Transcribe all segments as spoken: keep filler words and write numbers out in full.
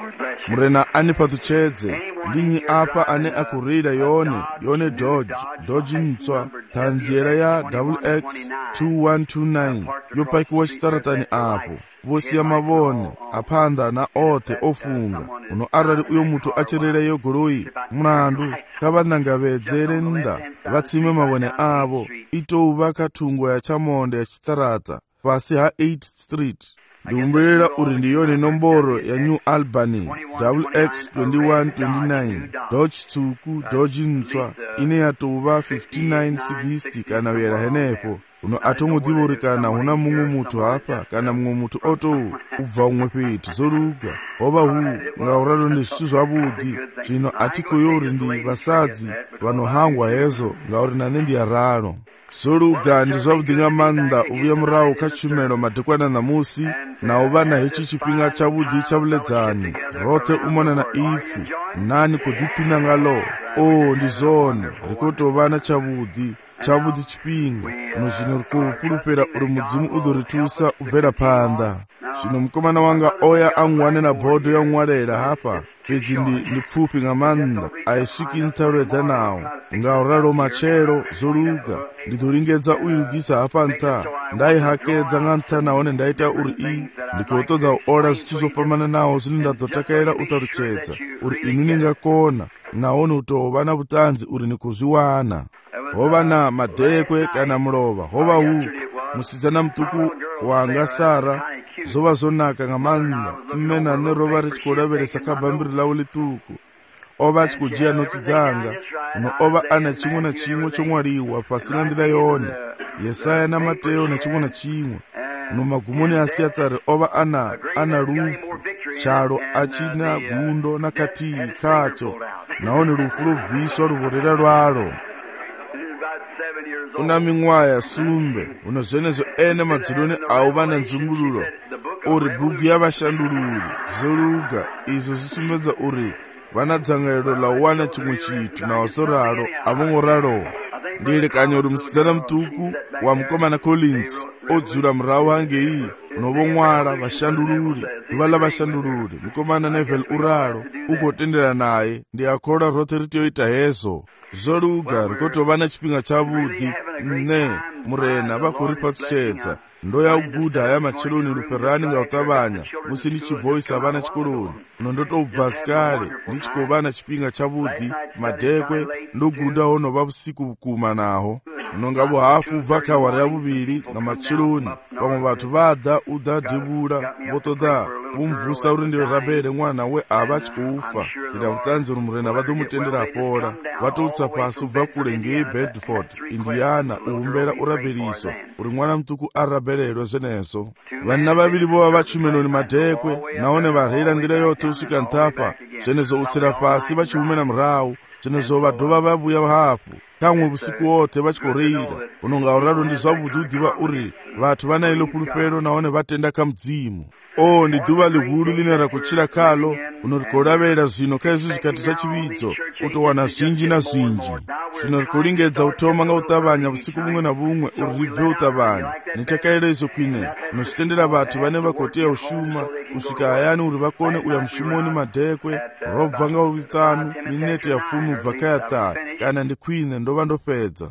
murena ani pathuchedze ndinyi apa ane akurira yone yone Dodge Dodge ntswa tanziela ya W X two one two nine yopakiwa chitaratani apo vosi ya mavone aphanda na othe ofunga uno arali uyo mutu acherereyo goloi mlandu kavanangavedzere nda vatsime mavone avo itouva kathungo ya chamonde ya chitarata pasi ha eighth street ndiumbirira uri ndiyone nomboro ya New Albany W X twenty-one twenty-nine Dodge tsuku Dodge ntswa ine yatouva fifty-nine sixty kana uyera henepo uno atongodzivorikana huna mumwe mutu hapa kana mumwe mutu oto ubva umwe petu zoruga ova hu ngauralo ndi zvitu zvavudi zvino atikoyori ndi vasadzi vanohangwa hezo ngauri nane ndiyarano zoruga ndi zvavudi nga manda uvuye murawo kachumelo madekwana namusi na uvana hechi chipinga chavudi chavuledzani rote umana na ifi nani kudipina ngalo o ndi zone rikotovana chavudi chavudi chipinga uno zvino rikupulupira uri mudzimu udoritusa ubvera panda zvino mukomana wanga oya angwane na bhodho yang'walela hapa pedzi ndi ndipfupi nga manda aisviki ntaureda nawo ngauralo machero zoruga ndidolingedza uyirugisa hapa nta ndaihakedza nga nta naone ndaita uri i ndikotodza ola zvithu zopamana nawo zvino ndadotakaira utaruchedza uri inu ningakona naone utova na butanzi uri nikuzviwana hova na madekwe kana mulova hova hu musidzana mutuku wanga Sara zova zonaka nga manda mmena nerova richikodaveresa kabhambiri lawo lituku ova achikujiya notsi dzanga uno ova ana chimwe na chimwe chomwaliwa pasi nga ndila yone Yesaya na Mateo na chimwe na chimwe uno magumoni asiyatari ova ana ana lufu chalo achina gundo na katii kacho naone lufu lovhiswa luvorera lwalo una ming'waya sumbe uno zvenezo ene madzuloni auva na nzungululo uri bhuku yavashandululi zoruga izvo zvisumbedza uri vana dzangaliro lauwana chimwe chitu nawasoralo avongoralo ndielekanya uri musidzana mutuku wa mukomana Collins odzura murawo hange iyi unovong'wala vashandululi ivala vashandululi mukomana Neville uralo ukotendera naye ndiakora rote ritoita hezo zoruga rikotova na chipinga chavudi ne murena vakuri pathuchedza ndoyaugudha haya macheloni ruperani ngautavanya musi ndichivhoisa vana chikoloni uno ndotobva sikale ndichikova na chipinga chavudi madekwe ndogudha onova vusiku vukuma naho unonga vuhafu vhakawara ya vuviri na macheloni vamwe vathu vada uda dhevula votoda vumvusa uri ndiwe rabele mwana we ava achikufa ida vutanzi uri murena vadomutendera pola vatoutsa pasi ubva kule ngei Bedford Indiana uhumbera urabeliso uri mwana mutuku arabelelwe zvenezo vanna vavili vova vachumeloni madekwe naone varhera ndira yote usvika ntapa zvenezo utsira pasi vachihumena murawu zvenezo vadhova vavuya hafu kamwe vusiku wote vachikoreira unonga uralo ndi zvavudi udiva uri vathu vanailo pulupero naone vatenda kamudzimu o ndi dhuva lihulu line rakuchira kalo unorikolavera zvino kaizvo zvikati zvachividzo utowana zvinji na zvinji zvino rikolingedza utoma nga utavanya vusiku vumwe na vumwe uri ribve utavanya nitakaira izo kwine unochitendera vathu vane vakoteya ushuma kusvika hayani uri vakone uya mushumoni madekwe robva nga utanu minete ya fumu ubva kayataya kana ndi kwine ndova ndopedza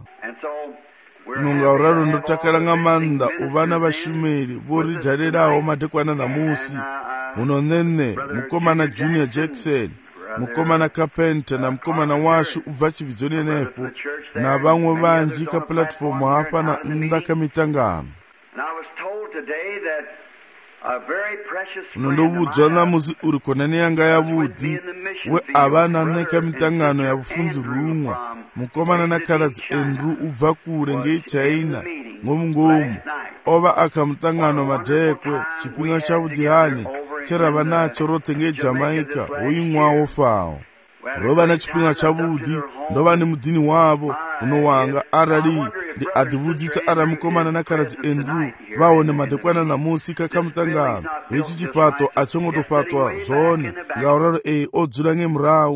unonga uralo ndotakala nga manda uvana vashumeri voridhalerawo madekwana namusi unonene mukomana Junior Jackson mukomana Carpenter na mukomana washu ubva chividzo nenepo na vamwe vanji ka platform hapa na nda kamitangano unondovudzwa namusi uri konani yanga yavudi we avana neka mitangano ya vufunzi rumwa mukomana na kaladzi Andrew ubva kule ngei China ngomungomu ova akamutangano madekwe chipinga chavudi hani cherava nacho rote ngei Jamaica woimwawo fawo rova na chipinga chavudi ndova ni mudhini wavo unowanga arali ndi adhivudzisa ara mukomana na kaladzi Andrew vaone madekwana namusi kakamutangano hechi chipato achongotopatwa zvone ngauraro ei odzura ngemurawu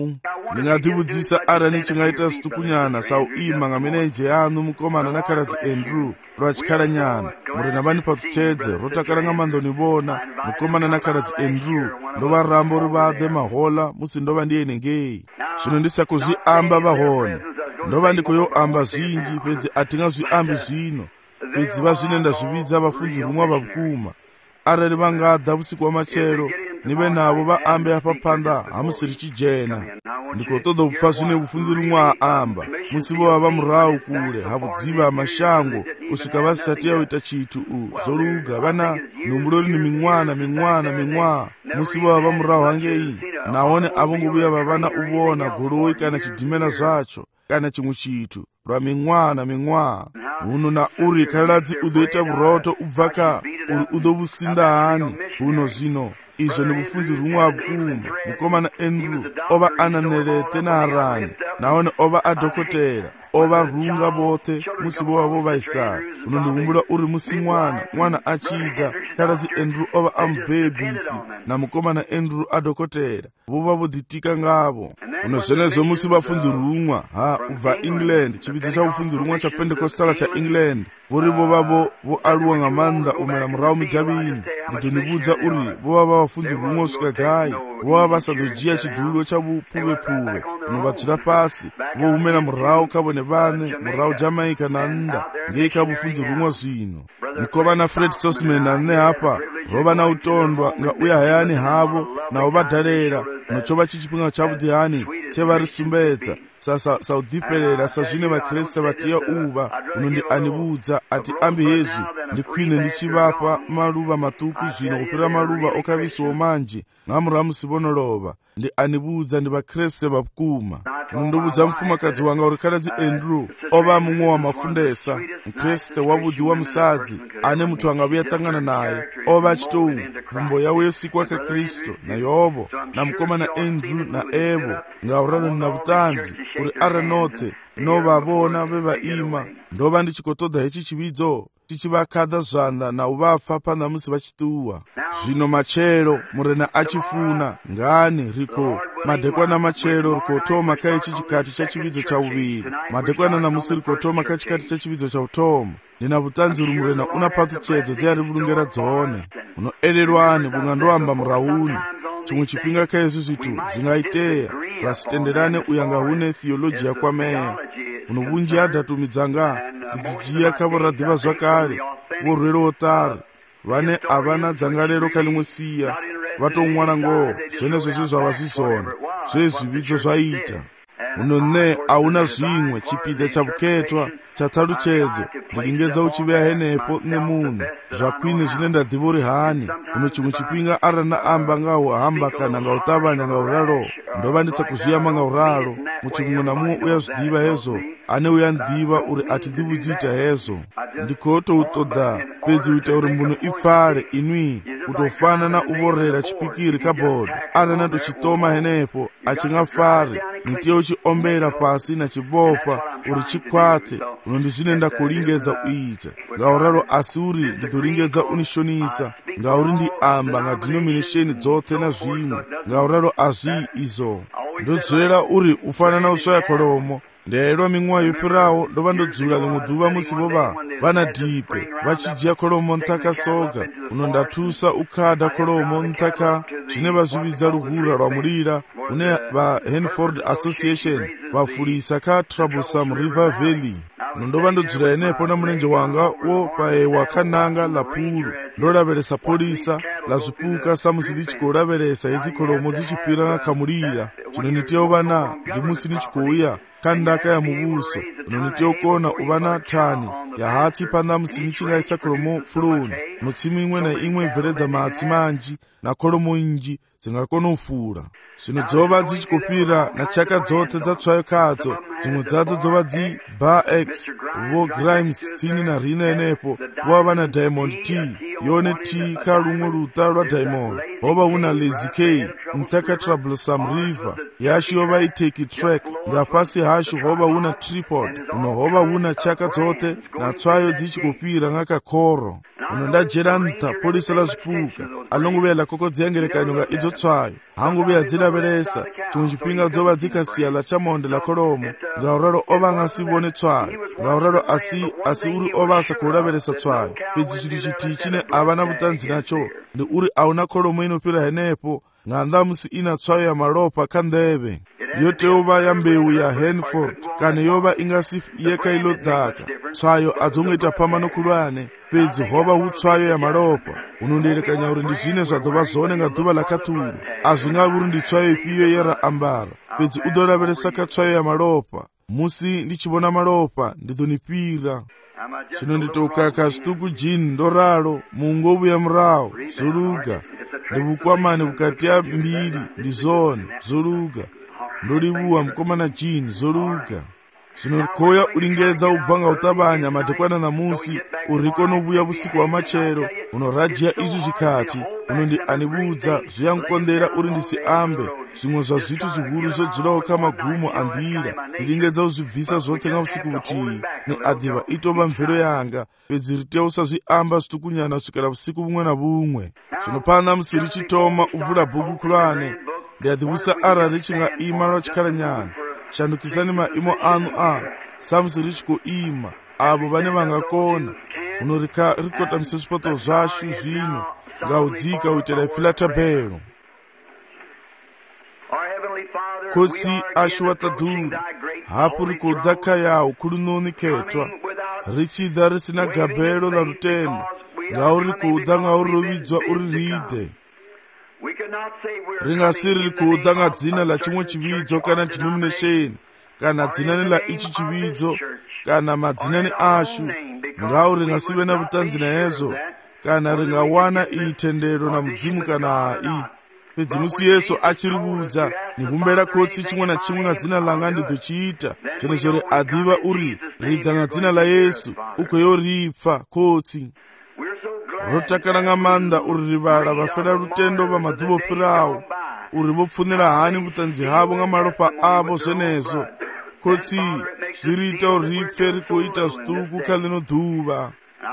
ndingatibudzisa arani chingaita situkunyana sauima nga menenje yanu mukomana na khaladzi Andrew lwachikhala nyana murena bani pathuchedze rotakala nga mandonibona mukomana na khaladzi Andrew ndova rambo ri vade mahola musi ndova ndiyene ngeyi zvino ndisakuzviamba vahone ndova ndikuyoamba zvinji pedzi atingazviambi zvino pedzi vazvine ndazvividza vafudzi rumwa vapfuma arali vangada vusiku wa machero nive navo vaambe apa panda hamusiri chijena ndikotoda kupfa zvine vufunzi rumwa aamba musi vova vamurau kule havudziva mashango kusvika vasati yaita chitu u zoluga vana numulori ni ming'wana ming'wana ming'wa musi vova vamurau hangei naone avongovuya vavana uvona goloi kana chidhimena zvacho kana chimwe chitu lwa ming'wana ming'wa uno na uri khaladzi udoita vuroto ubvaka uri udovusinda hani uno zvino izvo ni vufunzi rumwe abukuma mukomana Andrew ova ananelete na harani naone ova adhokotera ova runga bote musi vova vovaisara uno ndihumbula uri musi mwana mwana achida khaladzi Andrew ova amubebisi na mukomana Andrew adhokotera vova vodhitika ngavo uno zvenezvo musi vafunzi rumwa ha ubva England chividzo cha ufunzi rumwa cha Pentecostala cha England vori vovavo voaluwa nga manda umela murau midavini ndinibudza uri vova vafunzi rumwa usvika gai vova vasazojiya chidhulo cha vupuve-puve uno vadzura pasi voumela murau kavone vane murau Jamaica na nda ngei kavufunzi rumwa zvino mukovana Fred Sosman ane hapa rova na utondwa nga uya hayani havo navo vadharera nochova chichipinga chavudhihani chevarisumbedza sasa saudhiperera sazvine vakreste vatiya uva unondi anibudza ati ambi hezvi ndikwine ndichivapa maluva matuku zvino kupira maluva okavisiwo manji ngamura musivonolova ndi anibudza ndi vakreste vapfuma unondobudza mufumakadzi wanga uri khaladzi Andrew ova mumwe wa mafundesa mkreste wavudi wa musadzi ane muthu angavuya tangana naye ova achitou bvumbo yawo yosiku waka Kristo na yovo na mukomana Andrew na evo ngauralo na vutanzi uri aranote novavona vevaima ndova ndichikotoda hechi chividzo tichivakadha zvanda na uvafa pana musi vachituwa zvino machero murena achifuna ngani riko madhekwana machero rikotoma kaichi chikati cha chividzo cha uviri madhekwana na musi rikotoma kachikati cha chividzo cha utoma ndina vutanzi uri murena una pathuchedzo dzeyari vulungera dzone unoererwani bunga ndoamba murauni chimwe chipinga kaizvi zvitu zvingaiteya rasitenderane uyanga hune theologia kwameya unobunji adhatumidzanga ndidzijiya kavo radhiva zvakare vorwere otari vane havana dzangalero kalimwesiya vatomwana ngoo zvenezvo zve zvava zvizona zvezvividzo zvaita uno ne hauna zvimwe chipidha chavuketwa chatsaluchedzo ndilingedza uchiveya henepo nemunhu zvakwine zvine ndadhiva uri hani uno chimwe chipinga arana amba ngauhamba kana ngautavanya ngauralo ndova ndisakuzviyama ngauralo muti mumwe namumwe uyazvidiva hezvo ane uyandiva uri atidhivudzita hezvo ndikotoutoda pedzi uita uri munhu ifare inwi kutofana na uvorera chipikiri kabhodho arana tochitoma henepo achingafari nitiye uchiombera pasi na chibopa uri chikwate uno ndizvine ndakulingedza uita ngauralo asi uri nditolingedza unishonisa ngauri ndi amba nga denomination dzote na zvimwe ngauralo azvi izo ndodzorera uri ufanana usvaya kholomo ndeyelwa ming'wa yopirawo ndova ndodzula limwe dhuva musi vova vana dhipe vachijiya kholomo ntaka soga uno ndatusa ukhada kholomo ntaka zvine vazvividza luhura rwamulira une va Hanford Association vafurisa ka Troublesome River Valley uno ndova ndodzula enepo na mulenje wanga wo paewa kananga lapulu ndolaveresa polisa la zvipuka samusi ndichikolaveresa idzi kholomo dzichipira nga kamulira chino nitiya uvana ndi musi ndichikouya kandaka ya mubuso uno nitiya ukona uvana thani ya hatsi pana musi nichingaisa kholomo fuloni mutsimu imwe na imwe ibveredza matsi manji na kholomo inji dzingakona ufura zvino dzova dzichikupira na chaka dzote dzatsvayo kadzo dzimwe dzadzo dzova dzi Bar X vo Grimes tsini na rina enepo vova na Diamond T yone T ka lumwe luta lwa Diamond hova una Lazy K mtaka Troublesome River yashi yova iteki track ngapasi hashu hova una Tripod uno hova una chaka dzote na tsvayo dzichikupira ngakakhoro uno ndajera nta polisa la zvipuka alonguvela koko dziyengerekanyo nga idzo tsvayo hangu vyadzilavelesa chimwe chipinga dzova dzikasiya la chamonde la kolomo ngauralo ova ngasivone tswayo ngauralo asi asi uri ova asakuulavelesa tswayo pedzi chinthu chiti chine ava na vutanzi nacho ndi uri auna kolomo inopira henepo nga ndamusi ina tswayo ya malopa kha ndeve yoteuva ya mbewu ya Hanford kana yova ingasi yeka ilo dhaka tswayo adzongoita phambano khulwane pedzi hova hutswayo ya malopa unondielekanya uri ndi zvine zvadzova zvone nga dhuva la katulu azvingavi uri ndi tswayo ipiyo yera ambara pedzi udolavelesa ka tswayo ya malopa musi ndichivona malopa ndidonipira zvino nditokaka zvituku jini ndoralo mungovu ya murawo zoluga ndivukwamani vukati ya mbiri ndi zone zoluga ndolivuwa mkomana jini zoluga zvino rikoya ulingedza ubva nga utabanya madekwana na musi uriko novuya vusiku wa machero unorajia izvi zvikati unondi anivudza zviyankondera uri ndisi ambe zvimwe zva zvitu zvikuru zvodzulawo kha magumo andira ndilingedza uzvibvisa zvotenga usiku vutii neadhiva itova mvero yanga pedzi riteusa zviamba zvitukunyana svikira vusiku vumwe na vumwe zvino pana musi richitoma uvula bhuku khulwane ndiadhivusa ara richinga ima lwachikhala nyana shandukisani maimo anu a samusi richikoima avo vane vangakona unorika rikotamisa zvipoto zvashu zvino ngaudzika uitela ifilatabhero kotsi ashu watadhuru hapo rikodhaka yawo kulunoni ketwa richidha risina gabhero la rutendo ngaurikodha ngaurirovidzwa uriride ringasiri rikuudza nga dzina la chimwe chividzo kana denomination kana dzinani la ichi chividzo kana madzinani ashu ngau ringasive na vutanzi naezo kana ringawana iyi tendero na mudzimu kana hai pedzi musi yesu achirivudza nikumbera kotsi chimwe na chimwe nga dzina langa ndidochiita chenezvo riadhiva uri ridza nga dzina la yesu ukweyo ripfa kotsi rotakala nga manda uri rivala vafera rutendo va madhuvo pirawo uri vopfunira hani vutanzi havo nga malopa avo zvenezo kotsi zviriita uri rife rikoita zvituku kha lino dhuva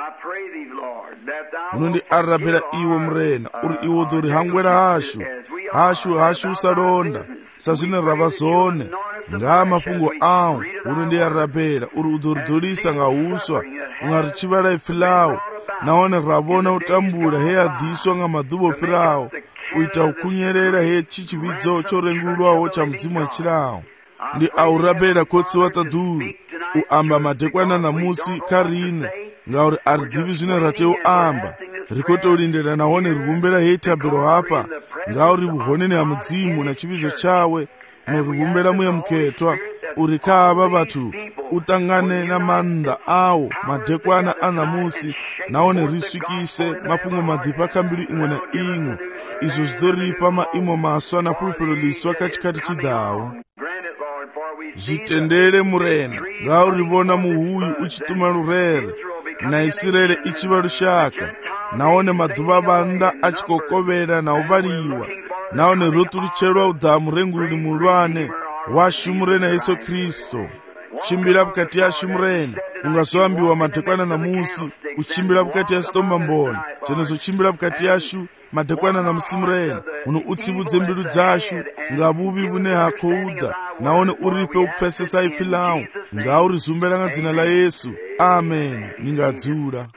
unondiarabhela iwo murena uri iwo dori hangwela hashu hashu hashu usalonda sazvine rava zone ngaa mafungo awo unondiarabhela uri udoridolisa nga uswa ungarichivala ifilawo naone ravona utambula he adhiswa nga madhuvo pirawo uita ukunyerera he chichividzo chorengulwawo cha mudzimu wachilawo ndi aurabhela kotsi watadhuru uamba madekwana na musi karine ngauri aridhivi zvine rateu amba rikotolindera naone rivumbela he tabhero hapa ngauri vuhoneni ha mudzimu na chividzo chawe norivumbela muye muketwa uri kava vatu utangane na manda awo madekwana anamusi naone risvikise mapungo madhipa kambiri imwe na imwe izvo zvidoripa maimo maswa na pulupelo liswa kachikati chidhawo zvitendere murena ngaurivona muhuyu uchituma rurere naisirele ichiva rushaka naone madhuva vanda achikokovera nauvaliwa naone rotu rucherwa udhamu rengululi mulwane washumurena yesu kristu chimbila vukati ya shumurena ungazoambiwa madekwana na musi uchimbila vukati ya sitomba mbona chenezo chimbila vukati yashu madekwana na musimurena uno utsivudze mbilu dzashu ngavuvi vune hakoudha naone uripe ukufesesa ifilawo ngaurizumbela nga dzina la yesu amen ningadzula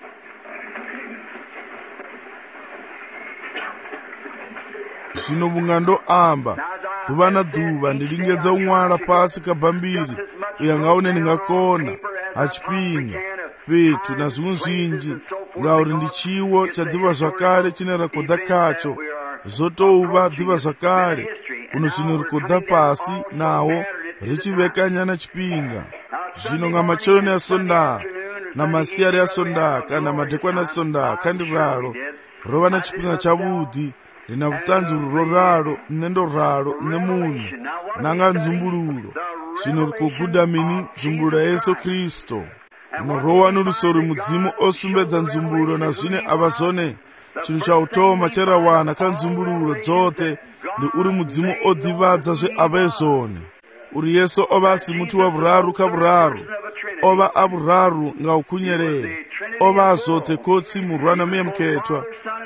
zvino vungando amba dhuva na dhuva ndilingedza umwala pasi kabhambiri uya ngaone ningakona hachipinga petu na zvimwe zvinji ngauri ndichiwo chadhiva zvakare chine rakodha kacho zotouva dhiva zvakare kuno zvino rikodha pasi nawo richivekanyana chipinga zvino nga macheloni asonda na masiyari asonda kana madekwana asonda kandiralo rova na chipinga chavudhi rina vutanzi ruro raro mnendo raro nemunhu nanga nzumbululo zvino rikogudha mini nzumbululo ya yesu kristu unorowa nurusori mudzimu osumbedza nzumbululo na zvine ava zone chinhu chautoma cherawana ka nzumbululo dzote ndi uri mudzimu odhivadza zve ava ezone uri yesu ova asi muti wa vuraru ka vuraru ova avuraru nga ukunyerere ova azote kotsi murwana muye muketwa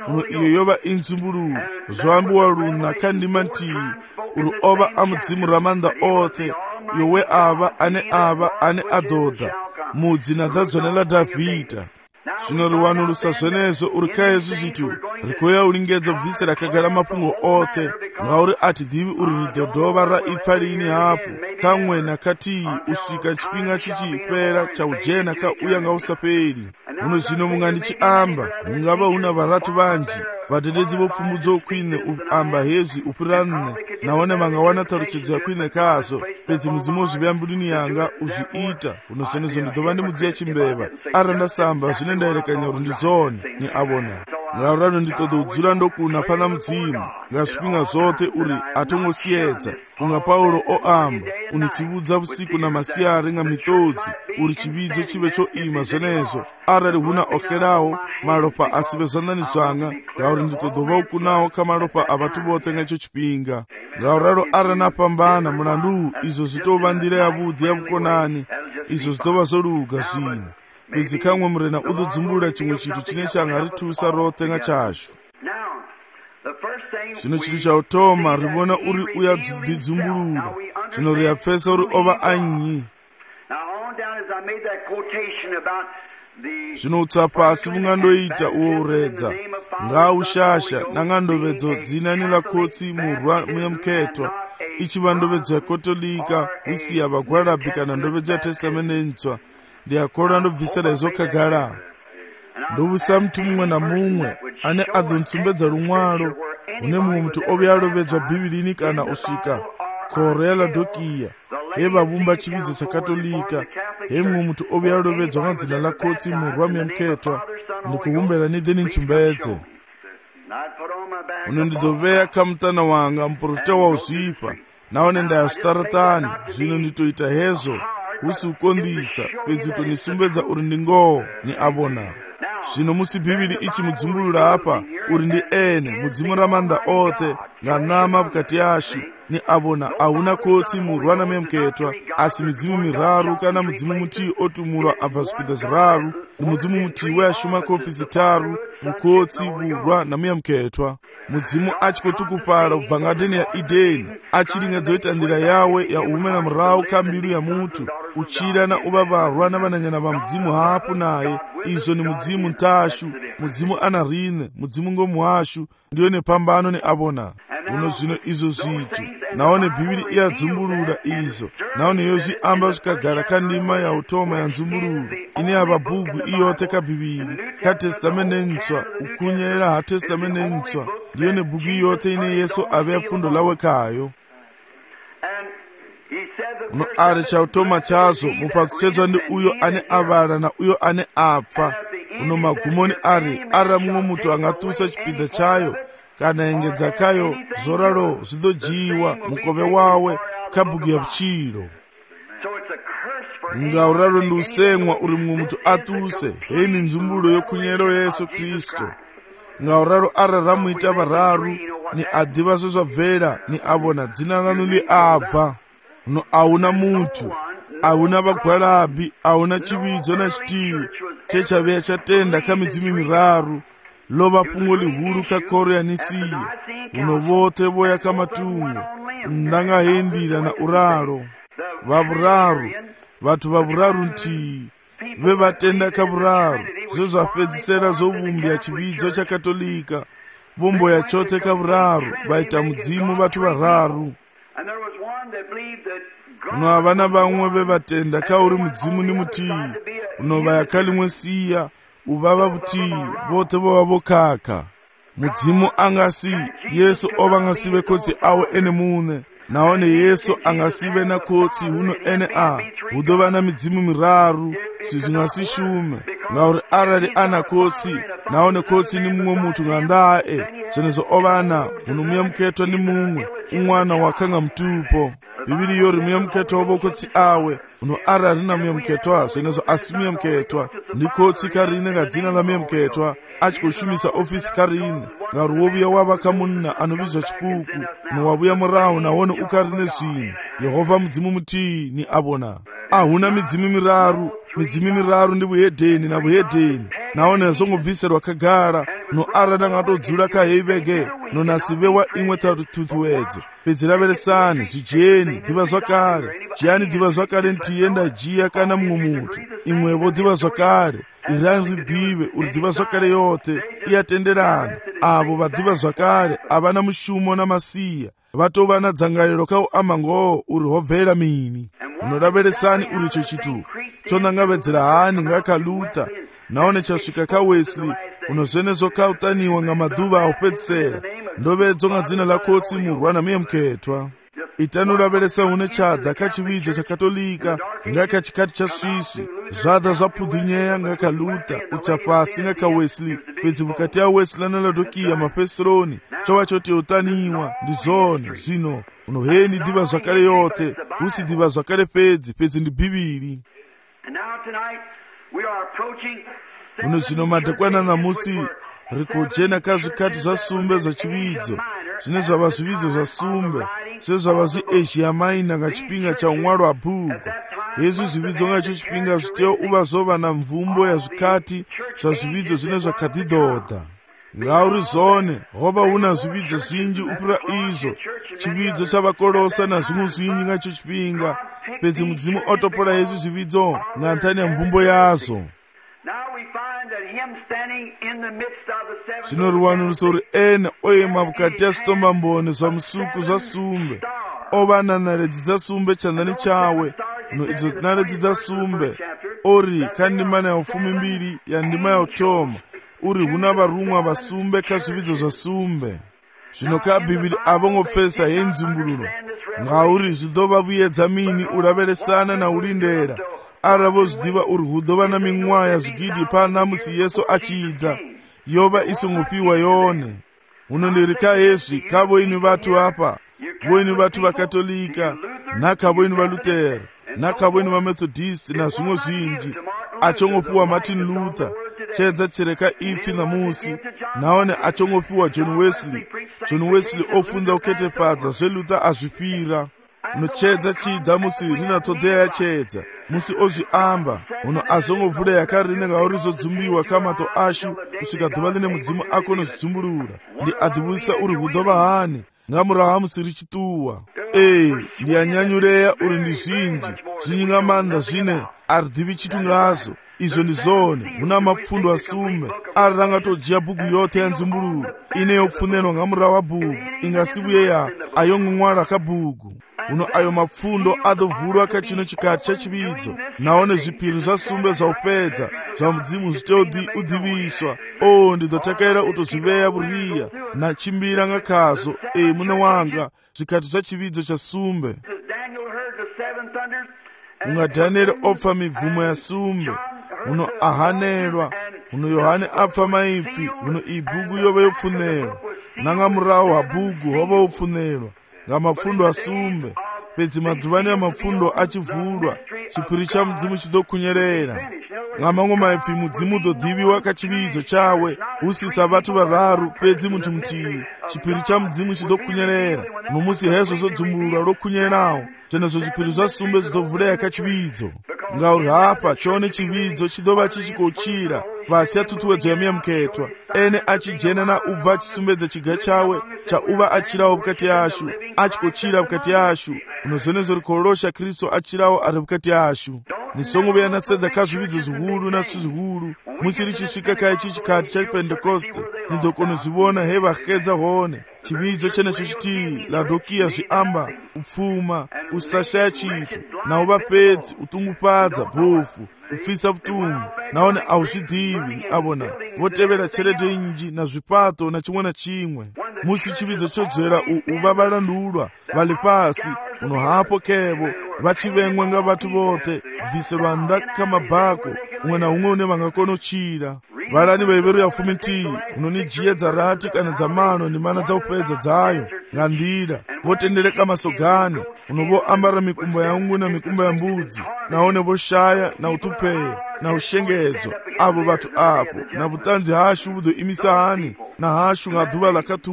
uno iyo yova inzumbululo zvoambiwa luna kha ndima ntiyi uri ova a mudzimu ramanda othe yowe ava ane ava ane adodha mudzina dzadzone la Dhavhidha. Zvino riwanulusa zvenezvo uri kha hezvi zvithu rikuya ulingedza kubvisira kagara mapungo othe ngauri atidhivi uri ridhodhova ra ipfa lini hapo kamwe nakatiyi usvika chipinga chichipera chaujena kauya ngausaperi. Uno zvino mungandichiamba mungava una varatu vanji vadededzi vopfumudzo kwine uamba hezvi upiranne naone vangawana taruchidzo yakwine kazvo pedzi mudzimu zviviyambulini yanga uzviita uno zvenezvo ndidhova ndimudziya chimbeva ara ndasamba zvine ndaerekanya uri ndizone ni avona ngaurano nditoda udzura ndokuna pana mudzimu ngasvipinga zvothe uri atongosiyedza kunga Paulo oamba unitsivudza usiku namasiyari nga mitodzi uri chividzo chive choima zvenezvo arali huna okherawo malopa asive zvandanizvanga ngauri nditodova ukunawo kha malopa avatu vothe nga icho chipinga ngauralo ara napambana mulandu izvo zvitova ndira yavudhi yavukonani izvo zvitova zoluga zvino pedzi kamwe murena udzodzungulula chimwe chinthu chine changaritusa rothe nga chashu. Zvino chinthu chautoma rivona uri uyadzidzumbulula zvino riyapfesa uri ova anyi. Zvino utsapasi mungandoita uwo uredza ngaushasha nangandovedzo dzina ni la kotsi murwa muyamuketwa ichiva ndovedzo yakotolika usiya vagwarabi kana ndovedzo yatestamende ntswa ndiyakola ndobvisira izo kagala ndovusa mtu mumwe na mumwe ane adzontsumbedza lumwalo une mumwe mtu ovyalovedzwa bhibilini kana usvika khoro ya Laodikiya he vavumba chividzo cha katolika he mumwe mtu ovyalovedzwa nga dzina la kotsi murwa muyamuketwa ndikuhumbela nidhe nintsumbedze uno ndidhoveya kha mutana wanga muprofita wa uzvipa naone ndayasvitaratani zvino nditoita hezvo usi ukondisa pedzi utonisumbedza uri ndingoho ni avona. Zvino musi bhibhili ichi mudzumbulula apa uri ndi ene mudzimu ramanda othe nga nama vukati yashu ni avona ahuna kotsi murwa na muyamuketwa asi midzimu miraru kana mudzimu mutiyi otumulwa abva zvipiḓa zviraru ni mudzimu mutiyi weashuma koofisi taru vukotsi vurwa na muyamuketwa mudzimu achikotukupala ubva ngadeni ya Edeni achilinga ita ndira yawe ya umena murawu kha mbilu ya mutu uchira na uva varwa na vananyana va mudzimu hapo naye izvo ni mudzimu ntashu mudzimu ana rine mudzimu ngomu washu ndiyo ne pambano ni avona. Uno zvino izvo zvithu naone bhibhili iyadzumbulula izvo naone yozviamba zvikagara kha ndima ya utoma ya nzumbululo ine yava bhuku iyothe kha bhibhili kha testamende ntswa ukunyerera ha testamende ntswa ndiyo ne bhuku iyothe ine Yesu ave fundo lawe khayo. Uno ari chautoma chazo mupatsuchedzwa ndi uyo ane avala na uyo ane apfa uno magumoni ari ara mumwe mutu angatusa chipiḓa chayo kana engedza kayo zoralo zvidojiwa mukove wawe kha bhuku ya vutshilo ngauralo ndi usemwa uri mumwe mutu atuse heni nzumbululo yokunyero Yesu Kristo ngauralo ara ramuita vararu ni adhiva zvo zvabvera ni avona dzina ranu li abva uno auna mutu auna vagwalabi auna chividzo na chitiyi chechaveya chatenda kha midzimu miraru lova pungo lihulu kha khoro ya Nisiya uno vothe voya kha matungo ndanga hendira na uralo vavuraru vathu vavuraru ntiyi ve vatenda kha vuraru zvo zvafedzisera zovumbya chividzo cha katolika vomboya chothe kha vuraru vaita mudzimu vathu vararu uno havana vamwe ve vatenda kha uri mudzimu ni mutiyi uno vaya kha limwe siya uvava vutiyi vothe vova vokhakha mudzimu angasi Yesu ova ngasive kotsi awe ene mune naone Yesu angasive na kotsi huno ene a hudova na midzimu miraru sizvingasishume ngauri arali ana kotsi naone kotsi ni mumwe mutu ngandae zvenezvo ovana huno muyamuketwa ni mumwe umwana wakhanga mutupo bhibhili yori muyamuketwa wavo kotsi awe uno arali na muyamuketwa zvenezvo asi muyamuketwa ndi kotsi karine nga dzina la muyamuketwa achikoshumisa ofisi karine ngauri wovuya wava kha munna anovidzwa chipuku nowavuya murahu naone ukarine zvino Yehovha mudzimu mutiyi ni avona ahuna midzimu miraru midzimu miraru ndi vuhedheni na vuhedheni naone zvongobviserwa kagara no arada ngatodzula kahevege no nasivewa imwe tatuthuwedzo pedzi laveresani zvidyeni dhiva zvakare dyani dhiva zvakare ntiyenda jiya kana mumwe mutu imwevo dhiva zvakare irani ridhive uri dhiva zvakare yote iyatenderana avo vadhiva zvakare havana mushumo namasiya vatova na dzangalelo kauamba ngoho uri hobvera mini unodaveresani uri icho chituko chonangavedzera hani ngakaluta naone chasvika kawesley unozvenezo kautaniwa ngamadhuva aupedzisera ndovedzo ngadzina lakotsi murwa namiye muketwa itanudaveresa une chadha kachividzo chakatolika ngakachikati chasvisvi zvadha zvapudhunyeya ngakaluta uchapasi ngakawesley pedzi vukati awesley naladokiya mapesironi chova choti utaniwa ndizone zvino unoheni dhiva zvakare yote husi dhiva zvakare pedzi pedzi ndi bhibhiri uno zvino madekwana namusi rikojena kazvikati zvasumbe zvachividzo zvine zvava zvividzo zvasumbe zve zvava zviasia minor ngachipinga chaumwaro abhuku hezvi zvividzo ngacho chipinga zviteo uva zvova na mvumbo yazvikati zvazvividzo zvine zvakadhidhodha ngauri zvone hova una zvividzo zvinji upira izvo chividzo chavakolosa nazvimwe zvinji ngacho chipinga pedzi mudzimu otopora hezvi zvividzo ngantani ya mvumbo yazvo zvino ruwanuniso ruene oema vukati yazvitombambone zvamusuku zvasumbe ova nanaredzi dzasumbe chanani chawe no idzo naredzi dzasumbe ori kandima yaufumi mbiri yandima yautoma uri huna varumwa vasumbe kazvividzo zvasumbe zvino kabhibhiri avongopfesa henzumbuluno ngauri zvidova vuyedza mini uraveresana naurindera aravo zvidiva uri hudova na ming'waya zvigidi panamusi yesu achiita yova isungupiwa yone unondirika hezvi kavoini vatu apa voini vatu vakatolika nakavoini valutera nakavoini vamethodist nazvimwe zvinji achongopiwa martin luther chedza chereka ifi namusi naone achongopiwa john wesley john wesley ofunza kuketepadza zveluther azvipira unochedza chidha musi rina todheya yachedza musi ozviamba uno azongovhura yakarine ngaurizodzumbiwa kamato ashu kusvika dhuva line mudzimu ako nozvidzumburura ndi adhivisa uri hudova hani ngamuraha musi richituwa ee ndiyanyanyureya uri ndi zvinji zvinyingamanda zvine aridhivi chitu ngazo izvo ndi zone huna mapfundo asumbe ari rangatojiya bhuku yote yanzumbururu ine yopfunenwa ngamuraha wabhuku ingasivuyeya ayong'wara kabhuku uno ayo mapfundo adovhurwa kachino chikati chachividzo naone zvipiri zvasumbe zvaupedza zvamudzimu zviteudhi udhiviswa o ndidzotekerera utozviveya vuriya nachimbira ngakazo e mune wanga zvikati zvachividzo chasumbe unga dhaniyeri opfa mibvumo yasumbe uno ahanelwa uno yohane apfa maipfi uno ibhuku yova yopfunelwa nanga murahu habhuku hova yopfunelwa ngamapfundo asumbe pedzi madhuvani amapfundo achivhurwa chipiri cha mudzimu chidokunyerera ngamamwe maipfi mudzimu dodhiviwa kachividzo chawe usisa vatu vararu pedzi muntu mutii chipiri cha mudzimu chidokunyerera nomusi hezvo zodzumburura rokunyererawo zvenezvo zvipiri zvasumbe zvidovhureya kachividzo ngauri hapa chone chividzo chidova chichikochira pasi yatutuwedzo yamiya muketwa ene achijena na ubva achisumbedza chiga chawe chauva achirawo vukati ashu achikochira vukati ashu unozvenezvo rikorosha kristu achirawo ari vukati ashu nisongoveya nasedza kazvividzo zvihuru nasu zvihuru musi richisvika kaichi chikati chapentekoste nidzokonozvivona he vakedza hone chividzo chenecho chitii ladokiya zviamba upfuma usashaya chitu nauva pedzi utungupadza bhofu ufisa utungu naone hauzvidhivi avona votevera cherete inji nazvipato nachimwe nachimwe musi chividzo chodzera uvavalandulwa vali pasi unohapo kevo vachivengwa ngavatu vote vhiselwa ndakamabhako umwe naumwe une vangakonochira varani vaiveruya fumi tii unonijiya dzarati kana dzamano nimana dzaupedza dzayo ngandira votendereka masogani unovoambara mikumba yaungu na mikumba ya mbudzi naone voshaya na utupeya na ushengedzo avo vatu apo na vutanzi hashu vudoimisa hani na hashu nga dhuva lakaturo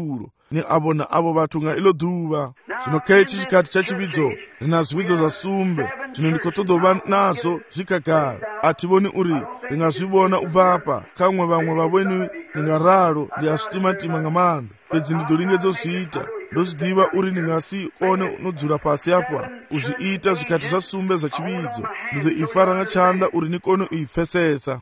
ni avo na avo vathu nga ilo ḓuvha. Zwino kha hetshi tshikhathi tsha tshivhidzo ri na zwividzo zwa sumbe. Zwino ndi khou ṱoḓa u vha nazwo zwi khagala. A thi vhoni uri ri nga zwi vhona u bva afha kha ṅwe vhaṅwe vha vhoni ndi nga ralo ndi a zwi timatima nga maanḓa. Fhedzi ndi ḓo lingedza u zwi ita. Ndo zwi ḓivha uri ndi nga si kone no dzula fhasi afha u zwi ita zwikhathi zwa sumbe zwa tshivhidzo. Ndi ḓo i fara nga tshanḓa uri ni kone u i pfesesa.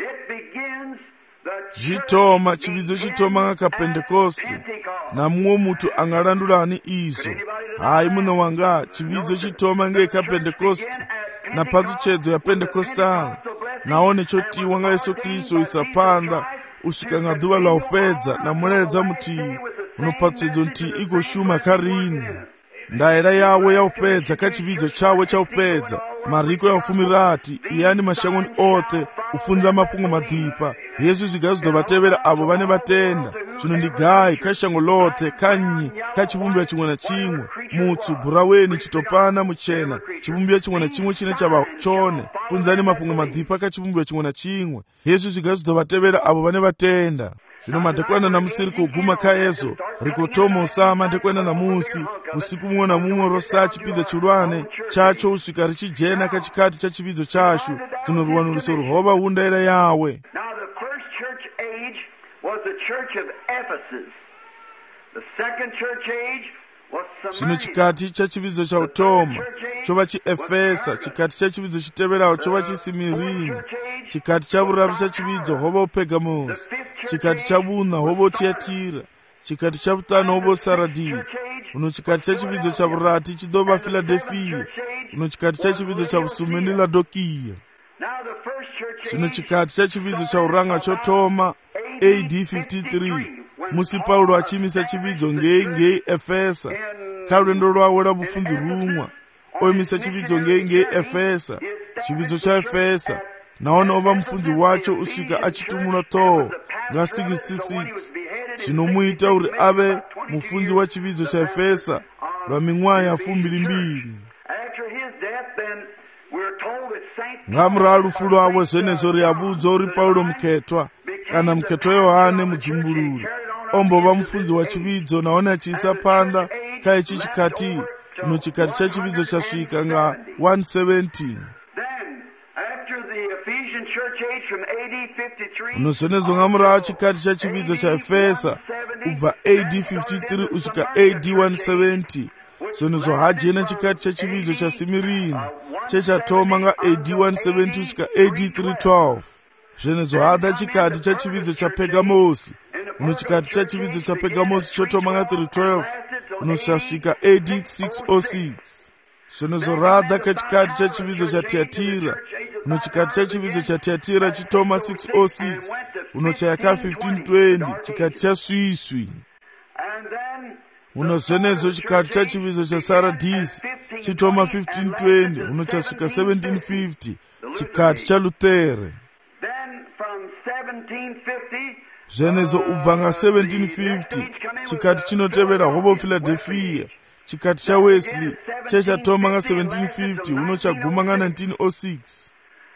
Zwi thoma tshivhidzo tshi thoma nga kha Pentekoste. Na muṅwe muthu a nga landulani izwo? Hayi muṋe wanga, tshivhidzo tshi thoma ngei kha Pentekoste na phaṱhutshedzo ya Pentekostal, nahone tsho tiwa nga Yesu Kristo u isa phanḓa u swika nga ḓuvha ḽa u fhedza na mulaedza muthihi uno phaṱhutshedzo nthihi i khou shuma kha riṋe. Ndaela yawe ya u fhedza kha tshivhidzo tshawe tsha u fhedza, mariko ya fumirathi, iyani mashangoni oṱhe u funza mafhungo maḓipha. Hezwi zwiga zwi ḓo vha tevhela avo vhane vha tenda. Zwino ndi gai kha shango ḽoṱhe, kha nnyi, kha tshivhumbea tshiṅwe na tshiṅwe, mutsu, buraweni, tshitopana, mutshena, tshivhumbea tshiṅwe na tshiṅwe tshine tsha vha tshone, funzani mafhungo maḓipha kha tshivhumbea tshiṅwe na tshiṅwe. Hezwi zwiga zwi ḓo vha tevhela avo vhane vha tenda. Zwino madekwana namusi ri khou guma kha hezwo, ri khou thoma u sa madekwana namusi, usiku muṅwe na muṅwe ro sa tshipiḓa tshihulwane tshatsho u swika ri tshi dzhena kha tshikhathi tsha tshivhidzo tshashu. Zwino ri wanulusa uri ho vha hu ndaela yawe. Zwino tshikhathi tsha tshivhidzo tsha u thoma tsho vha tshi Efesa, tshikhathi tsha tshivhidzo tshi tevhelaho tsho vha tshi Simirini, tshikhathi tsha vhuraru tsha tshivhidzo ho vha u Pergamos, tshikhathi tsha vhuṋa ho vha u Tiatira, tshikhathi tsha vhuṱanu ho vha u Saradisi, uno tshikhathi tsha tshivhidzo tsha vhurathi tshi ḓo vha Filadelfia, uno tshikhathi tsha tshivhidzo tsha vhusumbe ndi Laodikia. Zwino tshikhathi tsha tshivhidzo tsha u ranga tsho thoma A D fifty-three musi Paulo a tshi imisa tshivhidzo ngei ngei Efesa kha lwendo lwawe lwa vhufunzi ruṅwa. O imisa tshivhidzo ngei ngei Efesa, tshivhidzo tsha Efesa, nahone o vha mufunzi watsho u swika a tshi tumula ṱhoho nga sixty-six. Zwino mu ita uri a vhe mufunzi wa tshivhidzo tsha Efesa lwa miṅwaha ya fumbilimbili. Nga murahu lufu lwawe zwenezwo ri a vhudzwa uri Paulo mukhethwa kana mukhethwa Yohane mudzumbululi o mbo vha mufunzi wa tshivhidzo, nahone a tshi isa phanḓa kha hetshi tshikhathi. Uno tshikhathi tsha tshivhidzo tsha swika nga one seventy. Uno zwenezwo nga murahu tshikhathi tsha tshivhidzo tsha Efesa u bva A D fifty-three u swika A D one seventy. Zwenezwo ha dzhena tshikhathi tsha tshivhidzo tsha Simirini tshe tsha thoma nga A D one seventy u swika A D three twelve. Zwenezwo ha ḓa tshikhathi tsha tshivhidzo tsha Pergamosi. Uno tshikhathi tsha tshivhidzo tsha Pergamosi tsho thoma nga three twelve uno tsha swika A D six oh six. Zwenezwo ra ḓa kha tshikhathi tsha tshivhidzo tsha Tiatira. Uno tshikhathi tsha tshivhidzo tsha Tiatira tshi thoma six oh six uno tsha ya kha fifteen twenty, tshikhathi tsha Swiswi. Uno zwenezwo tshikhathi tsha tshivhidzo tsha Saradisi tshi thoma fifteen twenty uno tsha swika seventeen fifty, tshikhathi tsha Luthere. Zwenezwo u bva nga seventeen fifty tshikhathi tshinothevhela ho vha Philadelphia, tshikhathi tsha Wesley tshe tsha thoma nga seventeen fifty uno tsha guma nga nineteen oh six.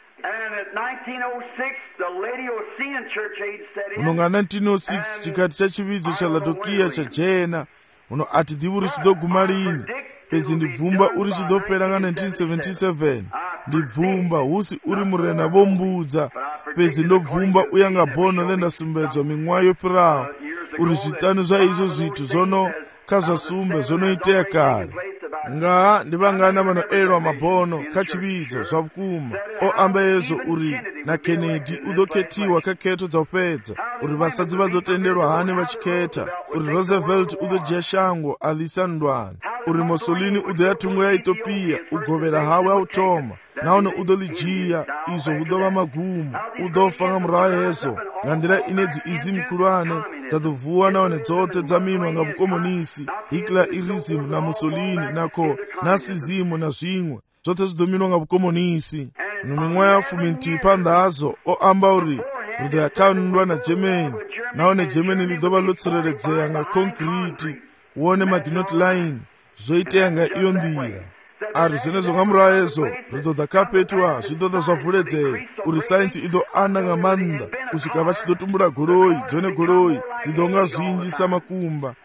Uno nga nineteen oh six tshikhathi tsha tshivhidzo tsha Laodikia tsha dzhena. Uno a thi ḓivhi uri tshi ḓo guma lini, fhedzi ndi bvumba uri tshi ḓo fhela nga nineteen seventy-seven. Ndi bvumba hu si uri murena vho mbudza, fhedzi ndo bvumba u ya nga bono ḽe nda sumbedzwa miṅwaha yo fhiraho uri zwiṱanu zwa izwo zwithu zwono kha zwa sumbe zwono itea kale. Ngaha ndi vhangana vha no elwa mabono kha tshivhidzo zwa vhukuma. O amba hezwo uri na Kennedy u ḓo khethiwa kha khetho dza u fhedza, uri vhasadzi vha ḓo tendelwa hani vha tshi khetha, uri Roosevelt u ḓo dzhia shango a ḽisa nndwani, uri Mussolini u ḓo ya thungo ya Ethiopia u govhela hawe a u thoma, nahone u ḓo ḽi dzhia. Izwo hu ḓo vha magumu. U ḓo fa nga murahu hezwo nga nḓila ine dzi izimi khulwane dza ḓo vuwa, nahone dzoṱhe dza minwa nga vhukomunisi, Hitlerism na Mussolini na kho Nazism na zwiṅwe zwoṱhe zwi ḓo minwa nga vhukomunisi. No miṅwaha ya fumi nthihi phanḓa hazwo o amba uri ri ḓo ya khaundwa na Germany, nahone Germany ḽi ḓo vha ḽo tsireledzea nga concrete, wone Maginot Line. Zwo itea nga iyo nḓila. Ari zwenezwo nga murahu hezwo ri ḓo ḓa kha fhethu ha zwi ḓo ḓa zwa vuledzea uri saintsi i ḓo ana nga maanḓa u swika vha tshi ḓo tumbula goloi, dzone goloi dzi ḓo nga zwinzhi sa makumba,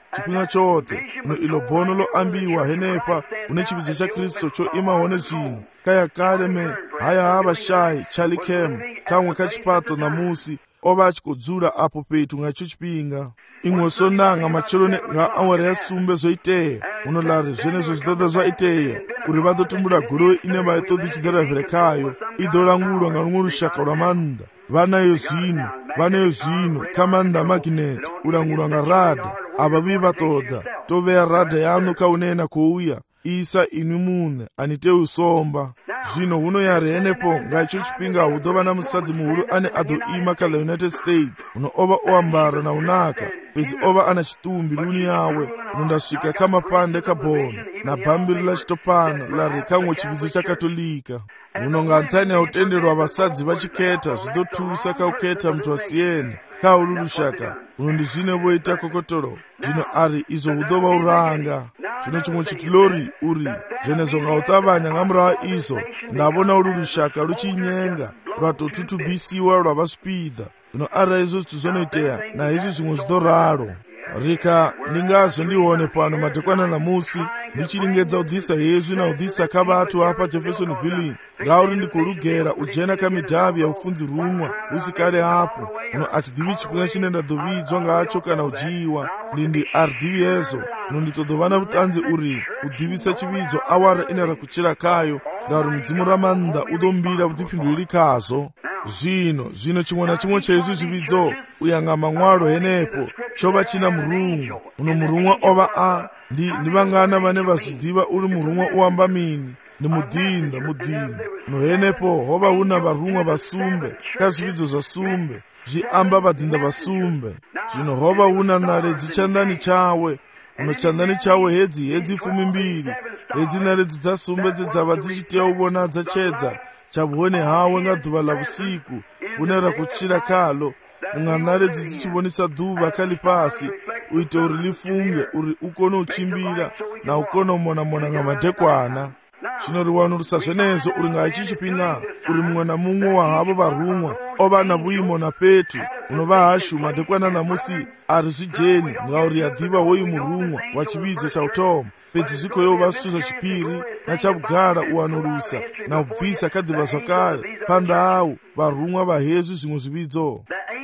chipinga chote no ilo bono lo ambiwa henepa une chipidzo cha Kristo cho ima hone zvino kaya kale me haya hava shai chalikem kamwe kachipato namusi ova achikodzura apo petu ngacho chipinga imwe sonanga macholone nga aware yasumbe zoiteya unolari zvenezvo zvidada zvaiteya uri vadotumbura goloi ine maitodhi chideravherekayo idolangulwa nga rumwe rushaka rwamanda vanayo zvino vanayo zvino kamanda magnet ulangulwa nga radha ava vivatoda toveya radha yano kaunena kouya isa inwi mune anite usomba zvino huno yari henepo ngaicho chipinga hudova na musadzi muhuru ane adoima ka the United States uno ova oambara na unaka pedzi ova ana chitumbi luni yawe unondasvika kamapande kabhono na bhambiri lachitopana lari kamwe chipidzo chakatolika uno ngantani hautenderwa vasadzi vachiketa zvidotusa kauketa muthu wasiyene kaulurushaka uno ndizvine voita kokotoro zvino ari izvo hudova uranga zvino chimwe chitilori uri zvenezvo ngautavanya ngamurawa izvo ndavona uri rushaka ruchinyenga rwatotutubisiwa rwavasvipidha zvino ari izvo zviti zvonoiteya naizvi zvimwe zvidoraro rika ndingazvo ndione pano madekwana namusi ndichiringedza udhisa hezvi naudhisa kavatu apa Jeffersonville ngauri ndikurugera ujena kamidhavi yaufunzi rumwa usikale hapo uno atidivi chipinga chine ndadovidzwa ngacho kana ujiwa ndindi ardivi ezo nonditodovana vutanzi uri udhivisa chividzo awara ine rakuchira kayo ngauri mudzimu ramanda udombira vutipinduriri kazo zvino zvino chimwe na chimwe cheizvi zvividzo uyanga mamwaro henepo chova china murungu uno murumwa ova a ndi ndivangana vane vazvidhiva uri murumwa uamba mini ni mudhinda mudhinda no henepo hova huna varumwa vasumbe kazvividzo zvasumbe zviamba vadhinda vasumbe zvino hova huna naredzi chandani chawe uno chandani chawe hedzi hedzi fumi mbiri hedzi naredzi dzasumbe dzedzava dzichitea uvona dzachedza chabone hawe nga dhuva la vusiku une rakuchira kalo unga naredzi dzichivonisa dhuva kali pasi uite uri lifunge uri ukone uchimbira na ukone umona mona nga madekwana zvinoriwanurusa zvenezvo uri ngaichichipinga uri mumwe na mumwe wahavo varumwa ova na vuimo na petu unova hashu madekwana namusi ari zvijeni ngauri yadhiva hoyu murumwa wa chividzo chautoma pedzi zvikoyo vasuza chipiri nachakugara uwanurusa na ubvisa kadhiva zvakare pandau varumwa vahezvi zvimwe zvividzo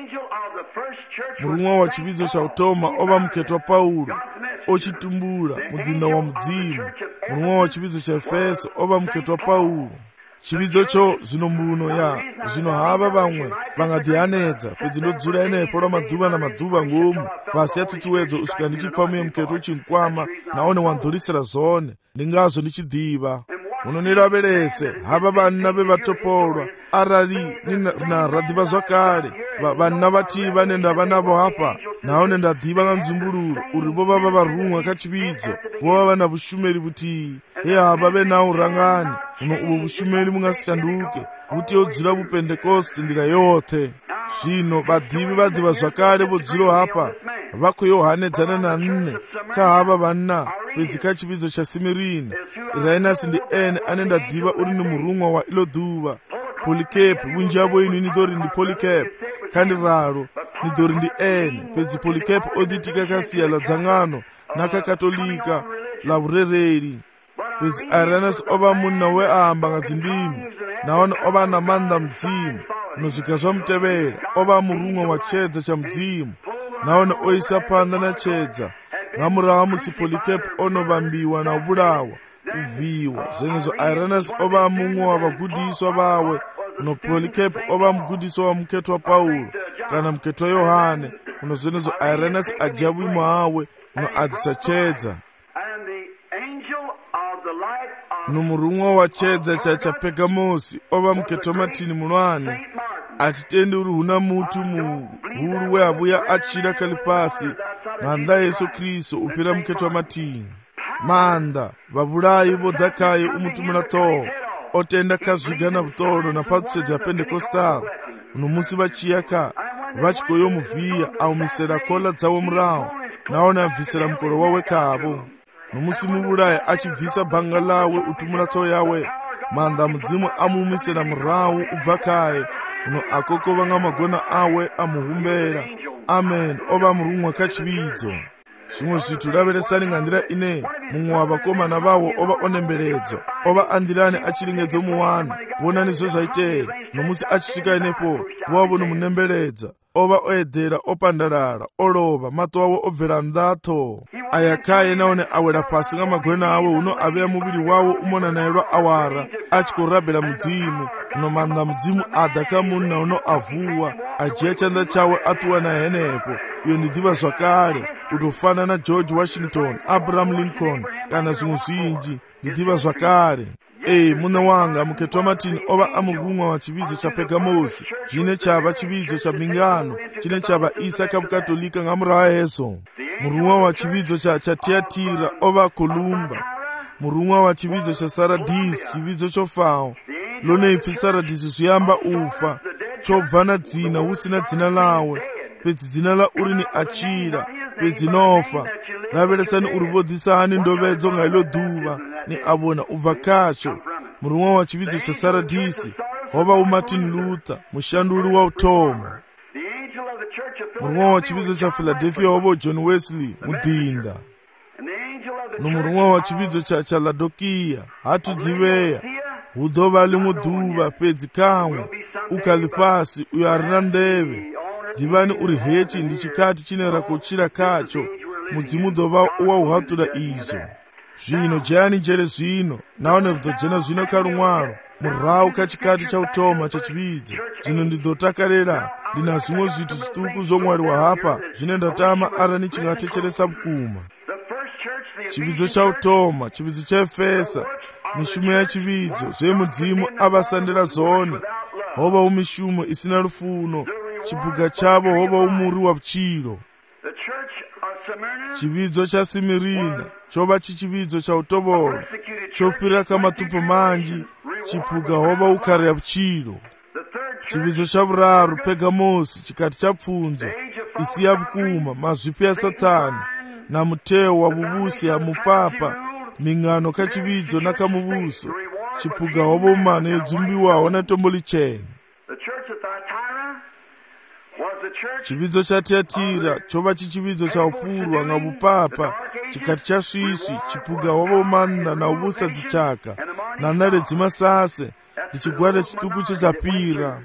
murumwa wa chividzo chautoma ova muketwa Paulo ochitumbura mudhinda wa mudzimu murumwa wa chividzo chaefeso ova muketwa Paulo chividzo cho zvino mbuno ya zvino hava vamwe vangadhianedza pedzi ndodzura enepo ramadhuva namadhuva ngomu pasi yatutuwedzo usvika ndichipfa muye muketo uchinkwama naone wandhurisira zvone ndingazvo ndichidhiva unoniraverese hava vanna vevatopolwa arari naradhiva zvakare vanna vativa nendava navo hapa naone ndadhiva nganzimbururo uri vo vava varumwa kachividzo vo vava na vushumeri vutii ehava venaurangani uno uvo vushumeri mungasishanduke vuti yodzura vupentekosti ndira yothe zvino vadhivi vadhiva zvakare vodzuro hapa vakuyohanedzana nanne kahava vanna pedzi kachividzo chasimirina irainasi ndi ene ane ndadhiva uri ni murumwa wa ilo dhuva Polikepu vunjavo inu nidori ndi Polikepu kandi raro nidori ndi ene pedzi Polikepu oditika kasiya la dzangano nakakatolika la vurereri pedzi Irenaeus ova munna we aamba nga dzindimi naone ova na manda mdzimu nozvika zvamutevera ova murumwa wa chedza cha mdzimu naone oisa panda na chedza ngamurawa musi Polikepu onovambiwa na ubulawa uviwa zvenezvo Irenaeus ova mumwe wa vagudiswa vawe uno Polikepu ova mugudiswa wa muketwa Paulo kana muketwa Yohane uno zvenezvo Irenaeus aja vuimo hawe uno adzisa chedza uno murumwa wa chedza cha chaPegamosi ova muketwa matini munwane atitendi uri huna mutu muhuru weavuya achira kali pasi manda Yesu Kristu upira muketwa matini manda vavurayi vodhakaye umutumira toho otenda kazviga na vutoro na patsuchedzo ya Pentecostal uno musi vachiyaka vachikoyo muvhiya aumisera kola dzawo murawo naone abvisira mukolo wawe kavo nomusi muvurayi achibvisa bhanga lawe utumira toho yawe manda mudzimu amuumisira murawo ubva kaye uno akoko vanga magona awe amuhumbera amen ova murumwa kachividzo zvimwe zvithu lavhelesani nga nḓila ine mumwe wa vhakomana vawo o vha o nembeledzwa, o vha a nḓilani a tshi lingedza u mu wana. Vhonani zwe zwa itea nomusi a tshi swika henefho, vho vha no mu nembeledza. O vha o eḓela, o pandalala, o lovha, maṱo awe o bvela nnḓa a ṱhoho. Aya khaye nahone a wela fhasi nga magwena awe, huno a vhea muvhili wawe u mona naye lwa awara a tshi khou rabela mudzimu. Huno maanḓa mudzimu a ḓa kha munna huno a vuwa, a dzhia tshanḓa tshawe a ṱuwa na henefho. Iyo ndi ḓivha zwakale, u tou fana na George Washington, Abraham Lincoln kana zwiṅwe zwinzhi. Ndi ḓivha zwakale. Ee, muṋe wanga mukhetho wa Martin o vha a murunwa wa tshividzo tsha Pegamosi, zwine tsha vha tshividzo tsha mbingano tshine tsha vha isa kha vhukatolika nga murahu hezwo. Murunwa wa tshividzo tsha tsha Tiatira o vha Kolumba. Murunwa wa tshividzo tsha Saradisi, tshividzo tsho faho. Lone ipfi Saradisi zwi amba ufa, tsho bva na dzina hu si na dzina lawe, fhedzi dzina ḽa uri ni a tshila, fhedzi nofa. Lavhelesani uri vho ḓisa hani ndovedzo nga iḽo ḓuvha, ni a vhona u bva khatsho. Murunwa wa tshividzo tsha Saradisi ho vha u Martin Luther, mushanduli wa u thoma. Murunwa wa tshividzo tsha Philadelphia ho vha u John Wesley, muḓinda. No murunwa wa tshividzo tsha tsha Laodikia ha thu ḓivhea, hu ḓo vha ḽiṅwe ḓuvha fhedzi khaṅwe u kha ḽifhasi uyo a re na nḓevhe. Ḓivhani uri hetshi ndi tshikhathi tshine ra khou tshila khatsho. Mudzimu ḓo vha wa u haṱula izwo. Zwino dzhenani dzhele zwino, nahone ri ḓo dzhena zwino kha luṅwalo, murahu kha tshikhathi tsha u thoma tsha tshividzo. Zwino ndi ḓo takalela, ndi na zwiṅwe zwithu zwiṱuku zwo ṅwaliwa hafha zwine nda tama arali ni tshi nga thetshelesa vhukuma. Tshividzo tsha u thoma, tshividzo tsha Efesa, mishumo ya tshividzo, zwe mudzimu a vha sandela zwone, ho vha hu mishumo i si na lufuno. Tshipuga tshavho ho vha hu muri wa vhutshilo. Tshividzo tsha Simirina tsho vha tshi tshividzo tsha u tovhola, tsho fhira kha maṱupo manzhi. Tshipuga ho vha hu khare ya vhutshilo. Tshividzo tsha vhuraru, Pegamosi, tshikhathi tsha pfunzo i si ya vhukuma, mazwifhi a Saṱhani na mutheo wa vhuvhusi ha mupapa, mingano kha tshividzo na kha muvhuso. Tshipuga ho vha umana yo dzumbiwaho na tombo ḽitshena. Tshividzo tsha Tiatira tsho vha tshi tshividzo tsha u fhurwa nga vhupapa, tshikhathi tsha swiswi. Tshipuga ho vha umanḓa na u vhusa dzitshaka na ṋaledzi masase, ndi tshigwada tshiṱuku tshe tsha fhira.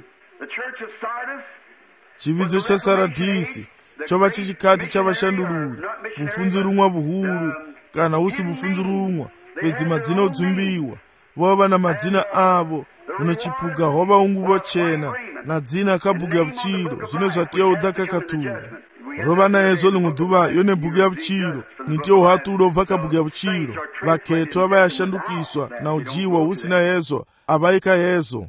Tshividzo tsha Saradisi tsho vha tshi tshikhathi tsha vhashandululi, vhufunzi ruṅwa vhuhulu, kana hu si vhufunzi ruṅwa, fhedzi madzina o dzumbiwa. Vho vha na madzina avho. Huno tshipuga ho vha hu nguvho tshena na dzina kha bugu ya vhutshilo, zwine zwa tea u ḓa kha khaṱhulo. Ro vha na hezwo ḽiṅwe ḓuvha, yone bugu ya vhutshilo. Ni tea u haṱula u bva kha bugu ya vhutshilo. Vhakhethwa vha ya shandukiswa na u dzhiwa, hu si na hezwo a vha i kha hezwo.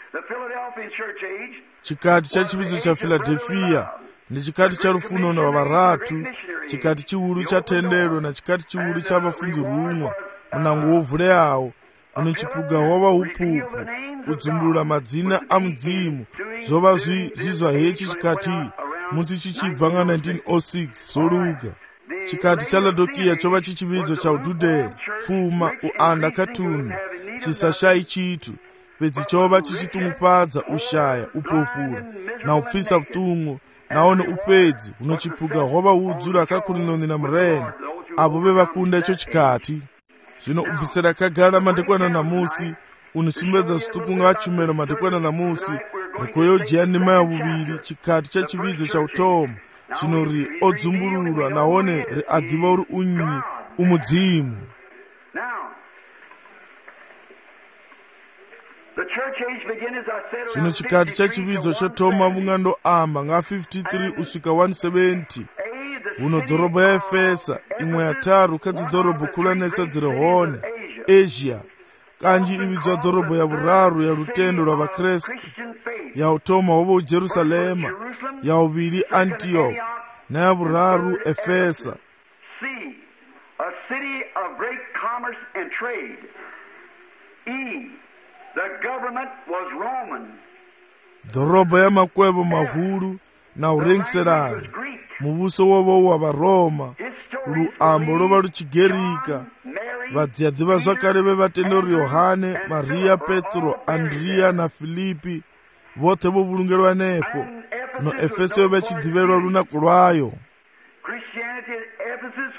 Tshikhathi tsha tshividzo tsha Philadelphia ndi tshikhathi tsha lufuno na vharathu, tshikhathi tshihulu tsha thendelo na tshikhathi tshihulu tsha vhafunzi ruṅwa, munango wo vuleaho. Huno tshipuga ho vha hu phuphu, u dzumbulula madzina a mudzimu. Zwo vha zwi zwa hetshi tshikhathi musi tshi tshi bva nga nineteen oh six zwo luga. Tshikhathi tsha Laodikia tsho vha tshi tshividzo tsha u dudela, pfuma, u anda kha thundu, tshi sa shayi tshithu, fhedzi tsho vha tshi tshi ṱungufhadza, u shaya, u pofula na u pfisa vhuṱungu, nahone u fhedzi. Huno tshipuga ho vha hu dzula kha khulunoni na murena, avo vhe vha kunda etsho tshikhathi. Zwino u bvisela khagala madekwana namusi, u ni sumbedza zwiṱuku nga tshumelo madekwana namusi, ri khou yo dzhia ndima ya vhuvhili, tshikhathi tsha tshividzo tsha u thoma. Zwino ri o dzumbululwa, nahone ri a ḓivha uri u nnyi, u mudzimu. Zwino tshikhathi tsha tshividzo tsho thoma vhunga ndo amba nga fifty-three u swika one seventy. Huno ḓorobo ya Efesa, iṅwe ya tharu kha dzi ḓorobo khulwanesa dzi re hone Asia, kanzhi i vhidzwa ḓorobo ya vhuraru ya lutendo lwa vhakreste. Ya u thoma ho vha u Jerusalema, ya vhuvhili Antioch, na ya vhuraru Efesa. A city of great commerce and trade. E, the government was Roman. Ḓorobo ya makwevho mahulu na u rengiselana. Muvhuso wo vha wa Vharoma, luambo lwo vha lu Tshigerika. Vhadzia ḓivha zwakale vhe vha tenda uri Yohane, Maria, Petro, Andriya na Filipi vhoṱhe vho vhulungelwa hanefho. No Efeso yo vha tshi ḓivhelwa lunako lwayo. Christianity at Ephesus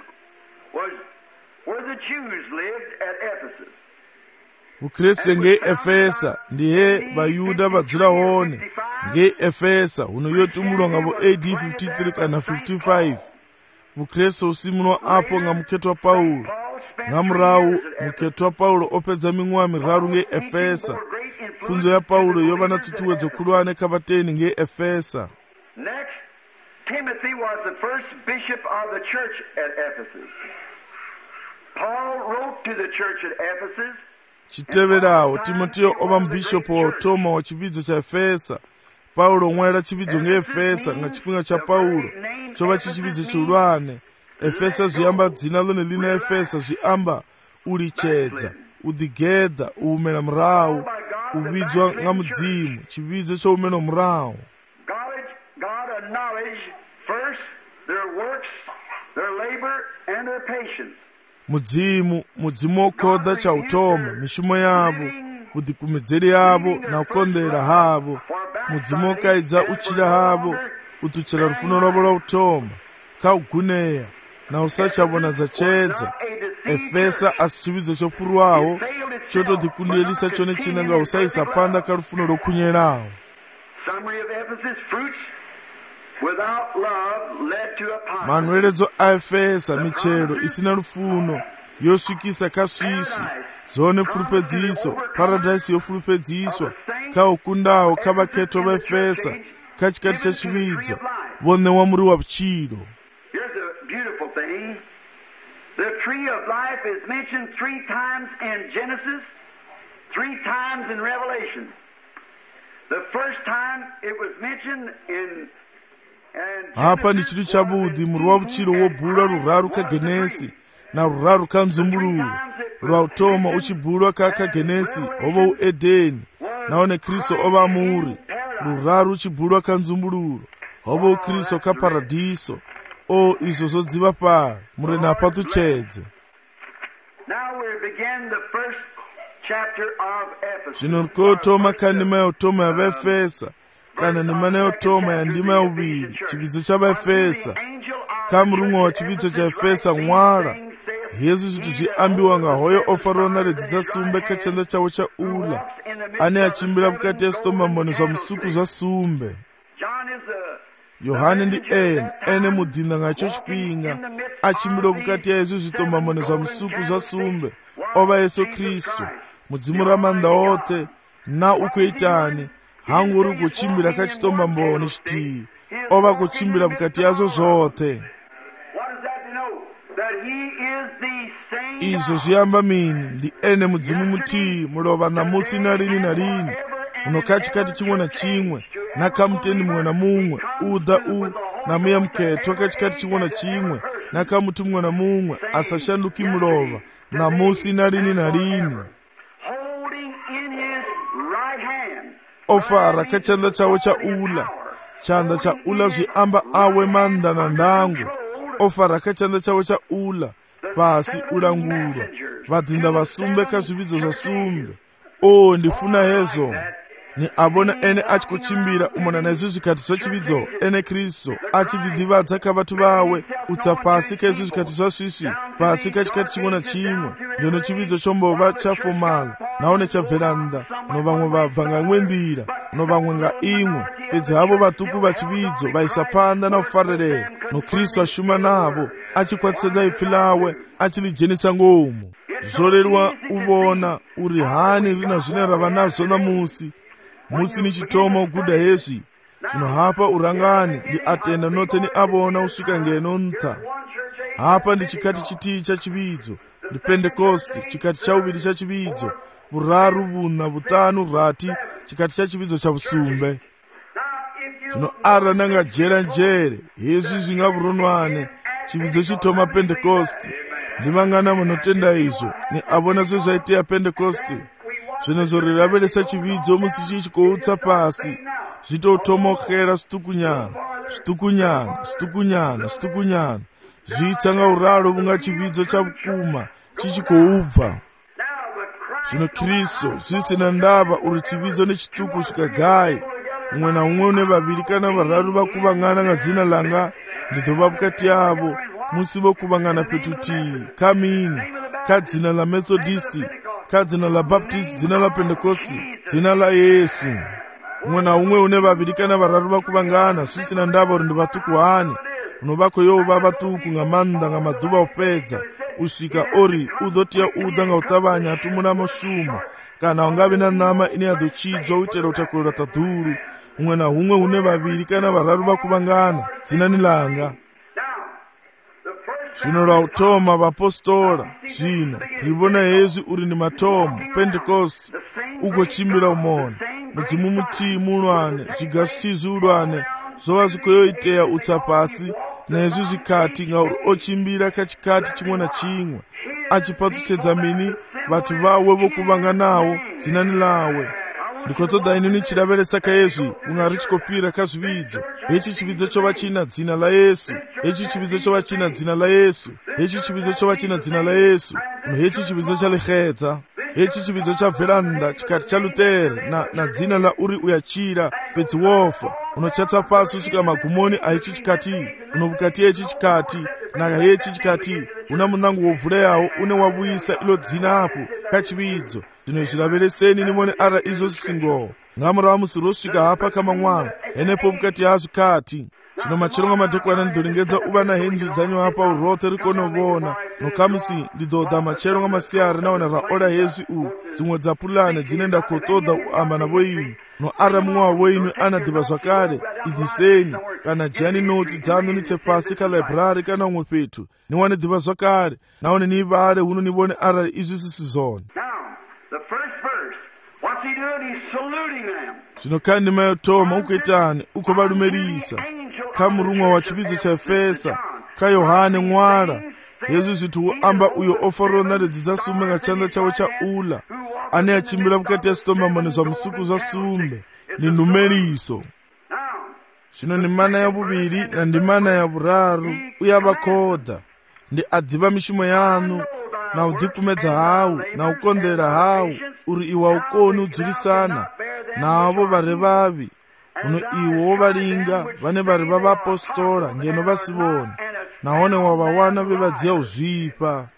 where the Jews lived at Ephesus. Ukreste nge Efesa ndiye Bayuda badzira wone nge Efesa uno yotumulwa ngabo A D fifty-three kana fifty-five. Ukreste usimuno apo nga muketwa Paulo ngamrawu muketwa Paulo opedza ming'wa miraru nge Efesa. Funzo ya Paulo yoba na tutuwezo kulwane kabateni nge Efesa. Next, Timothy was the first bishop of the church at Ephesus. Paul wrote to the church at Ephesus. Chiteverawo Timoteo oba mbishopo Toma wa chibidzo cha Efesa. Paulo mwera chibidzo nge Efesa nga chipinga cha Paulo choba chibidzo chulwane. Efesa ziyamba dzina lone lina Efesa ziyamba ulichedza udigeda umena mrawu ubidzwa nga mudzimu chibidzo cho umena mrawu. God acknowledged first their works, their labor and their patience. Mudzimu mudzimu okoda cha utoma mishumo yabo udikumedzeri yabo na ukondera habo. Mudzimu okaidza uchira habo utuchira rufuno rwabo rwa utoma kauguneya na usachabona zachedza. Efesa asichibidzo chopurwawo chotodikundierisa chone chinanga usaisa panda karufuno rokunyerawo. Summary of Ephesus, fruits without love led to apostasy. Manweredzo a Efesa michero isina rufuno yosvikisa kasvisi zone fulupedziso paradise yofulupedziswa kaukundawo kavaketo vaEfesa kachikati cha chividzo vone wamuri wa vuchiro. Here's a beautiful thing. The tree of life is mentioned three times in Genesis, three times in Revelation. The first time it was mentioned in hapa ndi chitu cha budhi muri wa vuchiro wobhulwa ruraru ka Genesi na ruraru ka mzumbululu rwa utoma uchibhulwa ka ka Genesi oba u Edeni naone Kristo oba muri ruraru uchibhulwa ka mzumbululu oba u Kristo ka paradiso o izo zodziva pa muri na patuchedze. Now we begin the first chapter of Ephesus. Zvino kotoma kanima ya utoma ya vaEfesa kana nimana yotoma ya ndima ya uviri chibidzo cha vaEfesa kamurumwa wa chibidzo cha Efesa ng'wala yesu zvitu zviambiwa nga hoyo ofarona redzidza sumbe kachanda chawo cha ula ane achimbira vukati ya zitomambono zva musuku zva sumbe. Yohane ndi ene ene mudhinda ngacho chipinga achimbira vukati ya yesu zitomambono zva musuku zva sumbe ova Yesu Kristu mudzimu ramanda ote na ukuitani hanguri kuchimbira kachitombamboni chitivi ova kuchimbira vukati yazo zvote. Izvo zviyamba mini ndi ene mudzimu mutii mulova namusi narini narini unokachikati chimwe na chimwe nakamutendi mumwe na mumwe udha u namuya muketwa kachikati chimwe na chimwe nakamuti mumwe na mumwe asashanduki mulova namusi narini narini ofara kachanda chawo cha ula chanda cha ula zviamba awe manda na ndangu ofara kachanda chawo cha ula pasi ulangulwa vadhinda vasumbe kazvividzo zva sumbe o ndifuna hezo ni abona ene achikuchimbira umona naizvo zvikati zvachividzo ene Kristu achidhidhivadza kavatu vawe utsa pasi kaizvo zvikati zvasvisvi pasi kachikati chimwe na chimwe ngeno chividzo chombova chafomala naone chabveranda no vamwe vabva nga imwe ndira no vamwe nga imwe pedzi havo vatuku vachividzo vaisa panda na ufarerera no Kristu ashuma navo achikwatisedza ipfi lawe achilijenisa ngomu. Zvorerwa uvona uri hani rina zvine rava nazvo namusi musi ni chitoma uguda hezvi zvino hapa urangani ndi atenda note ni avona usvika ngeno nta hapa ndi chikati chitii cha chividzo ndi Pentekosti chikati cha uviri cha chividzo vuraru vuna vutanu rati chikati cha chividzo cha vusumbe. Zvino ara nanga jera njere hezvi zvingavuronwane chividzo chitoma Pentekosti ndivangana munotenda izvo ni avona zvezvaitea Pentekosti zvino zvoriraveresa chividzo musi chichikoutsa pasi zvitotomokera zvitukunyana zvitukunyana zvitukunyana zvitukunyana zvitsanga uraro vunga chividzo chavukuma chichikoubva. Zvino Kristu zvisina ndava uri chividzo nechituku zvikagayi umwe na umwe une vaviri kana vararu vakuvangana nga zina langa ndidhova vukati yavo musi vokuvangana petutii kamini kha dzina la Methodisti, kha dzina la Baptist, dzina la Pentekosti, dzina la Yesu. Umwe na umwe une vaviri kana vararu vakuvangana zvisina ndava uri ndi vatuku hani, unovako yova vatuku nga manda nga maduva opedza usvika ori udotiya uda nga utavanya atumuna mushumo kana ungavi na nama ine yadochidzwa uitera utakurira tadhuru. Umwe na umwe une vaviri kana vararu vakuvangana dzina ni langa. Zvino rautoma vapostola zvino rivona hezvi uri ni matomo Pentecost ugochimbira umona mudzimu mutii mulwane zvigasu chizvi ulwane zvova zvikoyoiteya utsa pasi nezvi zvikati ngauri ochimbira kachikati chimwe na chimwe achipatutedza mini vatu vawe vokuvanganawo dzinani lawe. Ndikotodha inini chidaveresa kaezvi unga richikopira kazvividzo hechi chividzo chova china dzina la Yesu, hechi chividzo chova china dzina la Yesu, hechi chividzo chova china dzina la Yesu, hechi chividzo chaLechedza, hechi chividzo chaVheranda chikati chaLutere na, na dzina la uri uyachira pedzi wofa unochatsa pasi usvika magumoni ahechi chikati unovukati hechi chikati naka hechi chikati una munango wovhuleyawo une wavuyisa ilo dzina apo kachividzo. Zvino zvilavereseni nimone ara izvo zvisingowo ngamurava musi rosvika hapa kama mwana enepo vukati hazvo kati. Zvino machero ngamadekwana ndidolengedza uva na henzu dzanyu hapa urote rikonovona nokamusi ndidhodha machero ngamasiyari naona raola hezvi u dzimwe dzapulane dzine ndakotodha uamba navo inu no ara mumwe wavo inu anadhiva zvakare idhiseni kana jani notsi dzanu nitse pasi kalibrari kana umwe petu niwane dhiva zvakare naone nivare huno nivone ara izvi sisizona. Zvino kandi mayotoma ukuitani ukovalumerisa kamurumwa wa chividzo cha Efesa ka Yohane mwala Yesu zvitu amba uyo ofarona redzidza nga chanda chawo cha ula ane achimbira vukati yasitomamano zva musuku zva sumbe ni numeriso. Zvino ni mana ya vuviri na ndi mana ya vuraru uyavakodha ndi adhiva mishumo yanu na udhikumedza hawu na ukondera hawu uri iwa ukoni udzulisana navo vari vavi uno iwo valinga vane vari vavapostola ngeno vasivoni naone wavawana vevadziya uzvipa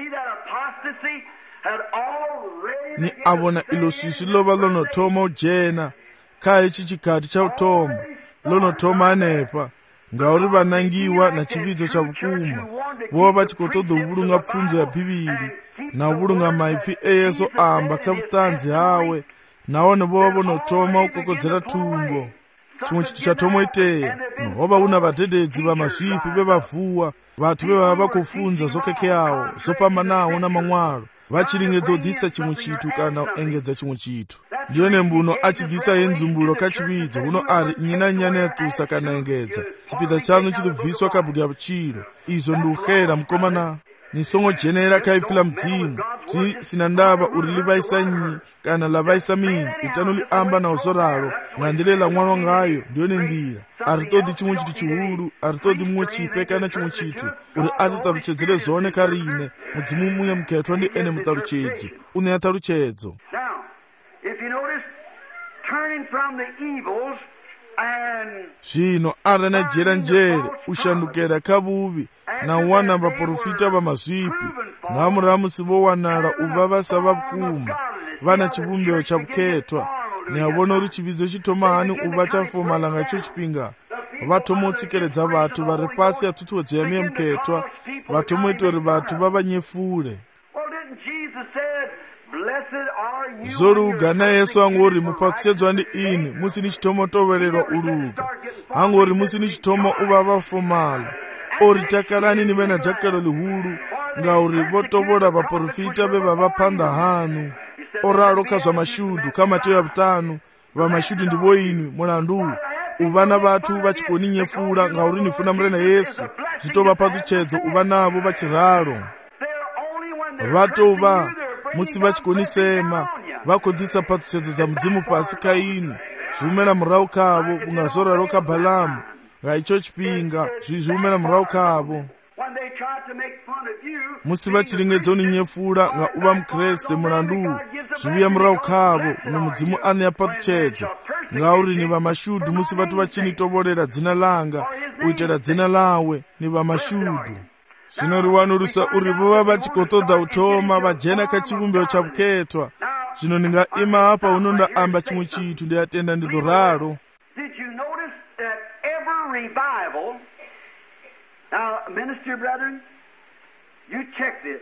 ni avona ilo sisi lova lonotoma ujena kaye chichikati cha utoma lonotoma anepa ngauri vanangiwa na chividzo cha vukuma vova vachikotodha uvulunga pfunzo ya bhiviri na uvulunga maifi eyeso amba kavutanzi hawe naone vova vonotoma ukokodzera tungo. Chimwe chitu chatomo iteya nohova una vadhedhedzi vamazvipi vevavhuwa vatu vevava vakufunza zokekeyawo zopambanawo na mamwalo vachiringedza udhisa chimwe chitu kana engedza chimwe chitu. Ndiyo nembuno achidhisa henzumbulo kachividzo huno ari nyina nyana yatusa kana engedza chipidha chanu chilibviswa kabhuga vuchiro izvo ndi uhera mukomana nisongo jenera kaifila mdzimu zvisina ndava uri livaisa nyi kana lavaisa mini utano liamba na uzoralo mwandilela mwana wangayo ndiyo nendira aritodhi chimwe chitu chihulu aritodhi mumwe chipe kana chimwe chitu uri atitaruchedzere zone karine mudzimu muye muketwa ndi ene mutaruchedzi une yataruchedzo. Zvino ara na jera njere ushandukera kavuvi na wana vaprofita vamazvipi namuramusi vowanala uva vasava vukuma vana chivumbeo cha vuketwa neavona uri chividzo chitoma hani uva chafomalanga cho chipinga vatomotsikeledza vatu vari pasi yatutuwedzo yamiye muketwa vatomoita uri vatu vavanyefule. Zoruga na Yesu angori mupatsedzwa ndi ini musini chitomo tovererwa uluga angori musini chitomo uva vafomala ori takalani nive na dhakalo lihulu ngauri votovola vaprofita veva vapanda hanu oralo kazva mashudu kamateyo ya vutanu vamashudu ndivo inu mulandu uvana vatu vachikoninyefula ngauri nifuna murena Yesu zvitova patsuchedzo uva navo vachiralo vatova musi vachikonisema vakodhisa patsuchedzo dza mudzimu pasi kaini zviumela murau kavo kungazoraro kaBhalamu ngaicho chipinga zviumela murau kavo musi vachiringedza uninyefula nga uva mukreste mulandu zviuya murau kavo uno mudzimu ane yapatsuchedzo ngauri ni vamashudu musi vatu vachinitovolera dzina langa uitera dzina lawe ni vamashudu. zvino riwanurusa uri vova vachikotodza uthoma vajena kachivumbeo chavuketwa. Zvino ndingaima apa unondaamba chimwe chitu ndiyatenda ndidoraro. Did you notice that every revival, now minister brethren, you check this.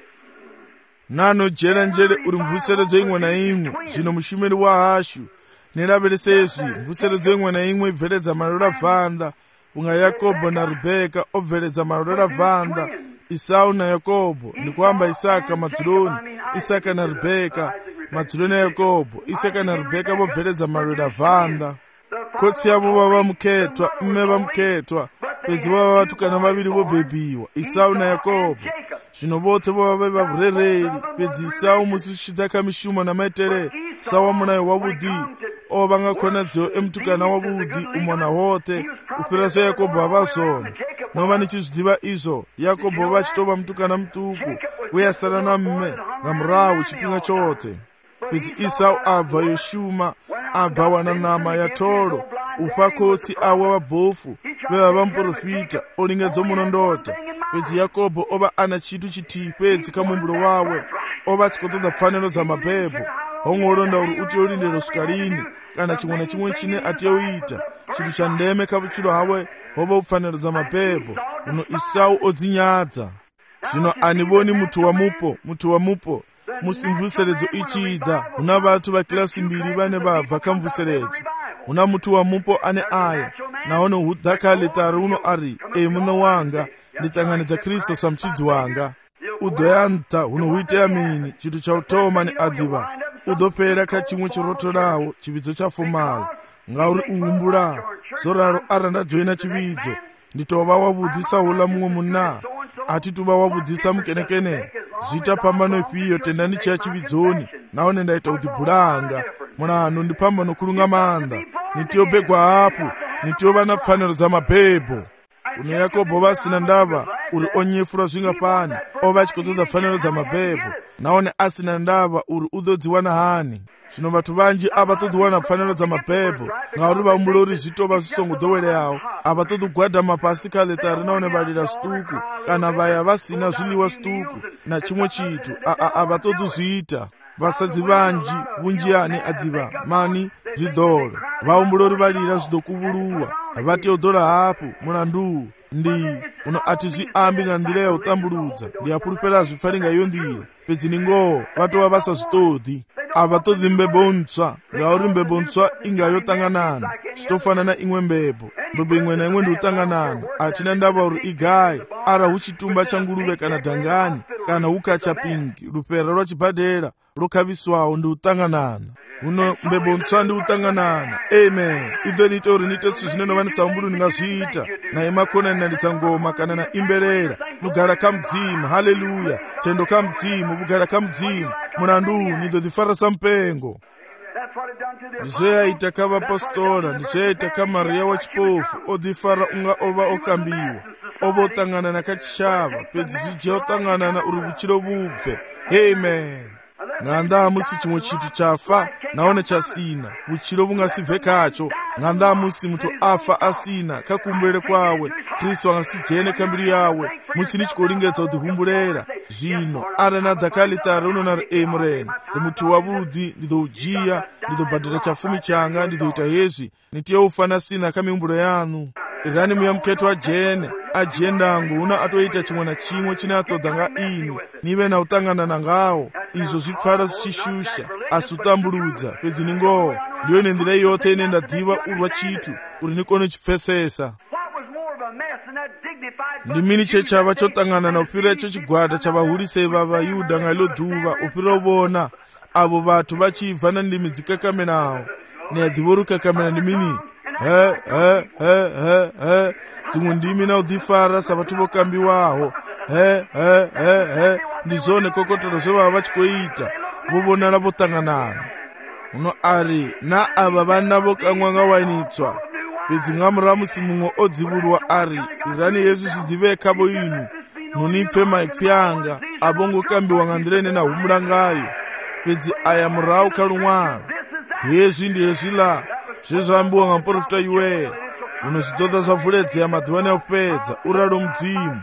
Nano jena njere uri mvuseredzo imwe na imwe. Zvino mushumiri wa hashu nelaverese izvi mvuseredzo imwe na imwe ibveredza malora vhanda. Unga Yakobo na Rebeka obveredza malora vhanda. Isau na Yakobo ndikuamba Isaka madzuloni, Isaka na Rebeka madzuloni Yakobo, Isaka na Rebeka vobveredza malora vhanda. Kotsi yavo vava vamuketwa, mme vamuketwa, pedzi vava vatukana vaviri vobhebiwa, Isau na Yakobo. Zvino vote vova vavurereri, pedzi Isau musi zvichitaka mishumo namaitere, Esau munayo wavudi, o vangakonadziwo emutukana wavudi umona hote, upira zvaYakobo havazona. Nova nichizvidiva izvo, Yakobo vachitova mutukana mutuku, uyasara namme, namurawu chipinga chote. Pedzi Esau abva yoshuma, abva wana nama yatoro, upa kotsi awa vabhofu, veva vamuprofita, olingedzo munondota. Pedzi Yakobo ova ana chitu chiti pedzi kamumbulo wawe, ova chikotodza fanelo za mabhebho, hongoronda uri uti olindelo sukarini, kana chimwe na chimwe chine atiyeuita, chitu cha ndeme kavuchilo hawe, hova ufanelo za mabhebho, uno Esau odzinyadza. Zvino anivoni mutu wa mupo, mutu wa mupo, musimvuseredzo ichida. Una vatu va klasi mbiri vane vabva kamvuseredzo. Una mutu wa mupo ane aya, naono hudhakalitari uno ari, e muno wanga, nditanganidza Kristo samuchidzi wanga. Udoyanta uno huite amini, chitu cha utoma ni adhiva. Udopera kachimwe chirotorawo, chividzo cha fomala. Ngauri uumbula, zoraro aranda joina chividzo. Nditova wabudhisa ula mumwe muna. Ati tuva wabudhisa mukenekene. Zvita pambano ipiyo tendani chia chividzoni. Naone ndaita udhibhuranga. Muna anu ndipamba nokulunga manda. Nitiyo begwa hapu. Nitiyo vana fanelo za mabhebho. Uno Yakobo vasina ndava. Uri onyefura zvinga pani. Ova chikotodza fanelo za mabhebho. Naone asina ndava uri udodziwana hani. Zvino vatu vanji avatodiwana fanelo za mabhebho. Ngauri vaumulori zvitova zvisongodoweleyawo. Avatodugwadha mapasi kaletari naone valira stuku. Kana vaya vasina zviliwa stuku. Na chimwe chitu avatoduzviita. Vasadzi vanji vunjiani adhiva mani zvidhoro. Vaumulori valira zvidokuvuluwa. Vateodora hapu mulandu ndi uno atizviambi ngandira yautambuludza. Ndiyapulupera zvifaringa iyo ndira. Pedzi ningowo vatova vasazvitodhi. Avatodhi mbebo ntsva, ngauri mbebo ntsva inga yotanganana. Zvitofanana imwe mbebo. Mbebo imwe na imwe ndi utanganana. Atina ndava uri igaye, ara huchitumba changuruve kana dhangani, kana hukacha pingi, rupera rwachibhadhera, rokaviswawo ndi utanganana. Uno mbebo ntsva ndi utanganana. Amen. Idho nito uri nito tsu zvinonovanisa umbulu ningazviita. Na imakona ninanditsa ngoma kana na imberera. Lugara kamdzimu, haleluya. Tendo kamdzimu, bugara kamdzimu. Munandu nido difara sampengo. Ndizoyaita kavapastora, ndizoyaita kaMaria wachipofu, odifara unga ova okambiwa. Obo tangana na kachishava, pedzi zwijia otangana na uri buchiro bubve. Amen. Nganda amusi chimwe chitu chafa, naone chasina. Buchiro bungasibve kacho. Nganda amusi mutu afa asina, kakumbwele kwawe. Kristo angasijene kambiri yawe. Musi nichikolingetsa udihumbulera. Zvino, ara na dhakalitari uno nari emureni. Ndi mutu wabudi, ndido ujia, ndido badira chafumi changa, ndido ita yezvi. Nitiye ufana sina kamiumbulo yanu. Irani muya mketo ajene, ajendangu, una atoita chimwe na chimwe chine atodanga ini. Nive na utangana na ngawo. Izo zvipfara zvichishusha, asutambuludza, pedzi ningowo. Ndiyo nendira yote inenda dhiva urwa chitu, uri nikono chipfesesa. Ndimini chechava chotangana na upira icho chigwada chavahurisei vavayudha ngailo dhuva, upira uvona, avo vatu vachibva na ndimi dzikakamenawo. Neadhivo rukakamena ndimini, he, he, he, he, he, dzimwe ndimi na udhifara savatu vokambiwaho, he, he, he, he, ndizone kokotoro zvevava vachikoita, vovonana votanganana. Uno ari, na ava vana vokamwanga wainitswa. Pedzi ngamuramusi mumwe odzivurwa ari, irani Yesu zvidhivekavo inu, munipfe maipfi anga, avongokambiwa ngandirene na humurangayo. Pedzi aya murau kalumwaro. Hezvi ndezvila, zvezvambiwa ngamuprofita Yoeli. Uno zvidhodha zvavhuledzea madhivani akupedza, uraro mudzimu.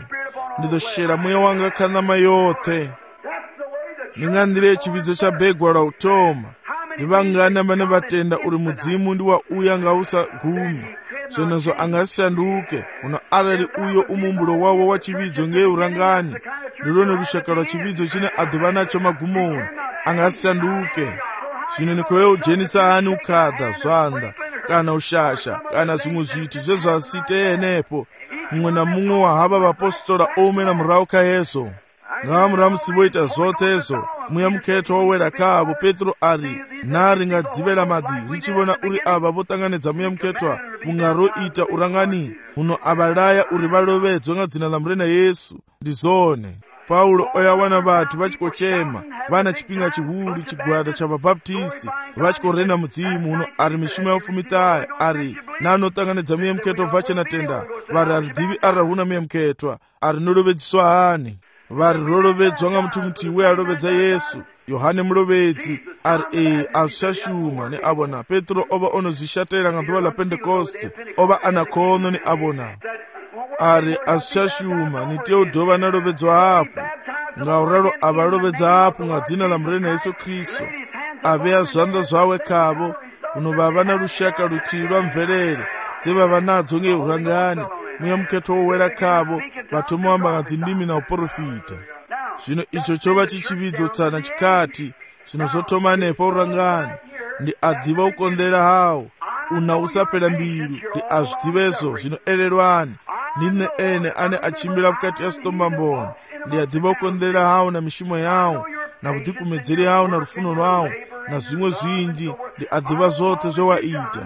ndizoshera mweya wanga khanama yothe. Ndi nga nḓila yechividzo cha begwa lwa utoma. Ndi vangani amene vatenda uri mudzimu ndi wa uya nga usa gumi zvenezvo angashanduke uno arali uyo umumbulo wawo wa chividzo ngei urangani ndilone lushaka lwa chividzo chine adhuva nacho magumoni angashanduke. Zvino nikoyo ujenisa hani ukhadha zvanda kana ushasha kana zvimwe zvithu zvezvasite yenepo mumwe na mumwe wa hava vapostora omena murahu kayeso ngava murahu musivoita zvotezo muya mukhetwa wowera kavo. Petro ari nari ngadzivera madhi richivona uri ava votanganidza muya mukhetwa mungaroita urangani uno avalaya uri valovedzwe ngadzina la murena Yesu. Ndizone Paulo oyawana vathu vachikochema vana chipinga chihulu chigwada cha vabaptisti vachikorena mudzimu uno ari mishumo ya ufumitayi ari nanotanganidza muya mukhetwa vachena tenda vari aridivi ari huna muya mukhetwa ari nolovedziswa hani vari rolovedzwa nga muthu mutiwe alovedza Yesu. Yohane mulovedzi ari e azvishashuma ni abona. Petro ova onozvishatira nga dzuva la Pentekoste ova anakhono ni abona ari azvishashuma ni teodhova nalovedzwa hapo ngauralo avalovedza hapo nga dzina la murena Yesu Kristu aveya zvanda zvawe kavo kuno vava na lushaka rutivi lwa mvelele dzevava nadzo ngeurangani muya mukhetwa wowera kavo vatoma wamba nga dzindimi na uprofita. Zvino icho chova chichividzo tsana chikati zvino zvotoma nepa urangani ndi adhiva ukondera hawo una usapera mbiru ndi azvidivezo zvinoererwani ndine ene ane achimbira vukati yasitomba mboni ndi adhiva ukondera hawo na mishumo yawo na kudzikumedzeri hawo na rufuno rwawo na zvimwe zvinji ndi adhiva zvote zvowaita.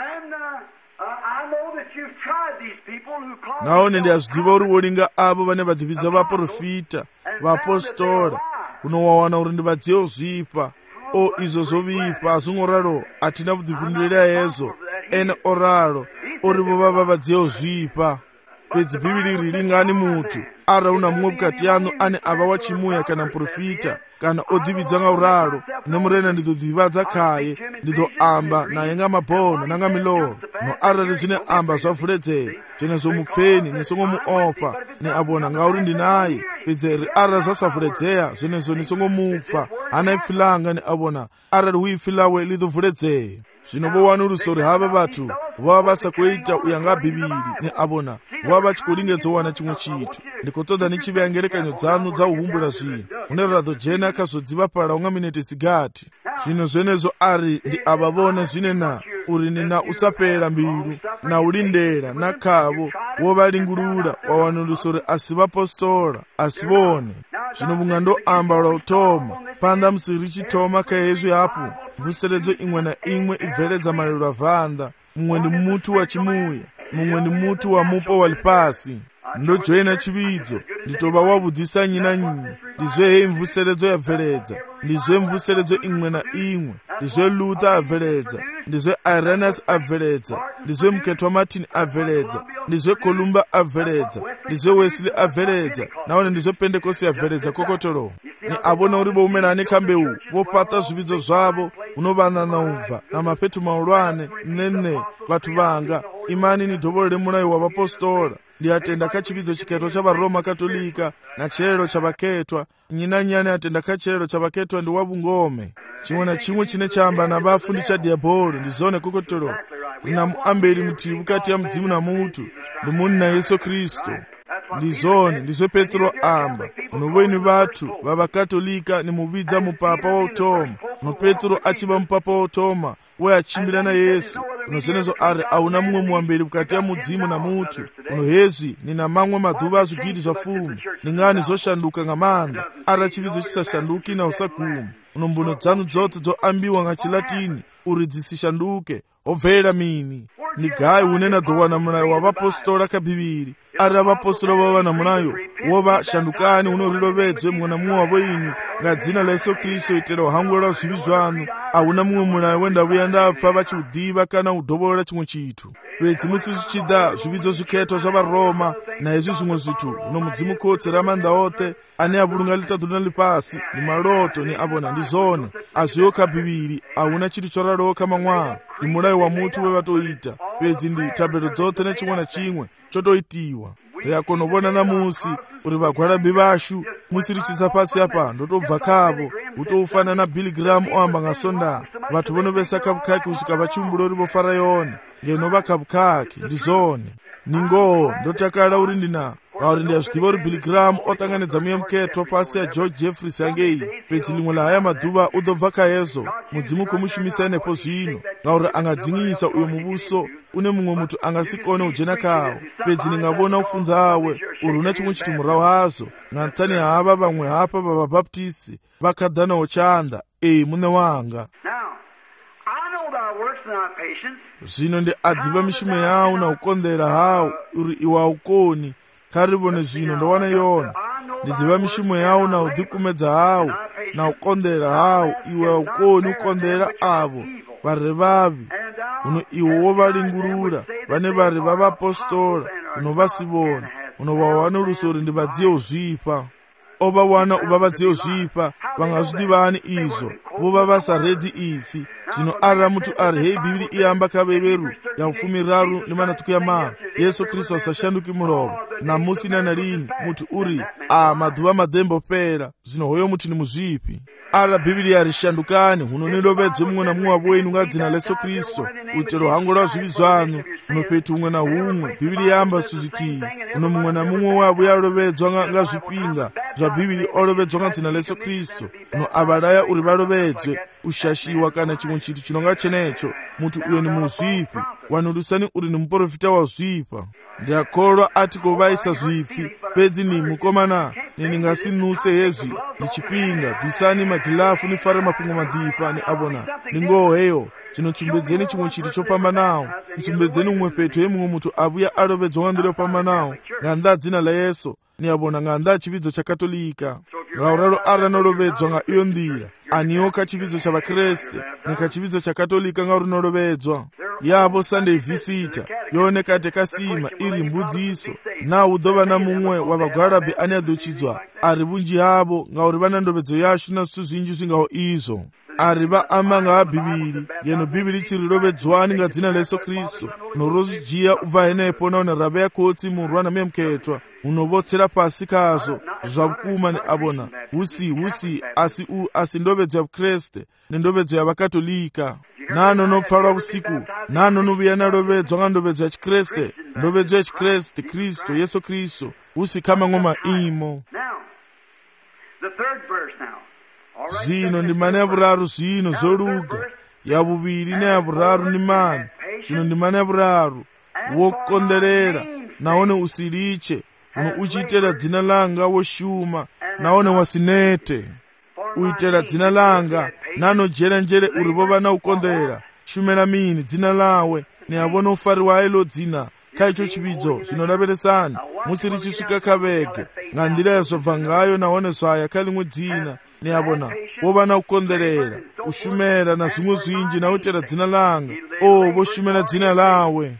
naone ndi azvidiva uri wolinga avo vane vadhividza vaprofita vapostora unowawana uri ndi vadziyo zvipa o izvo zvovipa azvingoralo atina kudhipindurira yezo ene oralo uri vovava vadziyo zvipa. Pedzi bhibhiri riri ngani mutu ara una mumwe vukati yanu ane ava wachimuya kana muprofita kana odhividza nga uralo nemurena ndidhodhivadza khaye ndidhoamba naye nga mabhono nanga miloro no arali zvine amba zvavhuledzera zvenezvo mupfeni nisongomuopa ne abona ngauri ndinaye pedzeri arali zvasavhuledzera zvenezvo nisongomupfa hana ifilanga ne abona arali huifilawe lidhovhuledzera. Zvino vowani rusori hava vathu vava vasakuita uyanga bhibhiri ne abona vava vachikulingetsowana chimwe chithu ndikotoda nichiveya ngerekanyo dzanu dza uhumbula zvinhu une radho jena akazodziva pala unga minete zigati. Zvino zvenezvo ari ndi ava vone zvine na uri nina usapera mbiru na ulindera na khavo wovalingulula wawana rusori asi vapostora asi vone. Zvino vungando amba lwa utoma panda musiri chitoma kaezvi hapo mvuseredzo imwe na imwe ibveredza malero avanda mumwe ndi mutu wa chimuya mumwe ndi mutu wa mupo wali pasi ndojoyena chividzo nditova wavudhisa nyi na nyi ndizve hei mvuseredzo yabveredza ndizve mvuseredzo imwe na imwe ndizve Luther abveredza ndizve Irenaeus abveredza ndizve mukhetwa Martin abveredza ndizve Columba abveredza ndizve Wesley abveredza naone ndizve Pentecost abveredza kokotolo ni abona uri voumenani kambeu vopata zvividzo zvavo unovana na ubva na mapetu maulwane nene vathu vanga imani ni dovolo remulayo wa vapostora ndi atenda kha chividzo chikhetwa cha varoma katolika na chilelo cha vakhetwa nyina nyani atenda kha chilelo cha vakhetwa ndi wavungome chimwe na chimwe chine chamba na bafu ndi cha diabolo ndi zone kokotolo rina muambeli mutivi vukati ya mdzimu na mutu ndi muni na Yesu Kristu. Ndizone ndizve Petro amba unovoini vathu vavakatolika ni muvidza mupapa wa utoma no Petro achiva mupapa wa utoma we achimbira na Yesu uno zvenezo ari auna mumwe muambeli vukati ya mudzimu na mutu uno hezvi nina mamwe madhuva azvigidi zva fumi ningani zoshanduka nga manda ari chividzo chisashanduki na usaguma uno mbuno dzanu dzote dzoambiwa nga Chilatini uri dzisishanduke obvera mini ni gai unena dhowana mulayo wa vapostora kabhibhiri ari avapostora vava na mulayo wova shandukani unorilovedzwe mumwe na mumwe wavo ini nga dzina la Yesu Kristu itera uhangula zvivi zvanu auna mumwe mulayo wenda vuya ndapfa vachiudhiva kana udhovola chimwe chithu pedzi musi zvichida zvividzo zvikhetwa zvavaroma na izvi zvimwe zvithu uno mudzimu kotsi ramanda ote ane avulunga litatu na lipasi ni maloto ni abona ndi zone azviyo kabhibhiri auna chithu choraloka mamwalo ni mulayo wa mutu wevatoita pedzi ndi tabelo dzote ne chimwe na chimwe chotoitiwa ri a kona u vhona ṋamusi uri vhagwalabi vashu musi ri tshi tsa fhasi apa ndo tou bva khavho hu tou fana na Billy Graham o amba nga Sondaha. Vhathu vho no vhesa kha vhukhakhi u swika vha tshi humbula uri vho fara yone ngeno vha kha vhukhakhi. Ndi zwone, ni ngoho, ndo takala uri ndi na ngauri ndi a zwi ḓivha uri Billy Graham o ṱanganedza muyamukhetho fhasi ya George Jeffreys hangei. Fhedzi ḽiṅwe ḽa haya maḓuvha u ḓo bva kha hezwo, mudzimu khou mu shumisa henefho zwino ngauri a nga dzinginyisa uyo muvhuso une muṅwe muthu a nga si kone u dzhena khawo. Fhedzi ni nga vhona u funza hawe uri hu na tshiṅwe tshithu murahu hazwo nga nṱhani ha havha vhaṅwe hafha vha vhabaptisi vha khaḓanaho tshanḓa. Ee, muṋe wanga, zwino ndi a ḓivha mishumo yau na u konḓela hau uri iwe a u koni. Kha ri vhone zwino ndo wana yone. Ndi ḓivha mishumo yau na u ḓikumedza hau na u konḓela hau. Iwe a u koni u konḓela avho vha re vhavhi. Huno iwe wo vha lingulula vhane vha ri vha vhapostola, huno vha si vhone. Huno vha wanulusa uri ndi vha dzie u zwifha. O vha wana u vha vha dzie u zwifha, vha nga zwi ḓivhani izwo, vho vha vha sa redzi ipfi. Zwino arali muthu a ri hei Bivhili i amba kha Vhevheru ya vufumiraru ndi maṱuku ya malo, Yesu Kristo a sa shanduki mulovha ṋamusi na na lini, muthu uri a maḓuvha maḓembe o fhela, zwino hoyo muthu ndi muzwifhi. Arali Bivhili ya ri shandukani, huno ni lovhedzwe muṅwe na muṅwe wa vhoinu nga dzina ḽa Yesu Kristo u itela u hangula zwivhi zwaṋu. Huno fhethu huṅwe na huṅwe Bivhili ya amba zwithu zwithihi. Huno muṅwe na muṅwe wavho ya lovhedzwa nga, nga zwifhinga zwa Bivhili o lovhedzwa nga dzina ḽa Yesu Kristo. Huno a vhalaya uri vha lovhedzwe u shashiwa kana tshiṅwe tshithu tshi no nga tshenetsho. Muthu uyo ni muzwifhi. Wanulusani uri ni muprofita wa zwifha. Ndi a kholwa a thi khou vhaisa zwipfi, fhedzi ni mukomana ni ni nga si nuse hezwi ndi tshifhinga. Bvisani magilafu ni fare mafhungo maḓipha ni a vhona. Ndi ngoho heyo. Zwino tsumbedzeni tshiṅwe tshithu tsho fhambanaho. Tsumbedzeni huṅwe fhethu he muṅwe muthu a vhuya a lovhedzwa nga nḓila yo fhambanaho nga nnḓa ha dzina ḽa Yesu. Ni a vhona nga nnḓa ha tshivhidzo tsha Katolika. Ngauralo arali no lovhedzwa nga iyo nḓila, aniho kha tshivhidzo tsha Vhakriste, ni kha tshivhidzo tsha Katolika ngauri no lovhedzwa. Yavho Sunday Visitor yone katekasima iri mbudziso, na hu ḓo vha na muṅwe wa vhagwalabi ane a ḓo tshidzwa a ri vhunzhi havho ngauri vha na ndovhedzo yashu na zwithu zwinzhi zwi ngaho izwo. A ri vha amba nga ha Bivhili, ngeno Bivhili tshi ri lovhedzwani nga dzina ḽa Yesu Kristo. No ro zwi dzhia u bva henefho nahone ra vhea khotsi murwa na muyamukhetwa huno vhotsela fhasi khazwo zwa vhukuma. Ni a vhona husi husi asi u asi ndovhedzo ya Vhukriste, ni ndovhedzo ya Vhakatolika. Nano no pfalwa vhusiku, nano no vhuya na lovhedzwa nga ndovhedzo ya Tshikriste, ndovhedzo ya Tshikriste Kristo Yesu Kristo, husi kha maṅwe maimo. Zwino ndi mane ya vhuraru zwino zwo luga, ya vhuvhili na ya vhuraru ni mani. Zwino ndi mane ya vhuraru wo konḓelela nahone u si litshe, uno u tshi itela dzina langa wo shuma nahone wa si nete. U itela dzina langa nano dzhele nzhele uri vho vha na u konḓelela. Shumela mini dzina lawe, ni a vhona u fariwa heḽo dzina kha itsho tshivhidzo. Zwino lavhelesani musi ri tshi swika kha vhege nga nḓila ya zwo bva ngayo nahone zwaya kha ḽiṅwe dzina. Ni a vhona vho vha na u konḓelela, u shumela na zwiṅwe zwinzhi na u itela dzina langa. O vho shumela dzina lawe,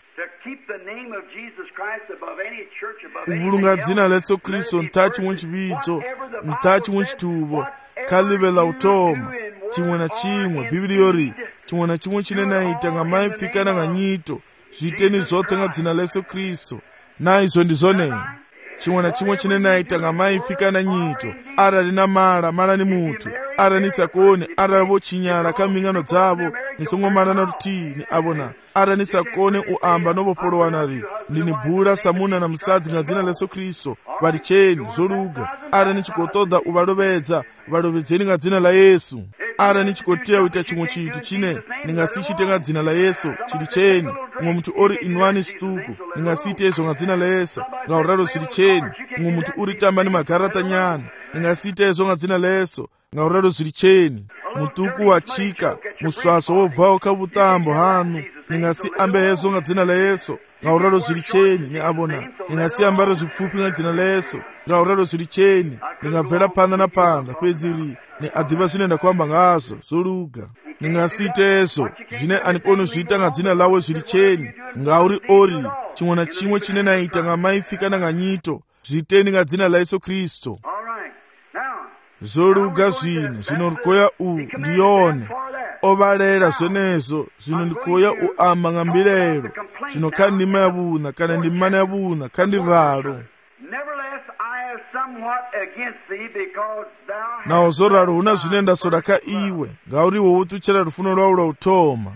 u vhulunga dzina ḽa Yesu Kristo nṱha tshiṅwe tshivhidzo, nṱha tshiṅwe tshituvo kha ḽivhe ḽa u thoma. Tshiṅwe na tshiṅwe Bivhili yori tshiṅwe na tshiṅwe tshine na ita nga maipfi kana nga nyito, zwiiteni zwoṱhe nga dzina ḽa Yesu Kristo. Na izwo ndi zwone. Tshiṅwe na tshiṅwe tshine na ita nga maipfi kana nyito, arali na mala malani muthu, arali ni sa koni, arali vho tshinyala kha mbingano dzavho ni songo mala na luthihi. Ni a vhona arali ni sa koni u amba no vhofholowana ri ndi ni bula sa muna na musadzi nga dzina ḽa Yesu Kristo, vha litsheni zwo luga. Arali ni tshi khou ṱoḓa u vha lovhedza, vha lovhedzeni nga dzina ḽa Yesu. Arali ni tshi khou tea u ita tshiṅwe tshithu tshine ni nga si tshite nga dzina ḽa Yesu, tshilitsheni. Muṅwe muthu ori inwani zwiṱuku, ni nga si ite hezwo nga dzina ḽa Yesu, ngauralo zilitsheni. Muṅwe muthu uri tambani magaraṱa nyana, ni nga si ite hezwo nga dzina ḽa Yesu, ngauralo zilitsheni. Muṱuku wa tshika, muswaswo wo bvaho kha vhuṱambo haṋu, ni nga si ambe hezwo nga dzina ḽa Yesu, ngauralo zilitsheni. Ni a vhona ni nga si ambare zwipfufhi nga dzina ḽa Yesu, ngauralo zilitsheni. Ni nga bvela phanḓa na phanḓa, fhedzi ri ni a ḓivha zwine nda khou amba ngazwo, zwo luga. Ni nga si ite hezwo zwine a ni koni u zwi ita nga dzina ḽawe, zilitsheni. Ngauri ori tshiṅwe na tshiṅwe tshine na ita nga maipfi kana nga nyito, zwiiteni nga dzina ḽa Yesu Kristo. Zwo luga zwino. Zwino ri khou ya u ndi yone o vhalela zwenezwo. Zwino ndi khou ya u amba nga mbilaelo. Zwino kha ndima ya vhuṋa kana ndimana ya vhuṋa kha ndi ralo. Nevertheless, I have somewhat against thee, because thou nawo zoraro huna zvine ndasora ka iwe ngauri iwe wotuchera rufuno rwavo rwautoma.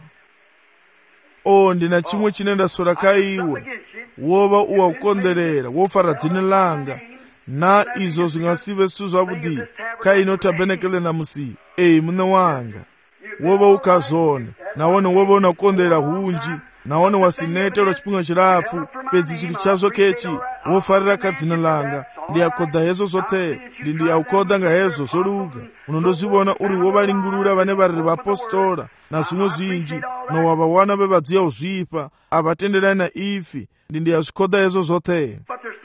O ndina chimwe chine ndasora ka iwe, wova uwakukonderera wofara dzina langa, na izvo zvingasive su zvavudi kaino tabenekele namusi. Ei mune wanga, wova ukazone nawone wova unakukonderera hunji, nawone wasinetero chipinga chirafu pedzi chitu chazvo kechi wofarira kadzina langa. Ndiyakodha hezvo zvote, ndindiyakukodha ngahezvo zvoruga. Unondozvivona uri wovalingurura vane variri vapostora nazvimwe zvinji, nowavawana vevadziya uzvipa avatenderani naifi. Ndindiyazvikodha hezvo zvote.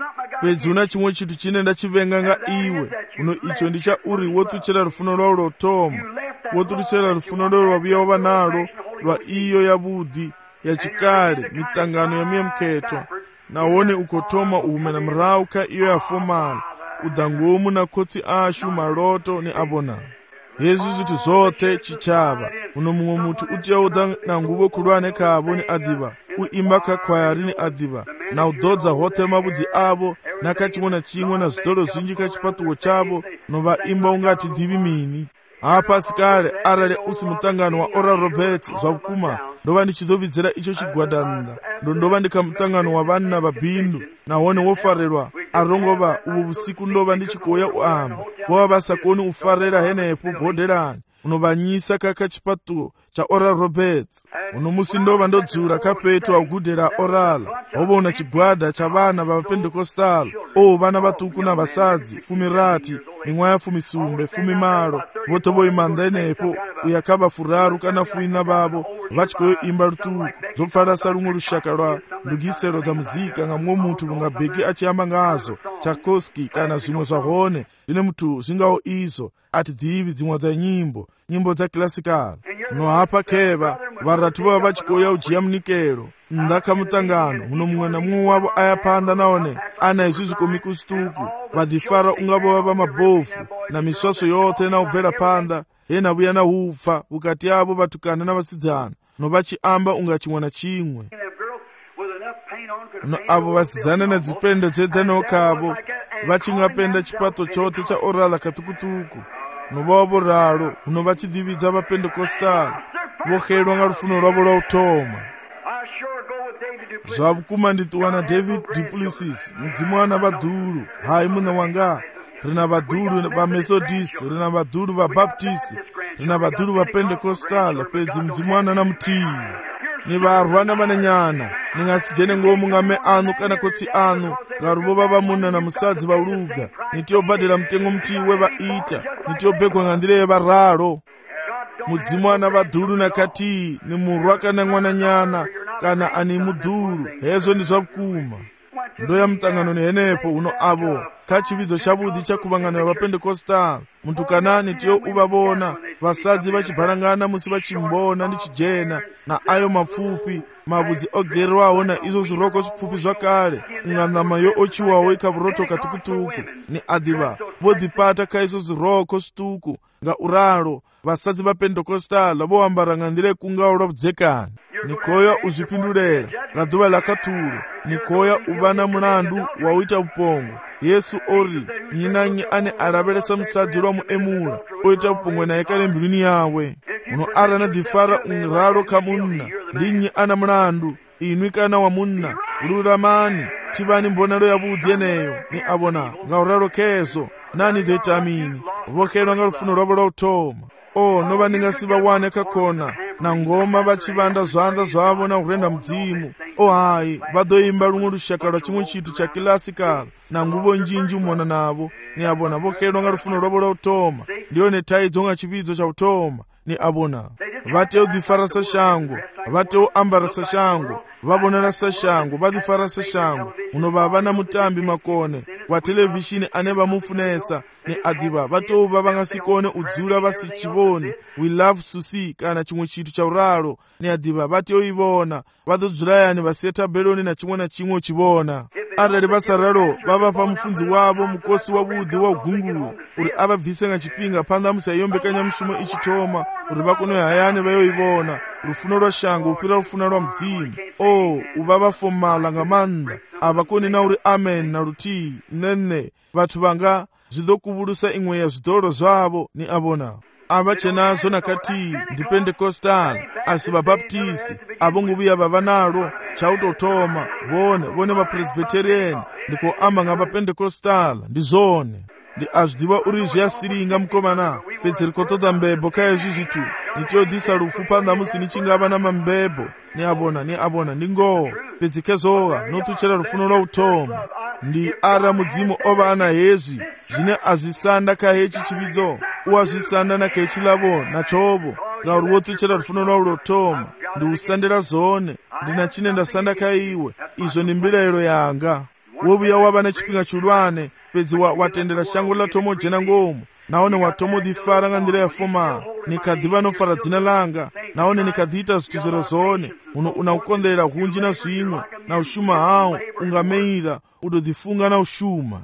Pedzi una chimwe chitu chine ndachivenga nga iwe, uno icho ndicha uri wotuchera rufuno rwavo rwautoma, wotuchera rufuno rwavo rwavuya wava naro rwa iyo yavudi yachikale, mitangano yamiyemuketwa. Nawone ukotoma uhume na mrau ka iyo yafomala, udangomu na kotsi ashu maloto ni abona. Hezi zitu zote chichava, uno mumwe mutu utiyaudha na nguvo kulwane kavo ni adhiva, uimba kakwayari ni adhiva, na udodza hote mabudzi avo, na kachimwe na chimwe na zitoro zinji kachipatuwo chavo, nova imba ungati dhivi mini. Apa sikale arale usi mutangano wa Oral Roberts zvakuma, ndova ndichidovidzera icho chigwadanda, ndova ndika mutangano wa vanhu navabhindu, nahone wofarerwa arongova ubu busiku ndova ndichikoya uamba, vova vasakoni ufarera henepo bhoderani, unovanyisa kaka chipatuo cha Oral Roberts. Uno musi ndova ndodzura kapetu augudhera Oral, wovona chigwada cha vana vapendekostal, o vana vatuku na vasadzi, fumi rati, imwaya fumi sumbe, fumi maro, voto voimanda enepo, uyakava furaru kana fuina vavo, vachikoyo imba rutuku, zopfarasa rumwe rushaka rwa ndugisero za muzika nga mwo mutu nga beki achiyamba ngazo, Tchaikovsky kana zvimwe zvahone, zvine mutu zvingawo izo, ati dhivi dzimwe dza nyimbo, nyimbo dza classical. No hapa keva, varatu vava vachikoya ujiya munikero, ndaka mutangano, uno mumwe na mumwe wavo ayapanda naone, ana izvi zvikomiku situku, vadhifara ungavo vava mabofu, na miswaso yote na ubvera panda, hena vuya na hufa, ukati yavo vatukana na vasidzana, no vachiamba unga chimwe na chimwe. No avo vasidzana na dzipendo dzedzeno kavo, vachingapenda chipato chote cha Oral katukutuku, no vavo raro, uno vachidhividza vapendekostal, voherwa nga rufuno rwavo rwautoma. Zvavukuma ndituwana David Du Plessis, mudzimwana vadhuru, hai mune wanga, rina vadhuru vamethodist, rina vadhuru vabaptist, rina vadhuru vapendekostal, pedzi mudzimwana na mutii. Ni varwana vananyana, ningasijene ngomu ngame anu kana kotsi anu, ngaruvo vava muna na musadzi vauluga, nitiobadira mtengo mtiwe vaita, nitiobegwa ngandire vararo. Mudzimwana vadhuru na kati, ni murwa kana mwananyana, kana ani mudhuru, hezo ndi zvavukuma. Ndoya mutangano ni henepo uno avo, kachividzo chavudhi chakuvangano ya vapendekostal, muntu kanani tiyo uvavona, vasadzi vachibharangana musi vachimbona ndi chijena, na ayo mapfupi, mavudzi ogerwawo na izo zviroko zvipfupi zvakale, ng'andama yo ochiwawo ikavuroto katukutuku, ni adhiva, vodhipata kaizo zviroko zvituku, nga uraro, vasadzi vapendekostal, voambara ng'andire kungawo rwabdzekani. Nikoya uzvipindurera, ngaduva lakaturo, nikoya uvana mulandu wauita upongo. Yesu ori, nyinanyi ane araveresa musadzi rwa muemura, oita upongo na ekale mbiluni yawe. Uno arana dhifara unraro kamunna, ndinyi ana mulandu, inwi kana wa munna, uluramani, tivani mbonalo ya budhi yeneyo, ni abona, ngauraro kezo, nani detamini, vokerwa nga rufuno rwavo rwautoma. O, nova ningasiva wane kakona, na ngoma vachivanda zvanza zvavo na kurenda mudzimu. O hai, vadoimba rumwe rushaka rwa chimwe chitu cha classical, na nguvo njinji umona navo, ni abona vokerwa nga rufuno rwavo rwautoma, ndiyo netaidzo nga chividzo cha utoma, ni abona. Vateo dhifara sa shango, vateo ambara sa shango, vabonera sa shango, vadhifara sa shango, uno vava na mutambi makone, wa televishini ane vamufunesa, ni adhiva, vateo vava ngasikone udzula vasichivoni, we love Susi, kana chimwe chitu cha uraro, ni adhiva, vateo ivona, vadhodzurayani vaseta beloni na chimwe na chimwe uchivona. Arali vasararo, vava pa mufunzi wavo, mukosi wa budhi wa ugunguru, uri ava vise nga chipinga, panda musayombe nyamushumo ichitoma, uri vakono hayane vayo ivona, rufuno rwa shango, upira rufuno rwa mdzimu. O, uvava fomala nga manda, apa kunena uri amen na lutii nene vathu vanga zvidokuvulusa imwe ya zvidoro zvavo ni abona ava chenazo nakati ndi Pentecostal asi vabaptisi avo nguvuya vava nalo chautotoma vone vone vapresbyterian ndiko amba nga vaPentecostal ndi zone ndi azvidiva uri zviyasiringa mukomana pedzeri kotoda mbebo kaya zvizitu nitiyodhisa lufu panda musi nichingava na mambebo ni abona ni abona ndi ngoo pedzikezowa notuchera rufuno lwa utoma ndi ara mudzimu ova ana hezvi zvine azvisanda kahechi chividzo uwazvisanda nakahechi lavo nachovo ngauri wotuchera rufuno lwa ulotoma ndi usandira zone ndina chine ndasanda kaiwe izvo ni mbirayiro yanga wovuya wava nechipinga chulwane pedzi watendera shango la tomo jena ngomu naone watomo difara nga ndira yafoma nikadhiva nofara dzina langa naone nikadhiita zvituzero zone uno unaukondera hunji na zvimwe na ushuma hao ungameira udodhifunga na ushuma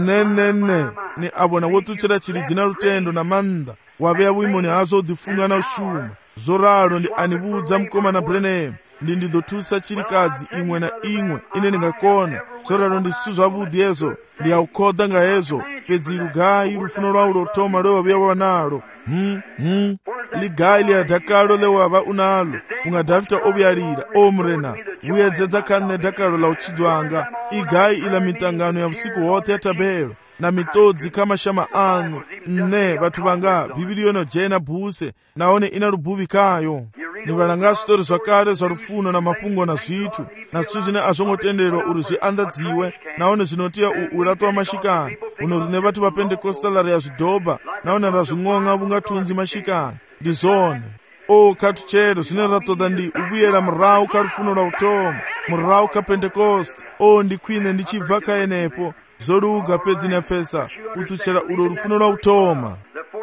nenene ni abona wotuchera chiri dzina lutendo na manda waveya vuimoni hazo udhifunga na ushuma zoraro ndi anibudza mkomana Branham ndi ndidhotusa chirikadzi imwe na imwe ine ndingakona zoraro ndi situ zvavudhi ezo ndiyaukodha nga ezo pedzi lugayi lufuno lwa ulotoma lwewavuya wanalo hmm, hmm. ligayi liyadhakalo lewava unalo ungadhavita ovuyalira omurena vuyedzedza kanne dhakalo la uchidzwanga igayi ila mitangano ya usiku wote ya tabelo na mitodzi kamashama anu ne vathu vanga bhibhiliyo nojena bhuse naone ina lubhuvikayo nivalanga switori zvakale zva rufuno na mapungo na zvithu na zvithu zvine azvongotenderwa uri zviandadziwe naone zvinotiya ulato wa mashikani uno rine vathu va Pentecostal ya zvidhobha naone razvin'onga vungatunzi mashikani ndi zone o katuchero zvine ratoda ndi uvuyela murau ka rufuno lwa utoma murau ka Pentecost o ndikwine ndichibva kaenepo zoluga pedzi nefesa kutuchera ulo rufuno lwa utoma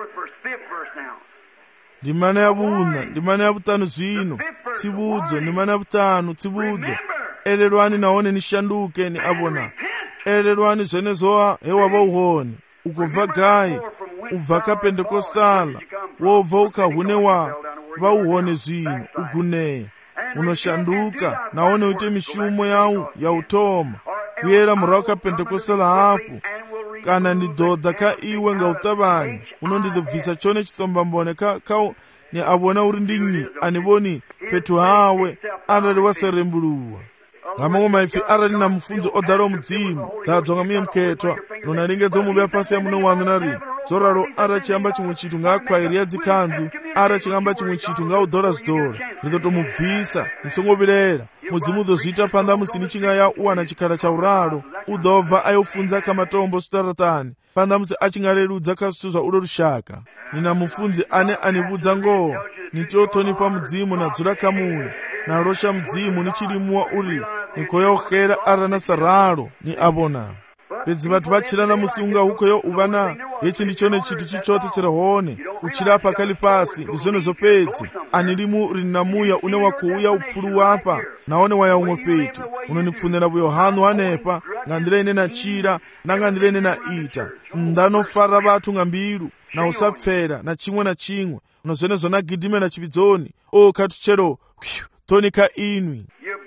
ndimana ya vuna ndimana ya vutanu zvino tsivudzo ndimana ya vutanu tsivudzo elelwani naone nishanduke ni abona elelwani zvenezoa hewava uhoni ukubva gayi ubva ka Pentecostala wobva ukahunewa vauhone zvino uguneya unoshanduka naone uite mishumo yau ya utoma kuyera murau ka Pentecostala hapo kana ndidhodha ka iwe nga utavanya unondidobvisa chone chitombambone ka, ka ni abona uri ndinyi anivoni petu hawe arali waserembuluwa ngamamwe maifi arali na mufunzo odalo mudzimu dhadzonga miye mketwa nonalingedza muveya pasi ya muno wanu nari zoraro ara chiamba chimwe chitu ngaakwairi ya dzikhanzu ara chingamba chimwe chitu ngaudhora zidhora ndidotomubvisa nisongovirera mudzimu udozvita panda musini chingaya uwana chikhala cha uralo udobva ayofunza kamatombo sutaratani panda musi achingarerudza kasvithu zva ulo rushaka nina mufunzi ane anibudza ngoo nitiyotonipa mudzimu nadzura kamuya narosha mudzimu nichilimuwa uri nikoyohera ara na saralo ni abona pedzi vathu vachilana musi unga hukoyo uvana yechi ndichone chitu chichote chirahone uchila pakali pasi ndizvonezo pedzi anilimu rinamuya une wakuuya upfulu wapa naone waya umwe petu unonipfunira vuyohanu anepa ngandira ine nachira nangandira ine naita ndanofara vathu ngambiru na usapfera na chimwe na chimwe unozvenezo nagidhime na chividzoni o katuchero tonika inwi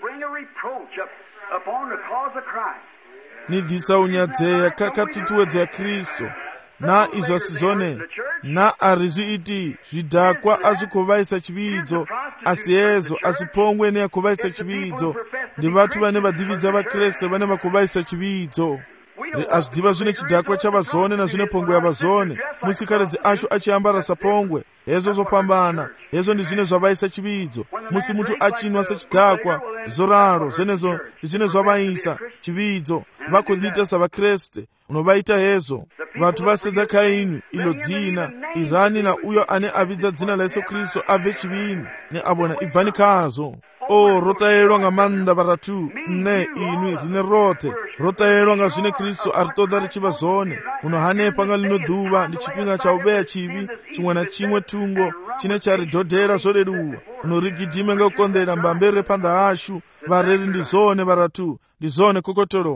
nidhisa unyadzeya kakatutuwedzo ya Kristu na izvo sizone na arizviiti zvidhakwa azvikuvaisa chividzo asi ezo asipongwe neyakuvaisa chividzo ndi vathu vane vadhividza vakreste vane vakuvaisa chividzo azvidiva zvine chidhakwa chavazone na zvine pongwe yavazone musikaredzi asho achiambara sapongwe hezvo zvopambana hezvo ndi zvine zvavaisa chividzo musi mutu achinwa sechidhakwa zoraro zvenezo ndi zvine zvavaisa chividzo vakudhita savakreste unovaita hezvo vathu vasedza kaini ilo dzina irani na uyo ane avidza dzina la Yesu Kristu abve chivini ne abona ibvani kazo o rotayelwa nga manda varatu ne inwi rine rote rotayelwa nga zvine Kristu aritoda richiva zone unohanepa nga lino dhuva ndi chipinga cha ubeya chivi chimwe na chimwe tungo chine charidhodhera zvoreruwa unorigidhime nga kukondera mbambere panda ashu vareri ndi zone varatu ndi zone kokotoro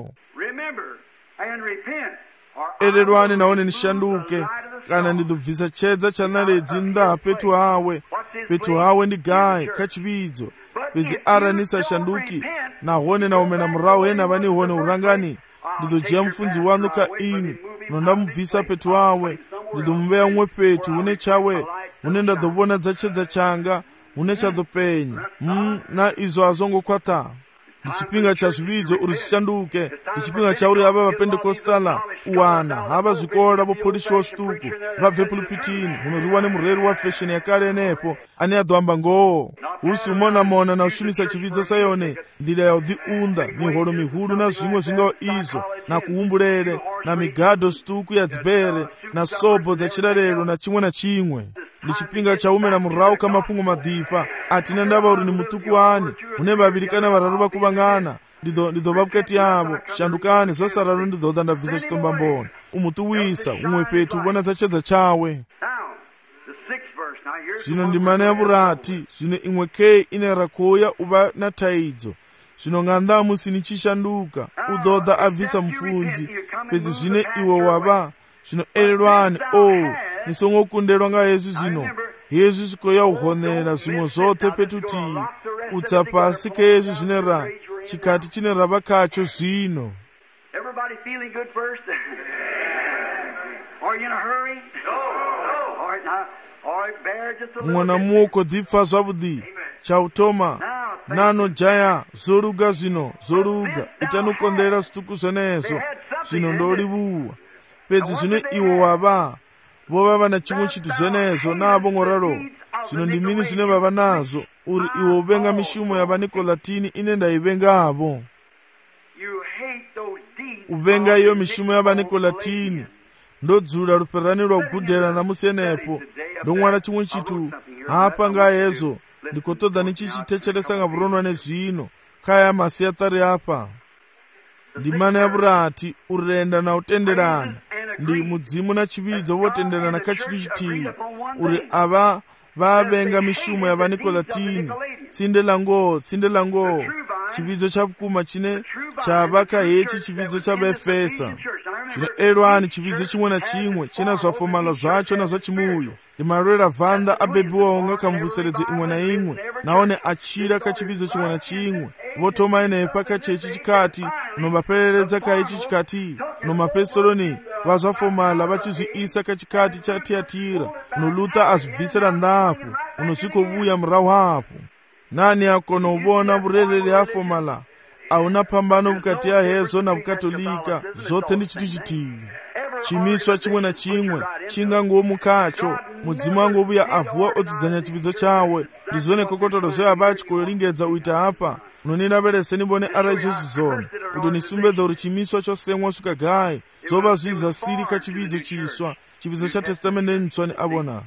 elelwani naone nishanduke kana ndidhubvisa chedza chanaredzi nda petu hawe petu hawe ndi gayi kachividzo pedzi ara nisashanduki nahone naumena murahu hena vani hone urangani ndizodzhiya mufunzi wanu kha inu nondamubvisa petu wawe ndizomuveya umwe petu une chawe une ndadzovona dzachedza changa une chadzopenya mm, na izvo hazongokwata ndichipinga cha zvividzo uri zvishanduke ndichipinga chauri hava vapendekostala uwana hava zvikora vopolishi vostuku vabve pulpitini unoriwa nemureri wafesheni yakare nepo ane adoamba ngoo usi umonamona na ushumisa chividzo sayone ndira ya udhiunda mihoro mihuru na zvimwe zvingawo izvo na kuumbulele na migadho stuku ya dzibere na sobo dzachirarero na chimwe na chimwe ndichipinga chaumena murahu kamapungo madhipa atina ndava uri ni mutuku wani une vaviri kana vararu vakuvangana ndidhova vukati avo shandukani zvasararu ndidhoda ndabvisa chitomba mboni umutuwisa umwe petu vona dzachedza chawe zvino ndimana yavurati zvino imwe kei ine rakoya uva na taidzo zvino ng'anda musini chishanduka udhoda abvisa mufunzi pedzi zvine iwe wava zvino elelwani o oh, nisongokundelwa nga hezvi zvino hezvi zvikoya uhonera zvimwe zvote petutii utsa pasi kezvi zvine ra chikati chine rava kacho zvino mwana muoko dhifa zvavudi chautoma nano jaya zoruga zvino zoruga itanukondera situku zvenezvo zvino ndolivuwa pedzi zvino iwo wava vova vana chimwe chitu zvenezvo navo ngoraro zvino ndimini zvine vava nazvo uri iwo uvenga mishumo yavanikolatini ine ndaivengavo uvenga iyo mishumo yavanikolatini ndodzura ruferani rwakugudhera namusenepo ndomwana chimwe chitu hapa ngayezo ndikotodha nichichitecheresa ngavuronwa nezvino kaya masiyatari apa ndimana yavurati urenda na utenderana ndi mudzimu na chividzo votenderana kachitu chitii uri ava vavenga mishumo yavanikolatini tsinde lango tsinde lango chividzo chapukuma chine chavaka hechi chividzo chavaefesa zvino elwani chividzo chimwe na chimwe china zvafomala zvacho na zvachimuyo ndimarwera vhanda abebiwawo ngakamvuseredzo imwe na imwe naone achira kachividzo chimwe na chimwe votoma inepa kachechi chikati nomapereredza kaechi chikati nomapesoroni vazvafomala vachizviisa kachikati chatiyatira noluta azvibvisira ndapo unosvikovuya murahu apo nani akona uvona vurereri afomala hauna pambano vukati yahezo na vukatolika zvote ndi chitu chitii chimiswa chimwe na chimwe chingangomukacho mudzimu angovuya avuwa odzidzanya chividzo chawe ndizvone kokotoro zveava achikoringedza uita apa unoninaverese nivone ara izvozvi zvone kuti nisumbedza uri chimiswa chosemwa svika gai zvova zvizasiri kachividzo chiswa chividzo chatestamende ntswa ni avona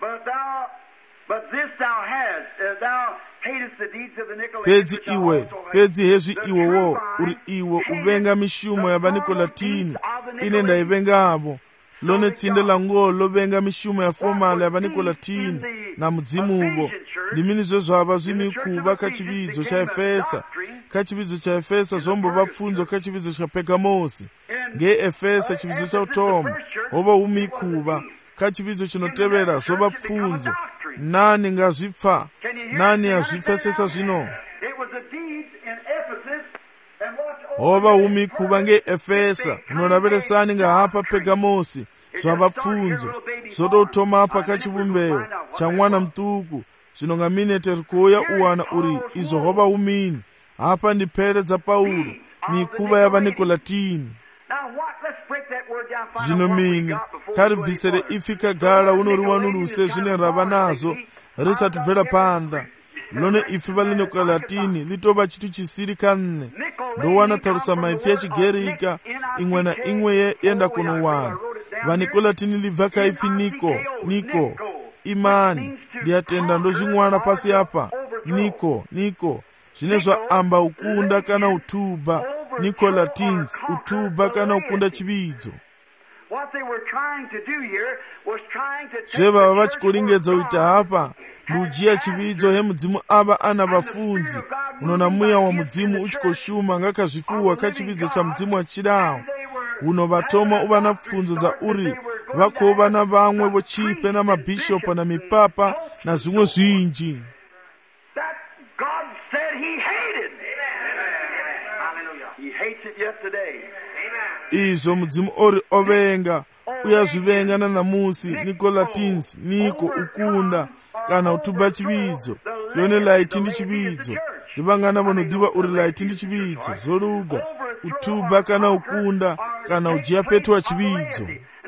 pedzi iwe pedzi hezvi iwowo uri iwe uvenga mishumo yavanikolatini ine ndaivengavo lone tsinde lango lovenga mishumo yafomala yavanikolatini na mudzimuvo ndimini zvezvava zvimikuva kachividzo chaefesa kachividzo chaefesa zvombova pfunzo kachividzo chapegamosi ngeefesa chividzo chautoma hova umikuva kachividzo chinotevera zvova pfunzo nani ngazvipfa nani azvipfesesa zvino hova umikuva ngeefesa unoraveresani ngahapa pegamosi zvava pfunzo zvotoutoma pakachivumbeyo chamwana mutuku zvino ngaminete rikuya uwana uri izvo hova umini hapa ndiperedza paulo mikuva yavanikolatini zvino mini karibvisere ifi kagara unoriwanuruse zvine rava nazo risati bvera panda lone ifi valinikolatini litova chitu chisiri kanne ndowana tarusa maifi yachigerika imwe na imwe yenda kunowana vanikolatini libva kaifi niko niko imani ndiyatenda ndozvimwana pasi apa niko niko zvine zvaamba ukunda kana utuba nikolatins utuba kana ukunda chividzo zvevava vachikoringedza uita hapa ndiujiya chividzo hemudzimu ava ana vafunzi unona mweya wa mudzimu uchikoshuma ngakazvipiwa kachividzo cha mudzimu wachidawo uno vatoma uva na pfunzo dza uri vakova na vamwe vochipe na mabhishopa na mipapa na zvimwe zvinji it yet today. izvo mudzimu ori ovenga uyazvivenga nanyamusi niko latins niko ukunda kana utuba chividzo yone laiti ndi chividzo ndivangana vanodiva uri laiti ndi chividzo zoluga utuba kana ukunda kana ujiya petu wa chividzo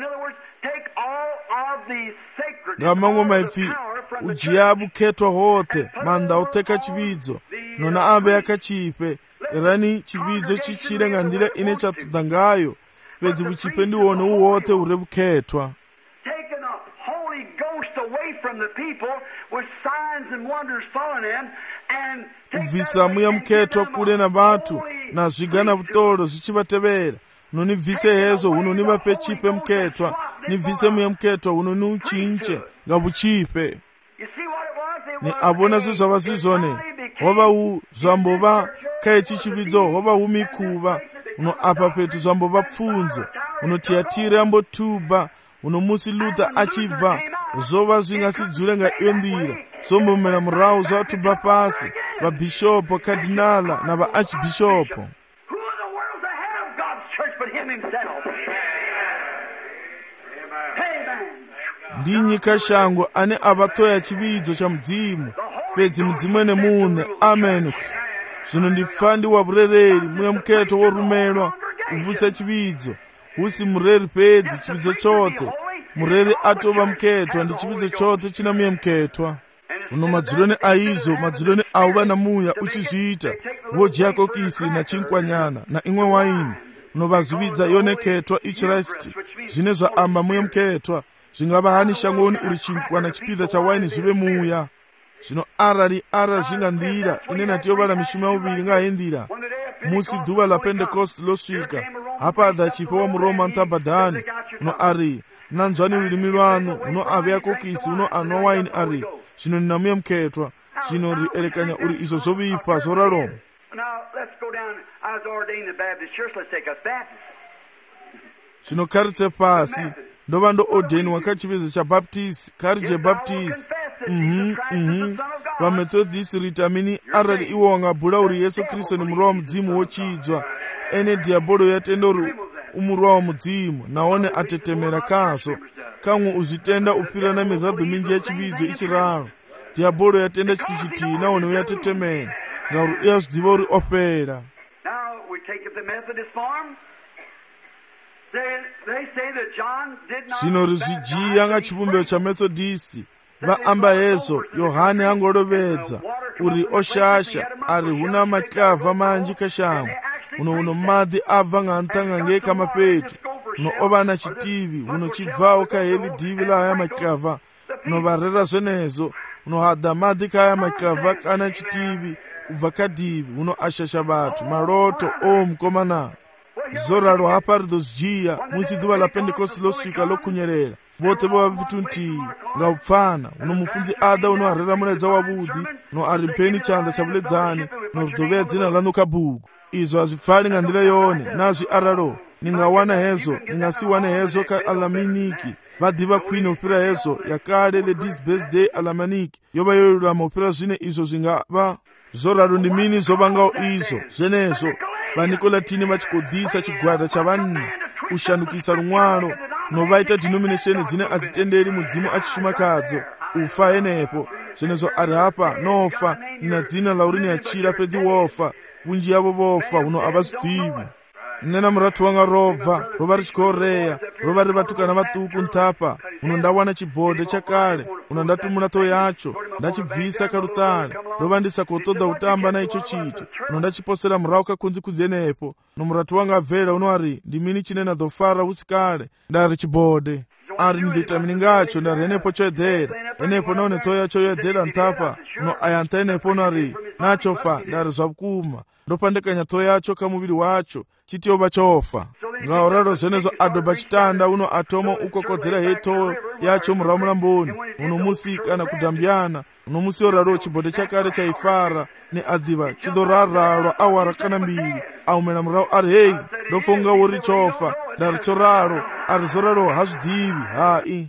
ngamamwe maifi ujiya buketwa hote manda uteka chividzo nona abe akachipe erani chividzo chichire ngandira ine chatuda ngayo pedzi buchipe ndiwone uwote ure buketwa uvisa muya muketwa kule na batu na zvigana butoro zvichivatevera nonivhise hezo unonivape chipe muketwa nivhise muya muketwa unoni uchinche ngabuchipe ni abona zizvava zvizvone hova u zvambova kaechi chividzo hova u mikuva uno apa petu zvambova pfunzo unotiyatira ambotuba uno musi Luther achibva zova zvingasidzure nga iyo ndira zombomera murau zvatuba pasi vabhishopo kadinala na vaarchbishopo ndi nyika shango ane avatoya chividzo cha mudzimu pedzi mudzimu ene mune amen zvino ndifa ndi waburereri muya muketo worumelwa uvuse chividzo usi mureri pedzi chividzo chote mureri atova muketwa ndi chividzo chote china muya muketwa uno madzuloni aizo madzuloni auva na muya uchizviita wojakokisi na chinkwanyana na imwe waini unovazividza yone ketwa ichirasti zvine zvaamba muya muketwa zvingava hani shangoni uri chinkwa na chipidha cha waini zvive muya zvino arali ara zvingandira ine natiyovala mishumo yauviri ngahendira musi dhuva la pentecost losvika hapadha chipe wa muroma ntabhadhani uno ari nanzwani rurimi rwanu uno ave yakokisi uno anwa waini ari zvino nina muya muketwa zvino ri elekanya uri izvo zvovipa zvoraroma. Zvino karitse pasi ndova ndo ordeni wakachivizo cha baptist karije baptist mhm mhm va methodist ritamini arali iwo wangabhura uri Yesu Kristo ni murwa wa mudzimu wochidzwa ene diabolo yatendori umurwa wa mudzimu naone atetemera kaso kamwe uzvitenda upfira na mirabvu minji yachividzo ichiraro diabolo yatenda chitu chitii naone uyatetemera ngauri uyazvidiva uri opera. Zvino rizvijiya nga chivumbiro cha Methodist vaamba yeso Yohane angorovedza uri oshasha ari huna makava manji kashango uno uno madhi abva ngantanga ngeka mapetu uno ova na chitivi uno chibvawo kaheli divi laya makava uno varera zvenezo uno hadha madhi kaya makava kana chitivi ubva kadivi uno ashasha vatu maroto o mukomana zoraro hapa ridozjiya musi dhuva la pentecost losvika lokunyerera vote vova vitunti ngaupfana uno mufunzi ada uno harera muledza wavudi uno ari mpeni chanza chavuledzani uno ridovea dzina lanu kabhuku izvo hazvipfali ngandira yone nazvi araro ningawana hezo ningasiwane hezo kaalamaniki vadhiva queen opera hezo yakare ladies birthday alamaniki yova yoyulama opera zvine izvo zvingava zoraro ndimini zovangawo izvo zvenezvo vanikolatini vachigodhisa chigwada chavanna kushandukisa rumwaro novaita denomination dzine azitenderi mudzimu achishumakadzo ufa yenepo zvenezvo ari hapa nofa nina dzina laurini yachira pedzi wofa vunji yavo vofa uno havazvidivi nena muratu wanga robva rova richikoreya rova rivatukana vatuku ntapa uno ndawana chibhodhe chakare uno ndatumuna to yacho ndachibvisa karutare rova ndisakotodza kutamba naicho chitu uno ndachiposera murau kakunzi kudzenepo nomuratu wanga abvera uno ari ndimini chinena dhofara usikare ndari chibhodhe ari nditamini ngacho ndari enepo choedhera enepo naone to yacho yoedhera ntapa uno ayanta enepo uno ari nachofa ndari zvakuma ndopandekanya to yacho kamuviri wacho chitiyova chofa ngauraro zvenezvo adobha chitanda uno atomo ukokodzera heto yacho murau mulamboni uno musi kana kudhambyana uno musi oraro chibhodhe chakare chaifara neadhiva chidorararwa awara kana mbiri aumena murau ari hei ndofunga uri chofa ndari choraro ari zoraro hazvidivi hai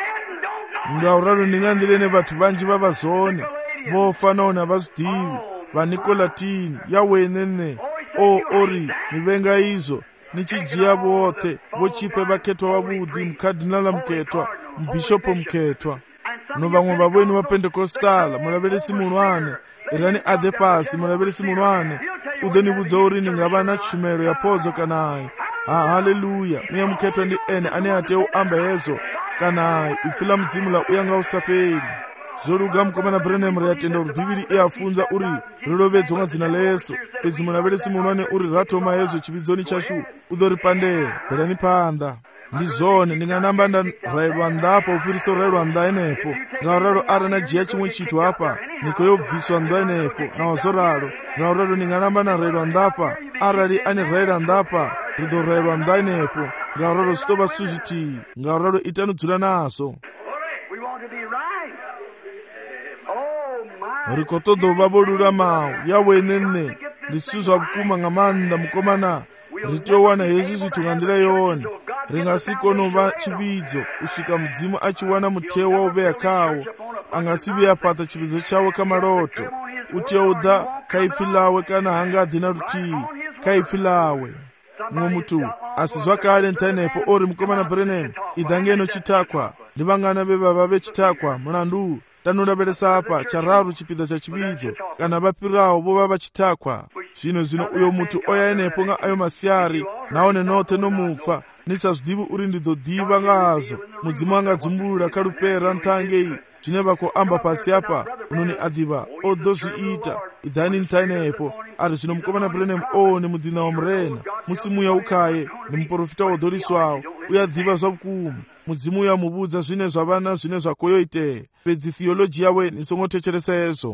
ngauraro ndingandirene vatu vanji vavazone vofa naone havazvidivi vanikolatini yawenene o ori nivenga izo nichijia vote vochipe vaketwa vavudi mkardinala mketwa mbishopo mketwa no vamwe vavweni va Pentecostala mulaveresi mulwane irani ade pasi mulaveresi mulwane udhenivudza uri ningava na tshumelo ya pozo kanayi ha haleluya muya mketwa ndi ene ane ateu amba hezo kanayi ifila mdzimu la uyanga usapeli zoluga mkomana Branham riyatenda uri bhibili iyafunza uri rilovedzwa nga dzina la Yesu pezi mulaveresi mulwane uri ratoma hezo chividzoni chashu udoripandera bverani panda ndi zone ndinganamba ndarayirwa ndapo upiriso rayirwa nda enepo ngauraro ara najiya chimwe chitu apa niko yobviswa ndo enepo nawazoraro ngauraro ndinganamba narayirwa ndapa arali ane rayira ndapa ridorayirwa nda enepo ngauraro sitova suziti ngauraro itanudzula naso rikotodo vavolula mawu yawenene lisuzwa vukuma nga manda mukomana ritowana yesu zitungandira yone ringasikonu chividzo usvika mudzimu achiwana muteu wauveya kawo angasiviyapata chividzo chawo kamaloto uteuda kaifi lawe kana hangadhi na rutii kaifi lawe mumwe mutu asi zvakale ntainepo ori mukomana Branham idhangeno chitakwa ndi vangana vevava vechitakwa mulandu tanondaveresa apa chararu chipidha cha chividzo kana vapirawo vova vachitakwa zvino zvino uyo mutu oyaenepo nga ayo masiyari naone note nomufa nisazvidivi uri ndidhodhiva ngazo mudzimu angadzumbulula kalupera ntangei zvine vakoamba pasi apa unoni adhiva odozviita idhani ntainepo ari zvino mukomana Branham o ni mudhina wa murena musimuya ukaye ni muprofita wodoriswawo uyadhiva zvavukuma mudzimu uyamuvudza zvine zvavana zvine zvakoyoite pedzi theology yawe nisongotecheresa yeso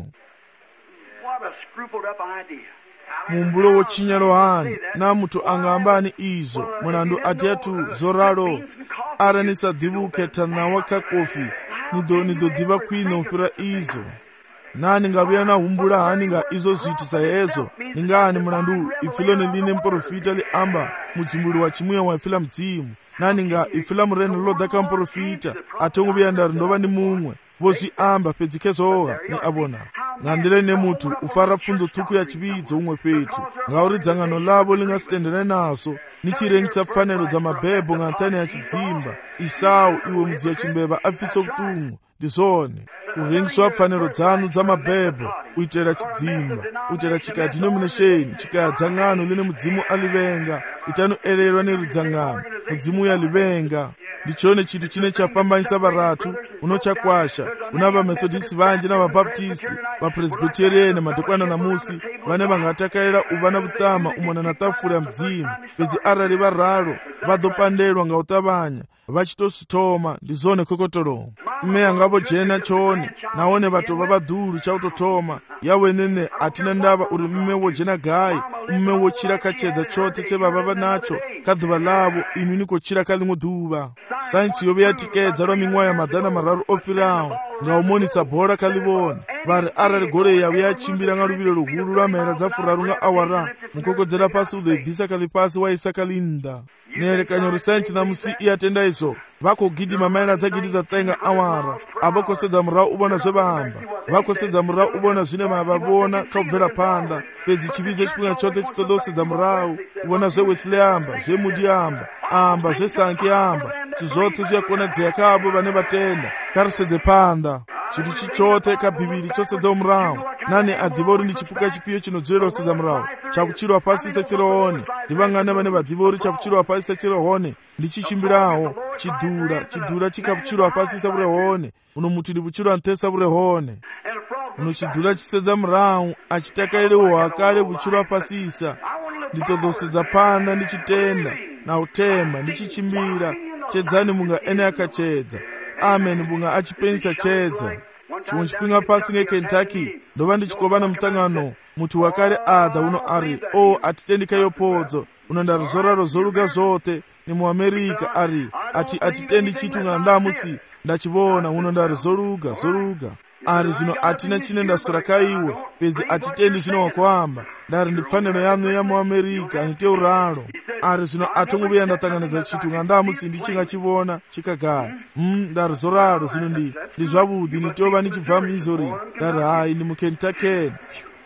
mumbulo wochinyalo hani na mutu angambani izo mwanandu atetu zoralo ara nisadhivuke tanawa kakofi nido nido dhiva kwino upira izo nani ngabuya na humbula hani nga izo zvitu sayezo ningani mwanandu ifilo niline mprofita li amba mudzimbulu wa chimuya wa ifila mdzimu nani nga ifila murena lodaka mprofita atongu biyandari ndova ni mumwe vozi amba pedzikezoga ni abona ngandile ne mutu ufara pfunzo thuku ya chividzo umwe petu ngauri dzangano lavo lingasitendere naso nichirengisa pfanelo dza mabhebho ngantani ya chidzimba Isau iwe mudzi ya chimbeva afiso kutumwa ndizone urengiswa pfanelo dzanu dza mabhebho uitera chidzimba uitera chikaya denomination chikaya dzangano line mudzimu alivenga itano elelwa neridzangano mudzimu yalivenga ndichone chitu chine chapambanisa varatu unochakwasha una vamethodisi vanji na vabaptisi vapresbiteriani madekwana namusi vane vangatakaira uvana vutama umona na tafura ya mdzimu pedzi arali vararo vadhopandelwa ngautavanya vachitositoma ndizone kokotolo mme angavo jena chone naone vatova vadhuru chautotoma yawenene atina ndava uri mme wojena gai mme wochira kachedza chote chevava vanacho kadhuva lavo inu nikochira kalimwe dhuva sainsi yove yatikedza lwa ming'wa ya madhana mararu opirawo ngaumonisa bhora kalivona vari arali gore yavo yachimbira nga luvilo luhulu lwa mahera dza furaru nga awara mukokodzera pasi udhoibvisa kali pasi waisa kalinda neelekanyo risainsi namusi iyatenda iso vakogidima maira dzagidi dzatenga awara avokosedza murau uvona zvevahamba vakosedza murau uvona zvine vavavona kabvera panda pedzi chividzo chipinga chote chitodosedza murau uvona zvewesley amba zvemudi amba amba zvesanki amba chizvote chiyakonedzeya kavo vane vatenda karisedze panda chitu chichote kabhibhiri chosedza murau nani adhiva uri ndichipuka chipiyo chinodzorera kusedza murau chakuchirwa pasi sechirohone ndivangana vane vadhiva uri chakuchirwa pasi sechirohone ndichichimbirawo chidhura chidhura chikapuchirwa pasi savurehone uno muti ndipuchirwa ntesa vurehone uno chidhura chisedza murau achitakairiwo hakale vuchirwa pasisa nditodosedza panda ndichitenda nautema ndichichimbira chedzani munga ene akachedza amen bunga achipenisa chedza chimwe chipinga pasi ngekentucky ndova ndichikovana mutangano muti wakale adha uno ari o atitendikayo podzo uno ndarizoraro zoluga zote ni muamerika ari ati atitendi chitu nga ndamusi ndachivona uno ndarizoluga zoluga ari zvino atina chine ndasura kaiwe pedzi atitendi zvino wakuamba ndari ndifaniro yanu ya muamerika aniteuraro ari zvino atongovuya ndatanganidza chitu nga ndamusi ndichingachivona chikagara mm, ndari zoraro zvino ndi ndi zvavudi nditova ndichibva missouri ndari hai ndi mukentucky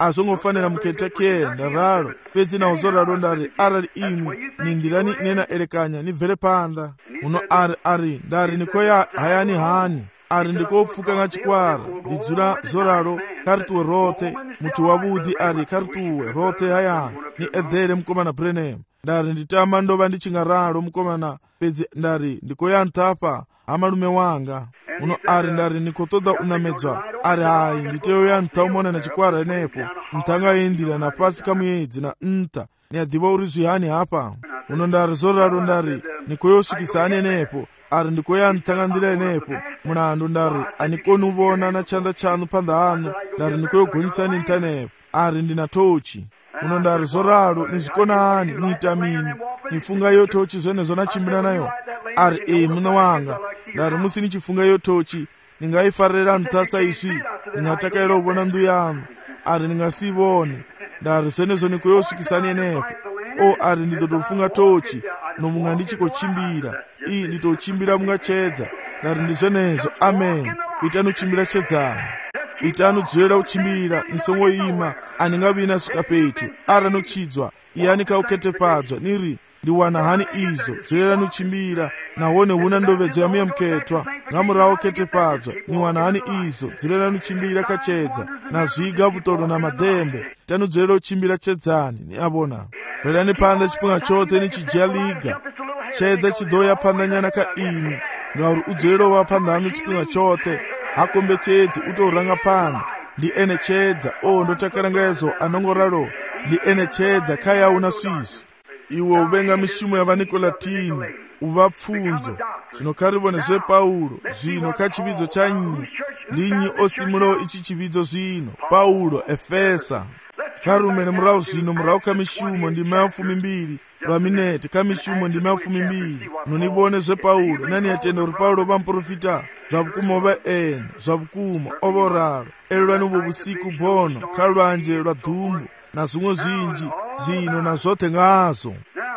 azongofanira muketeke ndaralo pedzi nawo zoralo ndari arali imwe ningirani nena elekanya nibvere panda uno ari ari ndari nikoya hayani hani ari ndikofuka nga chikwara ndidzula zoralo karituwe rote muti wabudhi ari karituwe rote hayani ni edhere mukomana Branham ndari nditama ndova ndichingaralo mukomana pedzi ndari ndikoya ntapa amalume wanga uno ari ndari nikotoda unamedzwa ari hayi nditeyoya ntaumona na chikwara nepo ntanga indira na pasi kamuyedzi na nta niadhiva uri zvihani hapa uno ndari zoralo ndari nikoyosvikisane nepo ari ndikoya ntanga ndira nepo munandu ndari anikoni uvona na chanda chanu panda anu ndari nikoyogonisani nta nepo ari ndina tochi uno ndari zoralo nizvikonani niitamini nifunga yo tochi zvenezo nachimbina nayo ari e muna wanga ndari musi nichifunga yo tochi ningaifarira ntasa isvi ningatakaira uvona ndu yanu ari ningasivone ndari zvenezo nikoyosvikisani nepo o ari nditotofunga tochi nomunga ndichikochimbira iyi nditochimbira mungachedza ndari ndizvenezo amen itani uchimbira chedzani itani udzorera uchimbira nisongoima aningavina svika petu ari anochidzwa iye anikauketepadzwa niri ndiwana hani izo dzorerani uchimbira nahone huna ndovedzo yamuyamuketwa ngamurawo ketepadzwa niwana hani izo dzorerani uchimbira kachedza nazviga butoro namadhembe tani udzorera uchimbira chedzani ni abona bverani panda chipunga chote nichijaliga chedza chidoya panda nyana ka imi ngauri udzorerova pandanu chipunga chote hakombe chedzi utoranga panda ndi ene chedza o ndotakarangaezo anongoralo ndi ene chedza kaya una swizi iwe uvenga mishumo yavanikolatini uva pfunzo zvino karivone zvepaulo zvino kachividzo chanyi ndinyi osimulo ichi chividzo zvino paulo efesa karume nemurau zvino murau kamishumo ndima yafumi mbiri vaminete kamishumo ndima yafumi mbiri nonivone zvepaulo nani yatenda uri paulo vamuprofita zvavukuma ova ene zvavukuma ovoraro elelwani uvo vusiku bono kalwanje lwa dhumbu na zvimwe zvinji zvino na zvote ngazo.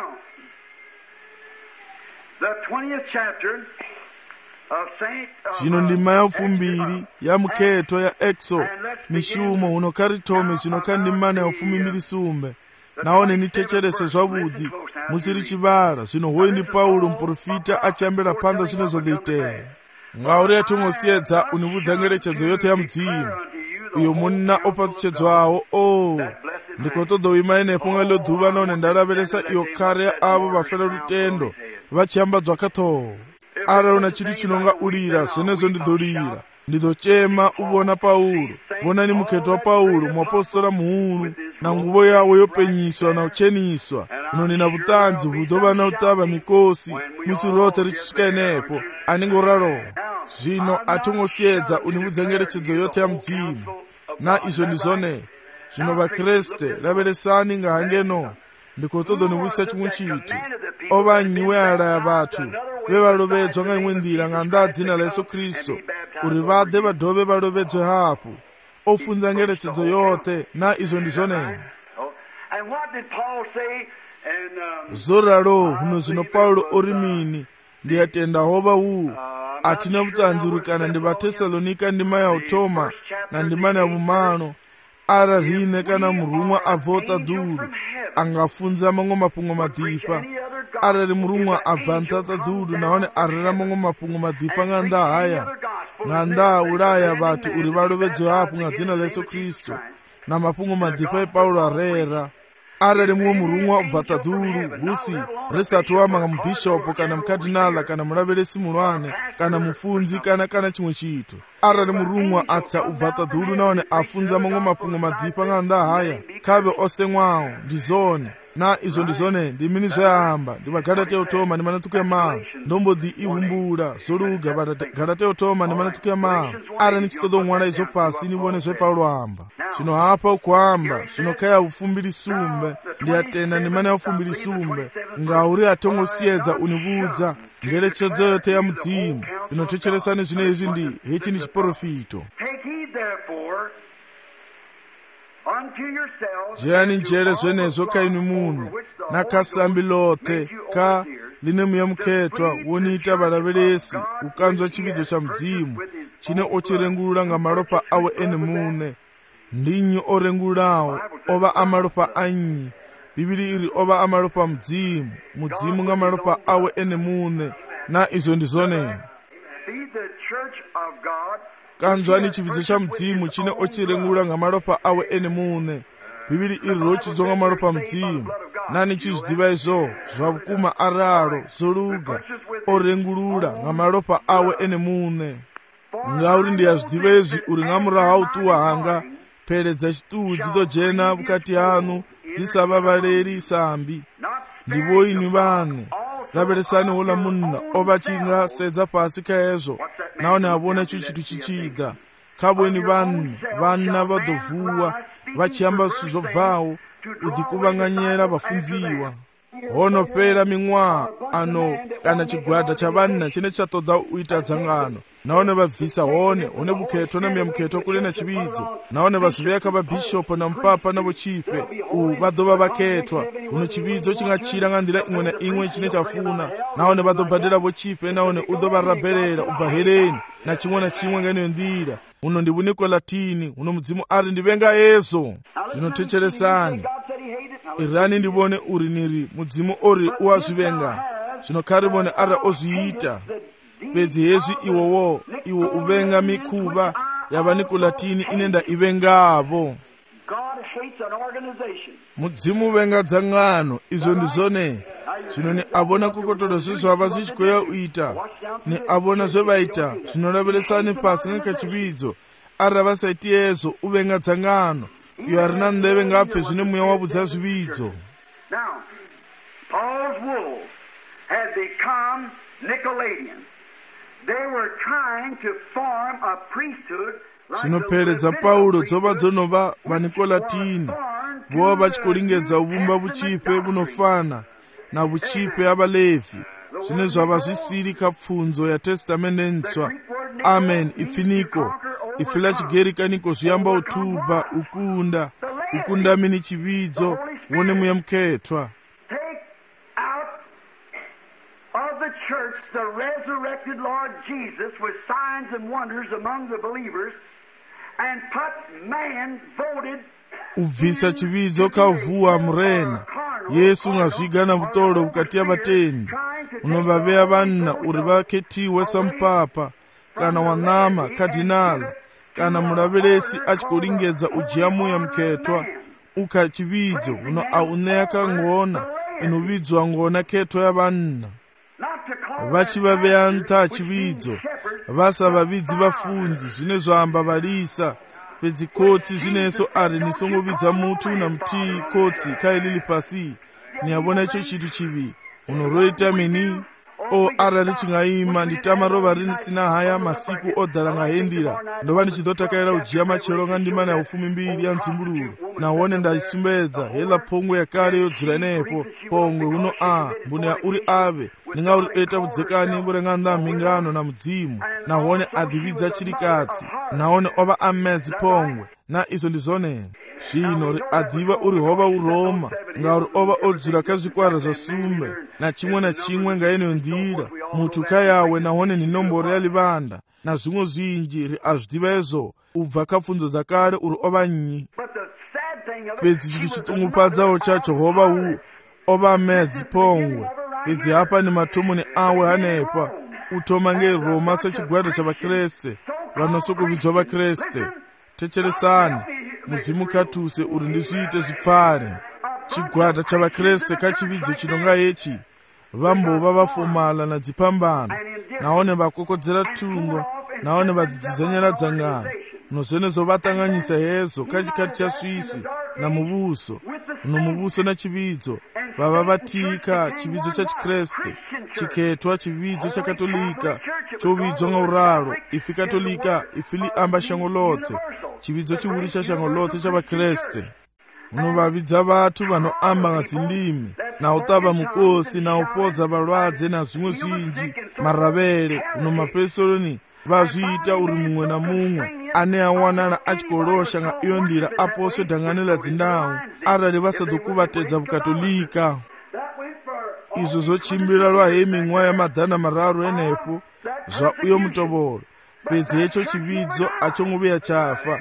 Zvino ndima yafumbiri ya muketo ya exo mishumo unokaritome zvino kandimana yafumi mbiri sumbe naone nitecherese zvavudi musiri chivara zvino hoyi ndi paulo muprofita achambira panda zvino zvoleiteya ngauri yatongosiedza univudza ngerechedzo yote ya mudzimu uyo munna opathichedzwawo o ndikotodoima inepo ngalo dhuva none ndaraveresa iyo kare ya avo vafera lutendo vachiyambadzwa katoo ara una chitu chinonga ulira zvenezo ndidholira ndidochema uvona paulo vona ni muketo wa paulo muapostola muhulu na nguvo yawo yopenyiswa na ucheniswa unoni na vutanzi hudova na utava mikosi misi rote richisuka inepo aningoraro zvino atongosiedza univudzengerechedzo yote ya mudzimu na izvo ndizone zvino vakreste laveresani ngahangeno ndikotodonivusisa chimwe chitu ovanyiwe ala ya vatu vevalovedzwa nga imwe ndira nga nda dzina la Yesu Kristo uri vade vadove valovedzwe hapo ofunza ngerechedzo yote na izvo ndizone zoralo huno zvino paulo orimini ndiyatenda hova uu atina vutanzirikana ndi vathesalonika ndima ya utoma na ndima ya vumano ara rine kana murumwa avota dulu angafunza mango mapungo madipa ara ri murumwa avantata dulu naone arira mango mapungo madipa nga nda haya nga nda ulaya vatu uri valovedzwe hapo nga dzina la Yesu Kristo na mapungo madipa e paulo arera ara rimwe murumwa ubvata dulu husi risatu wama nga mbishopu kana mkardinala kana mulaveresi mulwane kana mufunzi kana kana chimwe chitu ara ri murumwa atsa ubvata dulu naone afunza mango mapungo madipa nga nda haya kave osemwawo ndizone na izvo ndizone ndimini zvoyahamba ndivagalate otoma ndimanatuke mawo ndombodhi ihumbula zoluga vagalate otoma ndimanatuke mawo ara nichitodo mwana izvo pasi nivone zvepaulo amba zvino hapa ukuhamba zvino kaya ufumbiri sumbe ndiyatenda ndimana yafumbiri sumbe ngauri atongosiedza univudza ngerechedzo yote ya mudzimu inotecheresani zvino izvi ndi hechi ndi chiprofito jeyani njere zvenezvo kaini munhu nakasambi lote ka line muyamuketwa woniita valaveresi ukanzwa chividzo cha mudzimu chine ochirengulula nga malopa awe ene mune ndinyi o rengulaho ova a malofha a nnyi. Bibili iri ova a malofha mudzimu, mudzimu nga malofha awe ene muṋe, na izwo ndi zwone. Kanzwani chividzo cha mudzimu chine o tshi rengula nga malofha awe ene muṋe. Bibili iri ro chidzwa nga malofha mudzimu, nani tshi zwiḓivha izwo zwa vhukuma aralo zwo luga o rengulula nga malofha awe ene muṋe. Ngauri ndi a zwiḓivha hezwi uri nga murahu ha u ṱuwa hanga phele dza tshiṱuhu dzi ḓo dzhena vhukati haṋu dzi sa vhavhaleli sambi. Ndi vhoini vhaṋe, lavhelesani houḽa munna o vha tshi nga sedza fhasi kha hezwo nahone a vhona itsho tshithu tshi tshi ḓa. Kha vhoini vhanna, vhanna vha ḓo vuwa vha tshi amba zwithu zwo bvaho u ḓikuvhanganyela vhafunziwa. Ho no fhela miṅwaha ano kana tshigwada tsha vhanna tshine tsha ṱoḓa u ita dzangano, nahone vha bvisa hone hune vhukhetho na miyamukhetho kule na tshividzo, nahone vha zwi vhea kha vhabishopo na mpapa na vhotshipe u vha ḓo vha vhakhethwa. Huno tshividzo tshi nga tshila nga nḓila iṅwe na iṅwe tshine tsha funa, nahone vha ḓo badela vhotshipe, nahone u ḓo vha rabelela u bva heleni na tshiṅwe na tshiṅwe nga heneyo nḓila. Huno ndi vunikolatini, huno mudzimu ari ndi vhenga hezwo. Zwino thetshelesani, irani ndi vhone uri niri mudzimu ori u a zwi vhenga. Zwino kha ri vhone ara o zwi ita. Fhedzi hezwi iwowo iwo u vhenga mikhuvha ya vhanikolatini ine nda i vhengavho. Mudzimu vhenga dzangano, izwo ndi zwone. Zwino ni a vhona kokotolo zwe zwa vha zwi tshi khou ya u ita, ni a vhona zwe vha ita. Zwino lavhelesani fhasi nga kha tshividzo, ara vha sa iti hezwo u vhenga dzangano. Iyo a ri na nḓevhe nga pfe zwine muya wa vhudza zwividzo. Now, Paul's wolves had become Nicolaitans. They were trying to form a priesthood. Zwino phele dza Paulo dzo vha dzo no vha vhanikolatini, vho vha tshi khou lingedza u vhumba vhutshipe vhunofana na vhutshipe ha vhaLevi, zwine zwa vha zwisili kha pfunzo ya testamende ntswa. Amen. Ifiniko ifi la Chigerika zwi amba u thuba, u kunda, u kunda mini chividzo wone muyamukhethwa. The church, the resurrected Lord Jesus, with signs and wonders among the believers, and put man voted ubvisa chividzo kha uvuwa murena. Yesu nga zviga na vhutolo vhukati ha vhatendi, unovhavhea vanna uri vakhethiwe sa mpapa kana wanama kadinala kana mulavhelesi a tshi khou lingedza u dzhia muya mukhethwa u kha chividzo uno a u ṋea kha ngona ino vhidzwa ngona khetho ya vanna. Vha tshi vha vhea nṱha ha chividzo, vha sa vhavhidzi vhafunzi zwine zwa amba vhalisa. Fhedzi khotsi zwineso ari ni songo vhidza muthu na muthihi khotsi kha heḽi ḽifhasi. Ni a vhona itsho tshithu tshivhi uno ro ita mini? O arali tshi nga ima ndi tama ro vha ri sina haya masiku o ḓala nga heyi nḓila, ndo vha ndi tshi ḓo takalela u dzhia matshelo nga ndima na ufumi mbili ya nzumbululo, nahone nda i sumbedza heiḽa phongo ya kale yo dzula henefho. Phongo huno a mbune ya uri ave ndi nga uri o ita vhudzekani vhu re nga nnḓa ha mbingano na mudzimu, nahone a ḓivhidza tshilikadzi, nahone o vha a mmedzi phongwe, na izwo ndi zwone. Zwino ri a ḓivha uri ho vha u Roma, ngauri o vha o dzula kha zwikwara zwa sumbe na tshiṅwe na tshiṅwe nga yeneyo nḓila, muthu kha yawe, nahone ni nomboro ya ḽivhanda na zwiṅwe zwinzhi. Ri a zwi ḓivha hezwo u bva kha pfunzo dza kale uri o vha nnyi. Fhedzi tshithu tshiṱungufhadzaho tshatsho ho vha hu o vha medzi phongwe. Fhedzi hafha ni mathomoni awe hanefha u thoma ngei Roma sa tshigwada tsha vhakreste vha no sokou vhidzwa vhakreste. Thetshelesani, mudzimu kha thuse uri ndi zwi ite zwi pfale. Tshigwada tsha vhakreste kha tshividzo tshino nga hetshi vha mbo vha vha fomala na dziphambano, nahone vha kokodzela thungo, nahone vha ḓidzudzanyela dzangano. No zwenezwo vha ṱanganyisa hezwo kha tshikhathi tsha swiswi na muvhuso. No muvhuso na tshividzo vha vha vhathihi kha tshividzo tsha Tshikriste, tshikhethwa tshividzo tsha Katolika tsho vhidzwa nga uralo. Ifi Katolika ifi ḽi amba shango ḽoṱhe, tshividzo tshihulu tsha shango ḽoṱhe tsha vhakreste. Uno vha vhidza vhathu vha no amba nga dzindimi na u ṱavha mukosi na u fhodza vhalwadze na zwiṅwe zwinzhi, maravhele. Uno mafhedziseloni vha zwi ita uri muṅwe na muṅwe ane a wanala a tshi khou losha nga iyo nḓila a poswe dangani ḽa dzindau, arali vha sa ḓo kuvhatedza vhukatolika. Izwo zwo tshimbila lwa heyi miṅwaha ya maḓana mararu henefho zwa uyo mutovholo. Fhedzi hetsho tshividzo a tsho ngo vhuya tshafa.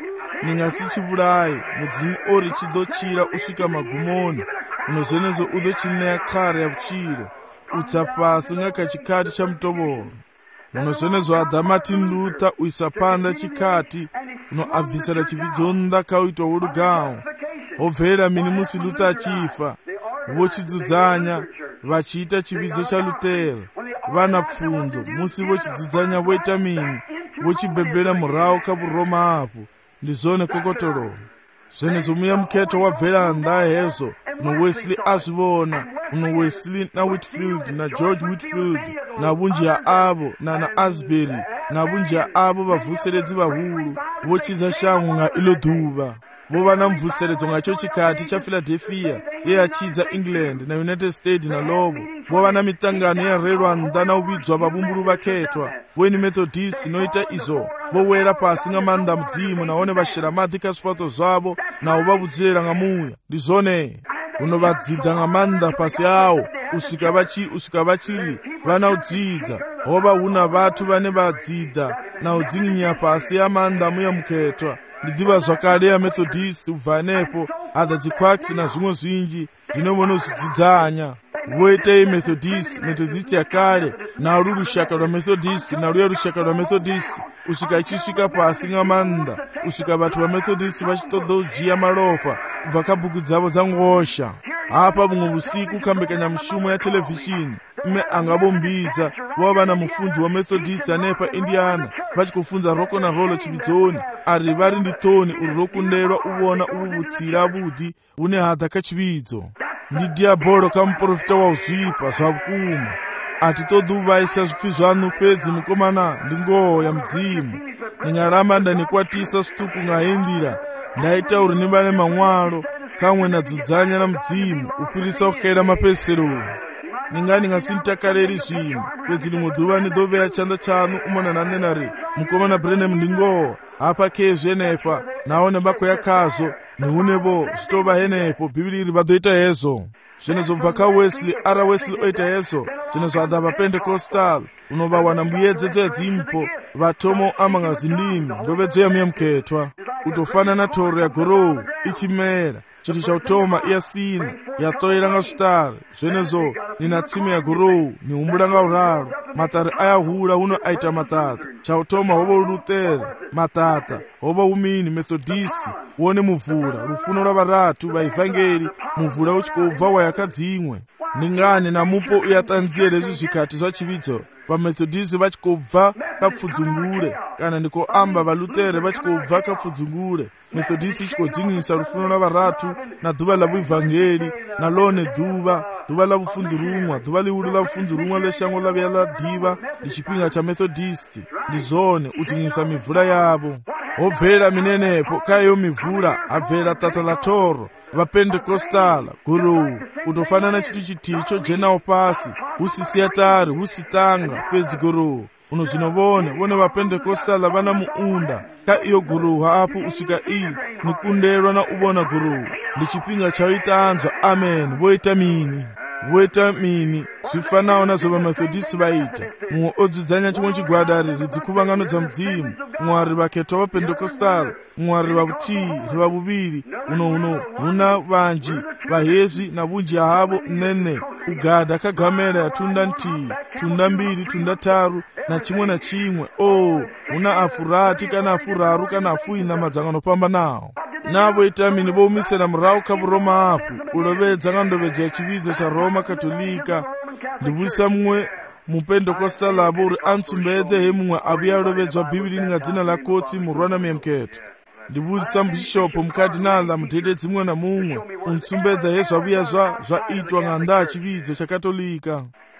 ningasichibulaye mudzimu ori chidochira usvika magumoni uno zvenezo udochineya kare yabuchire utsa pasi ngaka chikati cha mutoboro uno zvenezo adha Martin Luther uisa panda chikati uno abvisira chividzo ndakauitwa worugawo obvera mini musi Luther achifa vochidzudzanya vachiita chividzo cha Luther vana pfunzo musi vochidzudzanya voita mini vochibhebhera murau kaburoma apo ndizone kokotoro zvenezo muya muketo wabvera ndahezo uno Wesley azvivona uno Wesley na Whitfield na George Whitfield na bunji ya avo na na Asbury na bunji ya avo vavhuseredzi vahuru vochidza shango nga ilo dhuva vova na mvhuseredzo ngacho chikati cha Philadelphia ye achidza England na United States na lovo vova na mitangano yarerwa nda na uvidzwa vabumburu vaketwa weni Methodist noita izo vowera pasi nga manda mudzimu naone vashira madhi kasvipato zvavo navo vavudzirira nga muya ndizone uno vadzidha nga manda pasi awo usvika vachi usvika vachiri vana udzidha hova una vatu vane vadzidha na udzinginya pasi yamanda muya muketwa ndidziva zvakare yaMethodist ubva nepo hadha dziquarks na zvimwe zvinji ndinovonozidzidzanya voitei Methodist Methodist yakare naru rushaka rwa Methodist naruya rushaka rwa Methodist usvika ichisvika pasi ngamanda usvika vatu vaMethodist vachitodojiya maropa kubva kabhuku dzavo dzangosha hapa bumwe busiku kambekanya mushumo ya televishini mme angavombidza vova na mufunzi wa Methodist anepa Indiana vachikufunza roko na rolo chividzoni ari vari nditoni uri rokunderwa uvona uvuvutsira avudi une hadha kachividzo ndi diabolo kamuprofita wa uzvipa zvavukuma atitoduvaisa zvifi zvanu pedzi mukomana ndi ngoho ya mudzimu ningaramba ndanikwatisa situku ngahindira ndaita uri nivane mamwalo kamwe nadzudzanya na mudzimu upirisa kukhera mapesero ningani ngasintakareri zvino pedzi limwe dhuva nidoveya chanda chanu umona nanenari mukomana Branham ndingoho apa kezvenepa naone bako yakazo niunevo zvitova henepo bhibhiri iri vadoita hezo zvenezobva kaWesley ara Wesley oita hezo zvenezvo adha vaPentecostal unovawana mbuyedzedzo yadzimpo vatomo amangadzindimi ndovedzo yamuya muketwa utofanana toro yagorowu ichimera chiti chautoma iyasina yatoera nga zvitare zvenezvo nina tsime yagorowu niumbura nga uraro matare ayahura uno aita matata chautoma hovo Luther matata hovo umini Methodist wone muvhura rufuno rwavaratu vaivhangeri muvhura uchikobva wayakadzimwe ningani namupo uyatanziye lezvi zvikati zvachividzo vaMethodist vachikobva kapfudzungure kana ndikoamba vaLuthere vachikobva kapfudzungure Methodist ichikodzingisa rufuno rwavaratu na dhuva lavuivhangeri nalone dhuva dhuva lavufunzi rumwa dhuva liulu lavufunzi rumwa leshango laviya ladhiva ndichipinga cha Methodist ndizone udzingisa mivhura yavo obvera minenepo kaiyo mivhura abvera tata la toro vaPentecostala gorowu utofanana chitu chiticho jenawo pasi husisiyatari husitanga pedzi gorowu uno zvinovone vone vaPentecostala vana muunda ka iyo gorowu haapo usvika iyi nikunderwa na uvona gorowu ndichipinga chaita anzwa amen voita mini voita mini zvifanawo nazvo vaMethodist vaita mumwe odzidzanya chimwe chigwadari ridzikuvangano dza mudzimu mumwe ari vaketwa vaPentecostal mumwe ari vavutii rivavuviri uno uno huna vanji vahezvi na vunji havo nene ugadha kagamera yatunda ntii tunda mbiri tunda taru na chimwe na chimwe o oh, huna afurati kana afuraru kana afuina madzangano pamba nawo navo itamini voumisera murau kaburoma apo ulovedza ngandovedzo ya chividzo cha Roma Katolika ndivuyisa mumwe muPentecostal avo uri antsumbedze he mumwe avuya ulovedzwa bhibhiri ninga dzina la kotsi murwana miyemketo ndivuyisa mbishopo mukadinala mudhededzi mumwe na mumwe untsumbedza he zvavuya zva zvaitwa nganda chividzo cha Katolika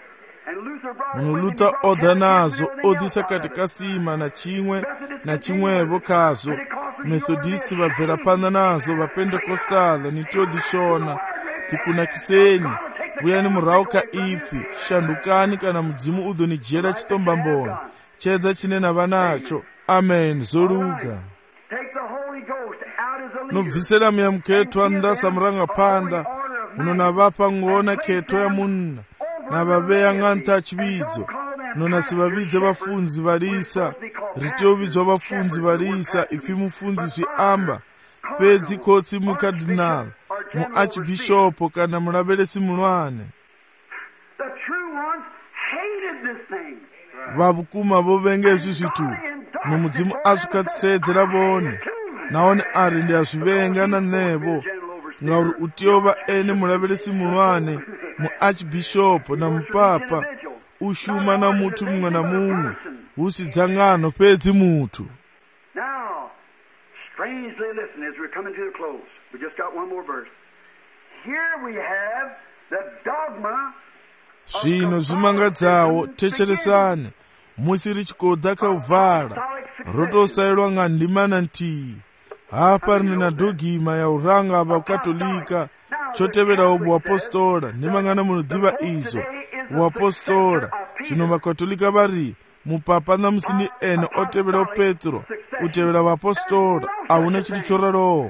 uno Luther odha nazo odhisa katekasima na chimwe na chimwevo kazo Methodist vabvera panda nazo vaPentecostal nitodhishona tikunakiseni vuyani murau kaifi shandukani kana mudzimu udhonijera chitombamboni chedza chinena vanacho amen zoruga nobvisera muya muketwa ndasa muranga panda uno navapa ngona keto ya munna navaveya ng'anta chividzo nona sivabidze vafunzi valisa ritovidzwa vafunzi valisa ifi mufunzi zviamba pedzi kotsi mukardinal muarchbishopo kana mulavelesi mulwane. vavukuma vovenga izvi zvitu nomudzimu azvikatsedzera vone naone ari ndi azvivenga na nevo ngauri utiova ene mulavelesi mulwane muarchbishopo na mupapa ushuma na mutu mumwe na mumwe husidzangano pedzi mutu. Now, strangely listen as we're coming to the close. We just got one more verse. Here we have the dogma. Zvino zvimangadzawo techeresane musi richikodza kauvhara rotosairwa ngandimana ntii hapa rine na dogima ya uranga vakatolika choteverawo buapostola nemangana munodiva izo buapostola zvino vakatolika vari mupapa na musini ene oteverawo petro utevera vapostola hauna chiri choralowo.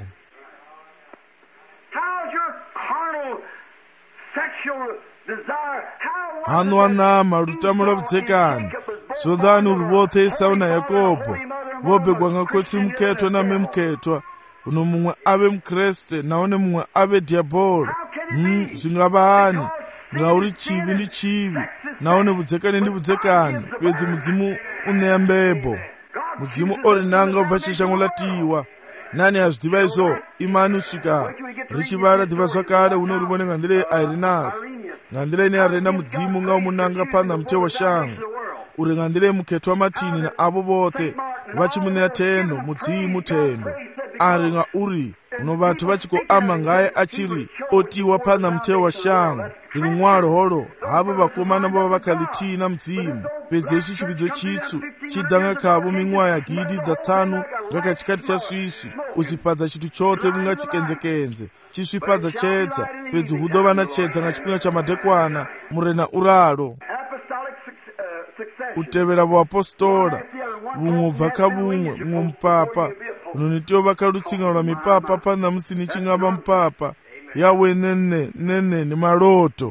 hanu wanama rutamo rwavutsekani zvodhani uri vothe esau nayakobo vobhegwa ngakotsi muketwa namemuketwa uno mumwe ave mukreste naone mumwe ave dhiabholo. hmm, zvingava hani ngauri chivi ndi chivi naone vudzekani ndi vudzekani pedzi mudzimu uneya mbebo mudzimu ori nanga ubva chishango latiwa nani azvidiva izvo imani usvika richivala diva zvakare uno rivone ngandira yeirinasi ngandira ine yarenda mudzimu ngaumunanga pana mutewa shango uri ngandira yemuketwa matini na avo vote vachimuneya tendo mudzimu tendo ari nga uri uno vatu vachikoama ngaye achiri otiwa pana mutewa shango riri mwaro holo havo vakomana vava vakalitina mudzimu pedzi ichi chividzo chitsu chidanga kavo ming'wa ya gidi dhatanu ngakachikati chasvisvi usipadza chitu chote munga chikenzekenze chisvipadza chedza pedzi hudova na chedza ngachipinga chamadhekwana murena uralo utevera vuapostola vumwe ubva kavumwe mumwe mupapa unonitiwo vakarutsingaura mipapa pana musini chingava mupapa yawe nene nene ni maloto.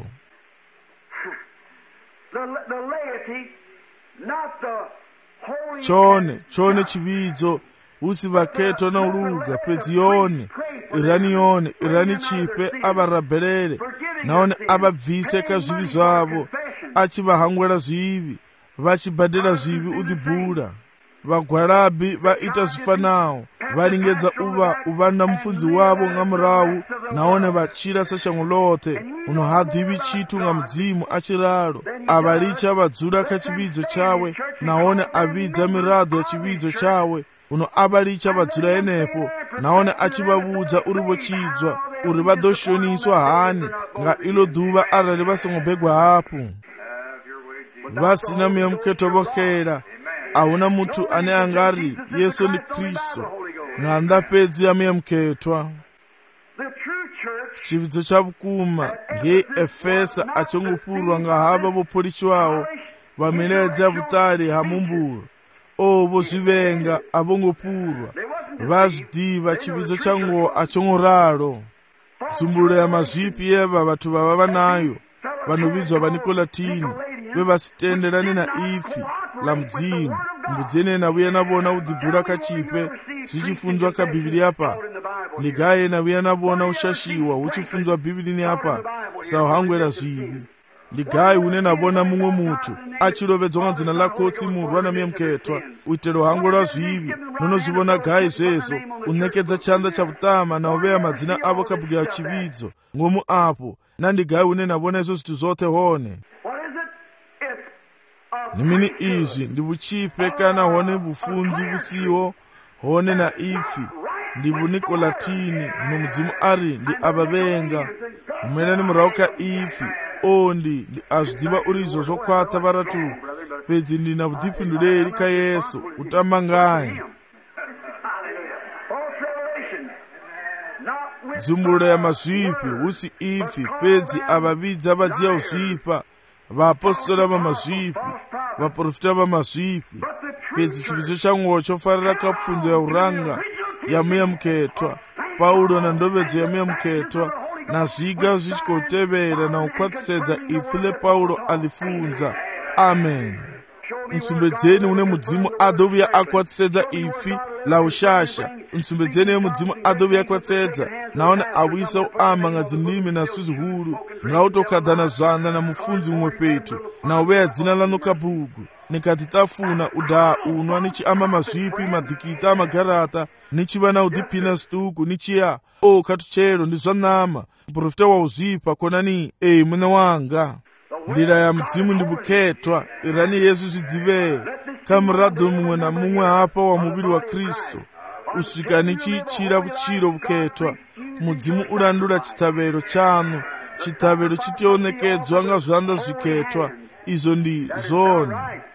chone chone chividzo usi vaketwa na uluga pedzi yone irani yone irani chipe avarabherere naone avabvise kazvivi zvavo achivahangwera zvivi vachibhadhera zvivi udhibhura vagwarabi vaita zvifanawo valingedza uva uvanda mufudzi wavo ngamurawu naone vachira seshango lote uno hadhivi chitu nga mudzimu achiralo avalicha vadzura kachividzo chawe naone avidza mirado ya chividzo chawe uno avalicha vadzura enepo naone achivavudza uri vochidzwa uri vadoshoniswa hani nga ilo dhuva arali vasingobhegwa hapo vasina muyamuketwa vokhera hauna mutu ane angari yesu ni kristo nganda pedzi yamuyamuketwa. chividzo chavukuma ngeefesa achongopurwa nga hava vopolichwawo vamiledzi avutali hamumburo o vozvivenga avongopurwa vazvidiva chividzo chango achongoralo dzumbulo ya mazvipi yeva vatu vava vanayo vanovidzwa vanikolatini vevasitenderani na ifi la mudzimu mbudzene navuya navona udhibhura kachipe zvichifunzwa kabhibhiri apa ndigaye navuya navona ushashiwa huchifunzwa bhibhirini apa sauhangwera zvivi ndigayi une navona mumwe mutu achirovedzwa ngadzina lakotsi murwa namuyamuketwa uitero hangwera zvivi nonozvivona gayi zvezvo unekedza chanda chavutama nauveya madzina avo kabhugya chividzo ngomu apo nandigayi une navona izvo zvitu zote hone nimini izvi ndi vuchipe kana hone vufunzi vusiwo hone na ifi ndi vunikolatini muno mudzimu ari ndi avavenga mumene ni murauka ifi ondi ndi azvidiva uri izvo zvokwata varatu pedzi ndina vudhipinduleri ka yesu utamangayi dzumbulo ya mazvipi husi ifi pedzi avavidza vadziya uzvipa vaapostola vamazvipi vaprofita vamazvipi pedzi chividzo changuo chofarira kapfunzo ya uranga yamuyamuketwa paulo na ndovedzo yamuyamuketwa na zviga zvichikotevera na ukwatisedza ifu le paulo alifunza. Amen. msumbedzeni une mudzimu adovia akwatsedza ifi la ushasha msumbedzeni ye mudzimu adovia akwatsedza naone awisa uama nga zinimi na suzi hulu nga utokadana zwana na mufunzi mwe petu na uweya dzina lanu kabugu nikatitafuna udaa unwa nichiama mazwipi madikita magarata nichiva na udipina stuku nichiya o katuchero ndi zvanama mprofita wa uzvipa konani ei mune wanga ndira ya mudzimu ndi bukhetwa irani yesu zvidivee kamurado mumwe na mumwe hapa wa muviri wa kristu usvika nichichira buchiro bukhetwa mudzimu urandura chitavero chanu chitavero chitionekedzwa nga zvanda zvikhetwa izvo ndi zoni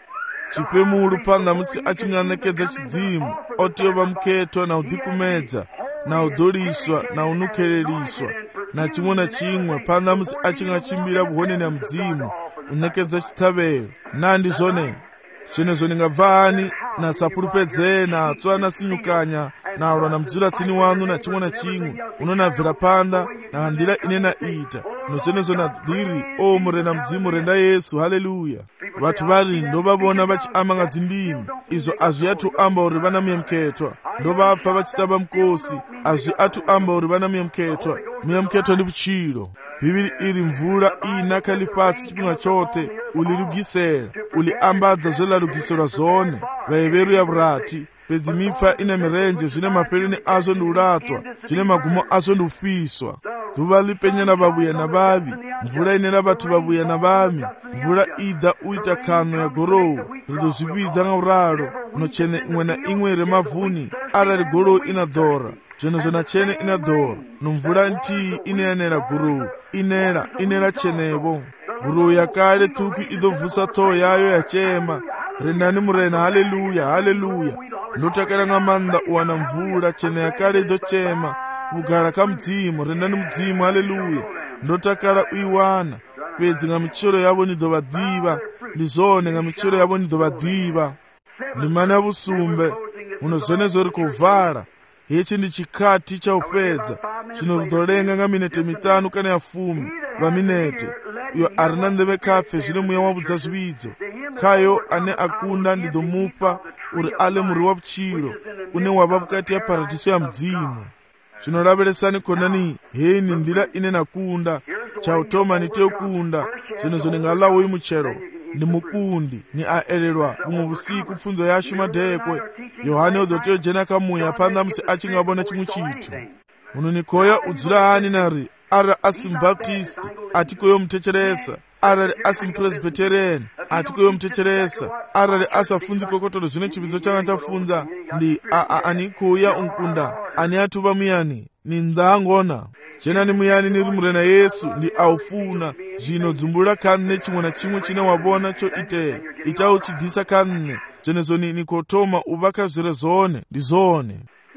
chipemuru pandamusi aching'anekedza chidzimu otiyova mukhetwa na udhikumedza na udoriswa na unukereriswa na chimwe na chimwe pandamusi achingachimbira buhoni na mudzimu unekedza chitavero nandi zvone zvenezvo ndingabvani na sapurupedze na tswana sinyukanya na ulwa na mdzura tsini wanu na chimwe na chimwe unonabvira panda na handira ine naita nozvenezvo nadhiri o murenda mudzimu renda yesu haleluya vatu vari ndovavona vachiamba nga dzindimi izvo hazvi atuamba uri vana muyemukhetwa ndovapfa vachitamba mukosi hazvi atuamba uri vana muyemukhetwa muyemukhetwa ndi buchiro bhibhiri iri mvura inaka lipasi chipinga chote ulirugisera uliambadza zvelarugiserwa zvone vaiveru ya vurati pedzi mifa ine mirenje zvine mapereni azvo ndi uratwa zvine magumo azvo ndi ufiswa dhuva lipenye na vavuya na vavi mvura inena vatu vavuya na vami mvura idha uita kano ya gorowu rido zvividza nga uraro unochene imwe na imwe ire mavhuni arari gorowu ina dhora zvenezvo na chene ina dhora nomvura ntii ineyanera gorowu inera inera chenevo gorowu yakale tuku idobvusa toho yayo yachema rendani murena haleluya haleluya ndotakera nga manda uwana mvura chene yakale idochema kugara kamudzimu rendani mudzimu haleluya ndotakara uiwana pedzi nga michero yavo nidovadhiva ndizone nga michero yavo nidovadhiva ndimani ya busumbe muno zvenezvo rikovhara hechi ndi chikati chaupedza zvinodorenga nga minete mitanu kana ya fumi vaminete iyo arina ndeve kafe zvine muya wabudza zvividzo kayo ane akunda ndidomupa uri ale muri wa buchiro une wava bukati ya paradiso ya mudzimu zvinoraveresani konani heni ndira ine nakunda chautoma niteukunda zvinezvo ndingalawoyi muchero ndi mukundi ni aererwa bumwe busiku pfunzo yashu madhekwe yohane udotiyojena kamuya pandamusi achingavona chimwe chitu muno nikoya udzura hani nari ari asimbaptisti atikoyo mutecheresa arari asimpresbyterian atikoyo mutecheresa arari asafunzi kokotoro zvine chividzo changa chafunza ndi aa anikoya unkunda ani atuva muyani ni ndangona chenani muyani niri murena yesu ndi aufuna zvino dzumbura kanne chimwe na chimwe chine wavona cho ite itauchidzisa kanne zvenezvo ni nikotoma uvaka zvire zone ndi zone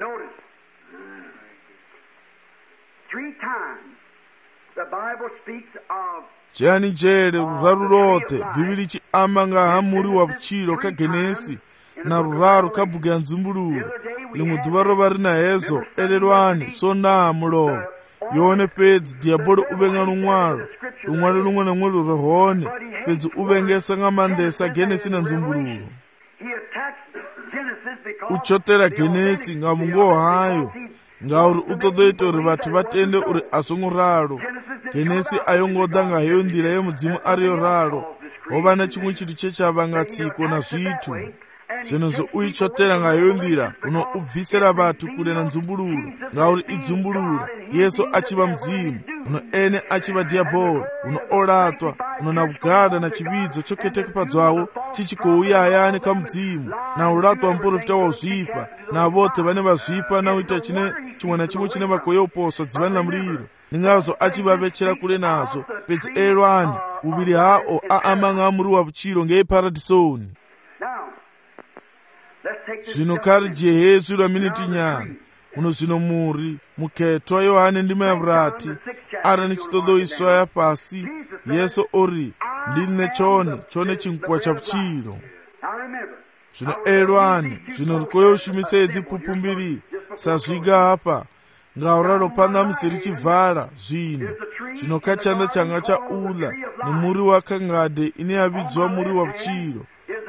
chani jere ruraru rote bhibhiri chiamba nga hamuri wa buchiro kagenesi na ruraru kabhuga ya nzumbuluro limwe dhuva rova rina hezo ererwani sondaa mulovo yone pedzi diabolo uvenga lumwalo lumwalo lumwe namwe lurehone pedzi uvengesa nga mandesa genesi na nzumbuluro uchotera genesi nga mungo hayo ngauri utodoita uri vatu vatende uri asongo raro genesi ayongoda nga heyo ndira yemudzimu ariyo raro hova na chimwe chitu chechavangatsiko na zvitu zvenezvo uichotera nga heyo ndira unoubvisira vatu kure na nzumbuluro ngauri idzumbuluro yesu achiva mudzimu uno ene achiva dhiabhoro uno oratwa uno nabugada na chividzo choketekepadzwawo chichikouyayani kamudzimu na uratwa muprofita wa uzvipa na vote vane vazvipa na uita chine chimwe na chimwe chine vakoya uposwa dzivani na muriro ningazo achivavechera kure nazo pedzi erwani uviri hao aamanga muri wa buchiro ngeiparadisoni zvino kari jehezu lwa miniti nyana uno zvino muri mukhetwa yohane ndima ya vurati ari nichitodoiswa ya pasi yesu ori ndine chone chone chinkwa cha buchiro zvino erwani zvino rikoyo ushumisedzi pupu mbiri sazviga apa ngauraro pana musiri chivhara zvino zvino kachanda changa chaula nemuri wakangade ine yavidzwa muri wa buchiro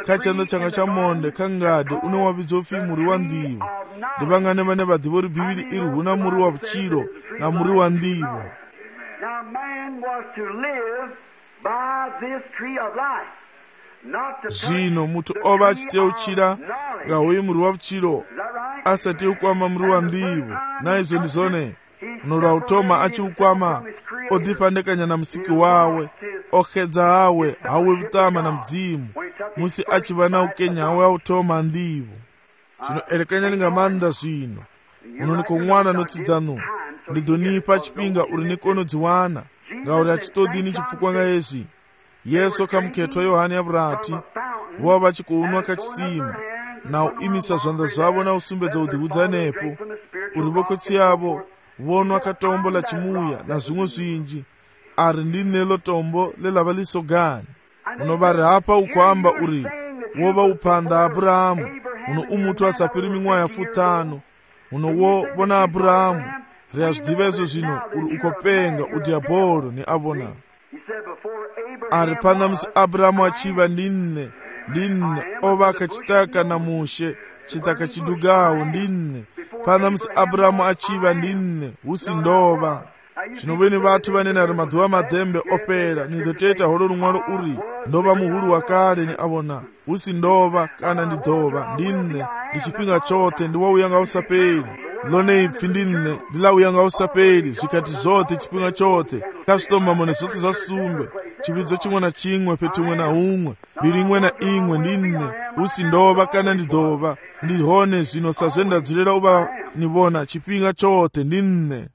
kha chanza changa cha monde kha ngade une wa vhidzwa upfi muri wa nḓivho. Ndi vhangane vhane vha ḓivha uri bivhili iri hu na muri wa vhutshilo na muri wa nḓivho. Now man was to live by this tree of life. Zwino muthu o vha a tshi tea u tshila nga hoyu muri wa vhutshilo a sa tea u kwama muri wa nḓivho. Na izwo ndi zwone no lwa u thoma a tshi u kwama o ḓifhandekanya na musiki wawe, o xedza hawe hawe vhuṱama na mudzimu musi a tshi vha na u kenya hawe a u thoma nḓivho. Zwino elekanyani nga maanḓa zwino muno ni khou ṅwana notsi dzaṋu ndi ḓo nifha tshifhinga uri ni kone u dzi wana, ngauri a thi ṱoḓi ni tshi pfukwa nga hezwi. Yesu kha mukhetho Yohane ya vhurathi vho vha tshi khou nwa kha tshisima na u imisa zwanḓa zwavho na u sumbedza u ḓihudza hanefho uri vho khotsi yavho vho nwa kha tombo ḽa tshimuya na zwiṅwe zwinzhi, a ri ndi nṋe ḽo tombo ḽe ḽa vha ḽi sogani. Uno vha ri hafha u khou amba uri wo vha u phanḓa ha Aburahamu, uno u muthu a sa fhiri miṅwaha ya fuṱhanu. Uno wo vhona Aburahamu, ri a zwi ḓivha hezwo zwino uri u khou penga u diabolo ni a vhona. A ri phanḓa musi Aburahamu a tshi vha ndi nne ndi nne o vha kha tshiṱaka na mushe tshiṱaka tshidugaho ndi nne. Phanḓa musi Aburahamu a tshi vha ndi nne hu si ndovha. Zwino vheni vhathu vhane na ri maḓuvha maḓembe o fhela ni ḓo tea ita holo luṅwalo uri ndo vha muhulu wa kale ni a vhona. Hu si ndovha kana ndi ḓovha, ndi nne ndi tshifhinga tshoṱhe, ndi wa uya nga u sa fheli. Ḽone ipfi ndi nne ndi ḽa uya nga u sa fheli zwikati zwoṱhe tshifhinga tshoṱhe kha zwiṱombamone zwoṱhe zwa sumbe tshivhidzo tshiṅwe na tshiṅwe fhethu huṅwe na huṅwe mbili iṅwe na iṅwe ndi nne. Hu si ndovha kana ndi ḓovha, ndi hone zwino sa zwe nda dzulela u vha ni vhona tshifhinga tshoṱhe ndi nne.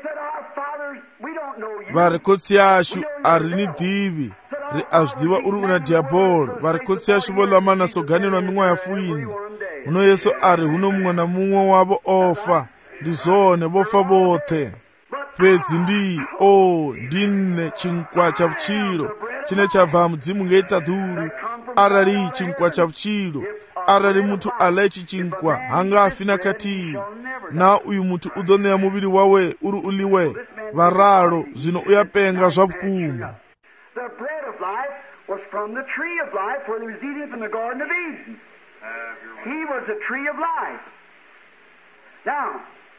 Vha ri khotsi yashu a ri ni ḓivhi, ri a zwi ḓivha uri u na diabolo. Vha ri khotsi yashu vho ḽa mana sogani lwa miṅwaha ya fuiṋa. Huno Yesu a ri huno muṅwe na muṅwe wavho o fa, ndi zwone vho fa vhoṱhe. Fhedzi ndi o ndi nne tshinkwa tsha vhutshilo tshine tsha bva mudzimu nga iṱaḓulu. Arali tshinkwa tsha vhutshilo, arali muthu a ḽa itshi tshinkwa ha nga fi na khathihi, na uyu muthu u ḓo ṋea muvhili wawe uri u ḽiwe. Vharalo zwino u ya penga zwa vhukuma. The bread of life was from the tree of life where he was eating from the Garden of Eden. He was the tree of life. Now,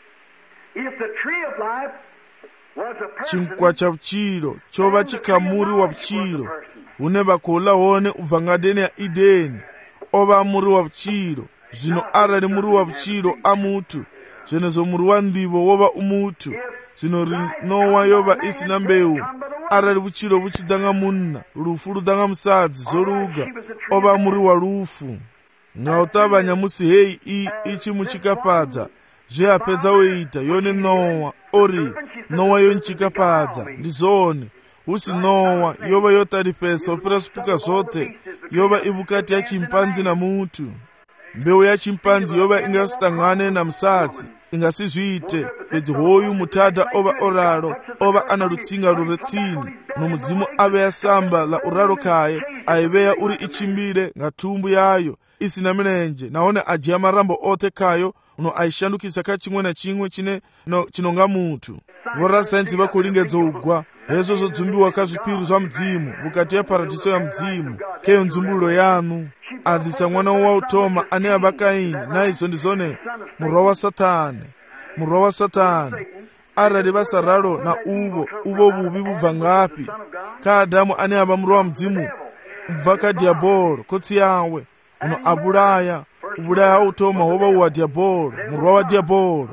if the tree of life was a person, tshinkwa tsha vhutshilo tsho vha tshi kha muri wa vhutshilo hune vha khou ḽa hone u bva ngadeni ya Edeni, o vha muri wa vhutshilo. Zwino arali muri wa vhutshilo a muthu, zwenezwo muri wa nḓivho wo vha u muthu. Zwino ri Nowa yo vha i si na mbeu. Arali vhutshilo vhu tshi ḓa nga munna, lufu lu ḓa nga musadzi, zwo luga, o vha muri wa lufu. Nga u ṱavhanya musi heyi i i tshi mu tshikafhadza zwe a fhedza u ita yone Nowa, ori Nowa yo ntshikafhadza. Ndi zwone, hu si Nowa yo vha yo ṱalifhesa u fhira zwipuka zwoṱhe, yo vha i vhukati ha tshimpanzi na muthu. Mbeu ya tshimpanzi yo vha i nga si ṱangane na musadzi, i nga si zwi ite. Fhedzi hoyu muthada o vha o ralo, o vha a na lutsinga lu re tsini, no mudzimu a vhea samba ḽa u ralo khaye, a i vhea uri i tshimbile nga thumbu yayo i si na milenzhe, nahone a dzhia marambo oṱhe khayo no a i shandukisa kha tshiṅwe na tshiṅwe tshine no tshino nga muthu. Vhorasaintsi vha khou lingedza u gwa hezwo zwo dzumbiwa kha zwiphiri zwa mudzimu vhukati ha paradiso ya mudzimu. Kheyo nzumbululo yaṋu a ḓisa ṅwana wa u thoma ane a vha Kaini, na izwo ndi zwone murwa wa Saṱhane, murwa wa Saṱhane. Arali vha sa ralo na uvho, uvho vhuvhi vhu bva ngafhi? Kha Adamu ane a vha murwa wa mudzimu, u bva kha diabolo khotsi yawe. Uno a vhulaya, u vhulaya ha u thoma ho vha u wa diabolo, murwa wa diabolo.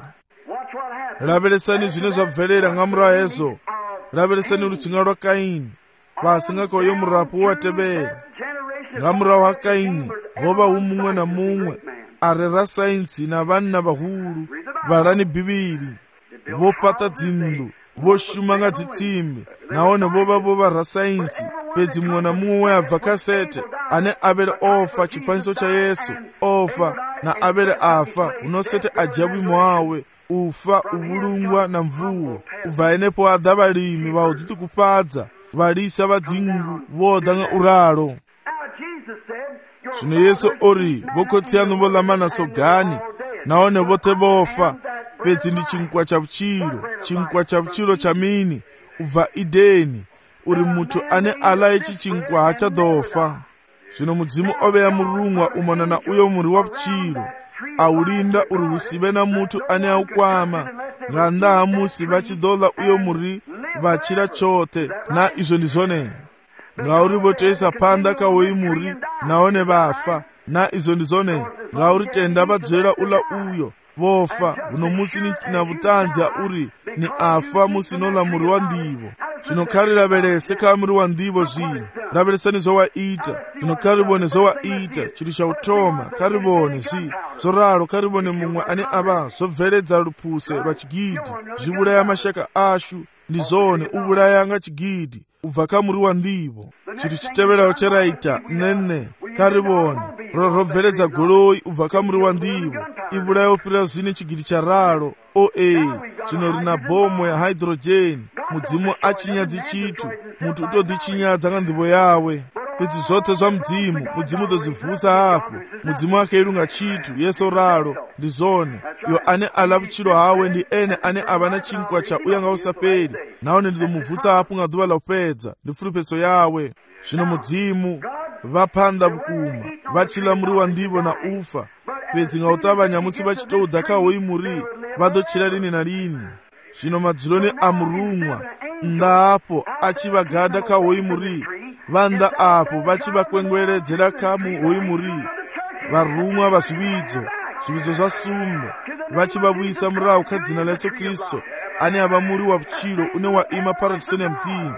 Lavhelesani zwine zwa bvelela nga murahu hezwo. Lavhelesani lutsinga lwa Kaini fhasi nga kha yo murafho wa tevhela. Nga murahu ha Kaini ho vha hu muṅwe na muṅwe a re rasaintsi na vhanna vhahulu. Vhalani Bivhili, vho fhaṱa dzinnḓu, vho shuma nga dzitsimbi, nahone vho vha vho vha rasaintsi. Fhedzi muṅwe na muṅwe we a bva kha Sete, ane Abele ofa tshifanyiso tsha Yesu, ofa na Abele afa. Huno Sete a dzhia vhuimo hawe, ufa, u vhulungwa na mvuwo. U bva henefho ha ḓa vhalimi vha u ḓiṱukufhadza, vhalisa vha dzingu vho ḓa nga u ralo. Zwino Yesu ori vho khotsi yaṋu vho ḽa mana sogani, nahone vhoṱhe vho fa. Fhedzi ndi tshinkwa tsha vhutshilo, tshinkwa tsha vhutshilo tsha mini? U bva Edeni, uri muthu ane a ḽa itshi tshinkwa ha tsha ḓo fa. Zvino mudzimu oveya murumwa umana na uyo muri wapchiro aulinda uri usibe na mutu ane aukwama nganda hamusi vachidola uyo muri vachira chote na izvo ndizvone ngauri votoisa panda kawoyi muri naone vafa na izvo ndizvone ngauri tenda vadzorera ula uyo vofa uno musi na vutanzi uri ni afa musinola muri wa ndivo zvino kari raverese ka muri wa ndivo zvino raveresani zvowaita zvino karivone zvowaita chiri chautoma karivone zvi zvoraro karivone mumwe ane ava zobveredza rupuse rwachigidhi zviuraya mashaka ashu ndizvone uuraya nga chigidhi ubva kamuri wa ndivo chiri chiteverawo cheraita nene karivone robveredza goloi ubva kamuri wa ndivo iurayawo pira zvine chigidhi chararo o e zvino rina bhomo ya hydrogeni mudzimu achinyadzi chitu mutu utodzichinyadza nga ndivo yawe pedzi zvote zva mudzimu mudzimu utozivhusa hapo mudzimu akairunga chitu yeso raro ndizvone iyo ane ala vuchiro hawe ndi ene ane ava na chinkwa chauya nga usaperi naone ndinomuvhusa hapo nga duva lakupedza ndi furupeso yawe zvino mudzimu vapanda vukuma vachila muri wa ndivo na ufa pedzi nga utava nyamusi vachitoudha kahoyi muri vadochira rini na rini zvino madzuloni amurumwa nda apo achivagadha kahoyi muri vanda apo vachivakwengweredzera kamuhoyi muri varumwa vazvividzo zvividzo zvasumbe vachivavuyisa murau kadzina rayesu kristu ane ava muri wavuchiro une waima paradhisoni yamdzimu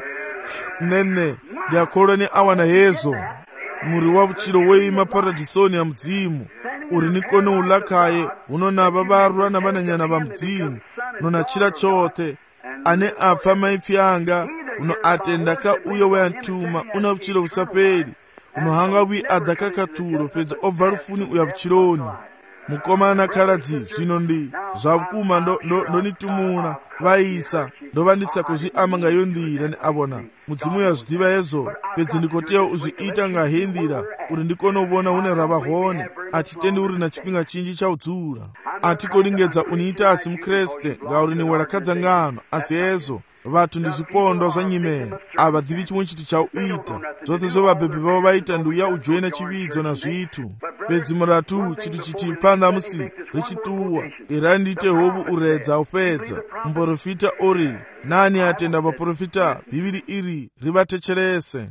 nene ndiakoroni awana hezo muri wavuchiro weima paradhisoni yamudzimu uri nikono ulakaye unonava varwa navananyana vamudzimu nonachira chote ane afa maifyanga uno atenda ka uyo weantuma una vuchiro vusaperi unohanga wi adhaka katuro pedza obva rufuni uya vuchironi mukomana karadzi zvino ndi zvakuma ndonitumuna ndo, ndo vaisa ndovandisa kuzviama ngayondira ni avona mudzimu yazvidiva yezo pedzi ndikoteya uzviita ngahendira uri ndikonobona une ravahone atitendi uri na chipinga chinji chaudzura atikolingedza uniita asi mukreste ngauri niwerakadza ngano asi ezo vatu ndi zvipondo zvanyimera ava dhivi chimwe chitu chauita zvote zvovabhebhi vavo vaita ndiuya ujoina chividzo na zvitu pedzi muratu chitu chiti panda musi richituwa irani ndite hovu uredza upedza muprofita ori nani atenda vaprofita bhiviri iri rivatecherese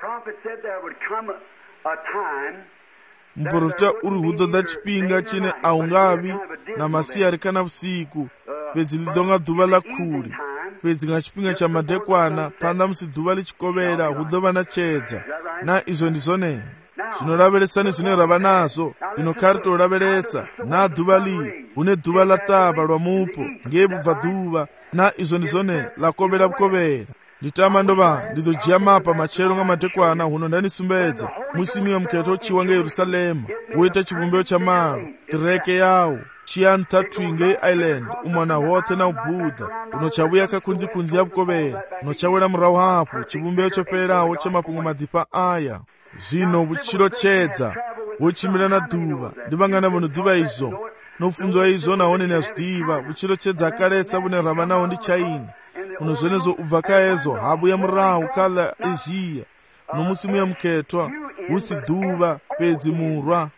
muprofita uri hudodha chipinga chine aungavi na masiyari kana vusiku pedzi lidonga dhuva lakuri pedzi nga chipinga cha madekwana panda musi dhuva lichikovera hudova na chedza na izvo ndizvone zvinoraveresani zvine rava nazvo zvino kari toraveresa na dhuva li une dhuva latava rwamupo ngebubva dhuva na izvo ndizvone lakovera vukovera nditama ndova ndizojiya mapa machero nga madekwana huno ndanisumbedza musimi wa muketo chiwa nge Yerusalema uita chivumbeo cha malo tireke yawo chiani tatwi nge island umwana hote na ubudha unochavuya kakunzi kunzi ya vukovera unochawera murau hapo chivumbeo choperawo chemapungu madhipa aya zvino vuchiro chedza wochimira na dhuva ndivangana vanodhiva izvo nofunzwa izvo naone nazvidiva vuchiro chedza akaresa vune rava nawo ndi chaini unozvenezo ubva kaezo habu ya murau kala ezhiya nomusimu ya muketwa husi dhuva pedzi murwa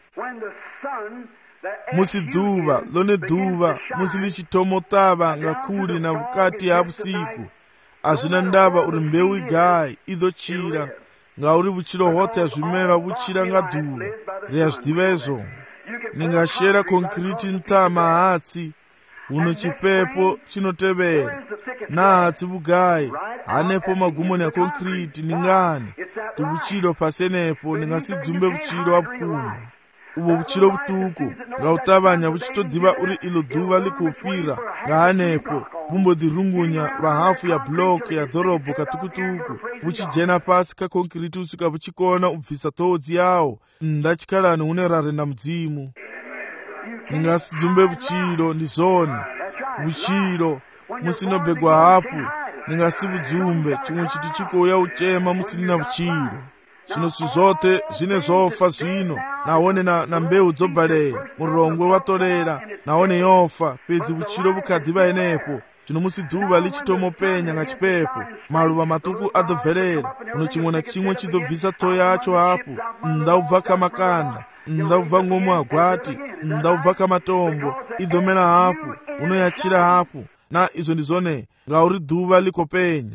musi dhuva lone dhuva musi lichitomotava ngakuli na vukati havusiku hazvina ndava uri mbeu igai idochira ngauri vuchiro hote hazvimera vuchira nga dhuva riyazvidivezo ningashera konkriti ntama hatsi uno chipepo chinotevera na hatsi vugai hanepo magumoni ya konkriti ningani ndi vuchiro pasenepo ningasidzumbe vuchiro hapukuma uvo vuchiro vutuku ngautavanya vuchitodhiva uri ilo dhuva likupira ngahanepo vumbodhirungunya vahafu ya block ya dhorobho katukutuku vuchijena pasi kakonkriti usvika vuchikona ubvisa todzi yawo ndachikarani une rare na mudzimu ningasidzumbe vuchiro ndizvone vuchiro musinobhegwa hapu ningasivudzumbe chimwe chitu chikouya uchema musinina vuchiro zvino zvote zvine zvofa zvino naone na, na mbeu dzobhaleya murongwe watorera naone yofa pedzi vuchiro vukadhiva enepo chino musi dhuva lichitomopenya nga chipepo maluva matuku adobverera uno chimwe na chimwe chidobvisa to yacho apo ndaubva kamakanda ndaubva ng'omu agwati ndaubva kamatombo idomera hapo unoyachira hapo na izo ndizone ngauri dhuva likopenya.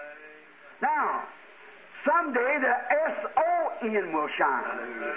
Now, someday the S O N will shine,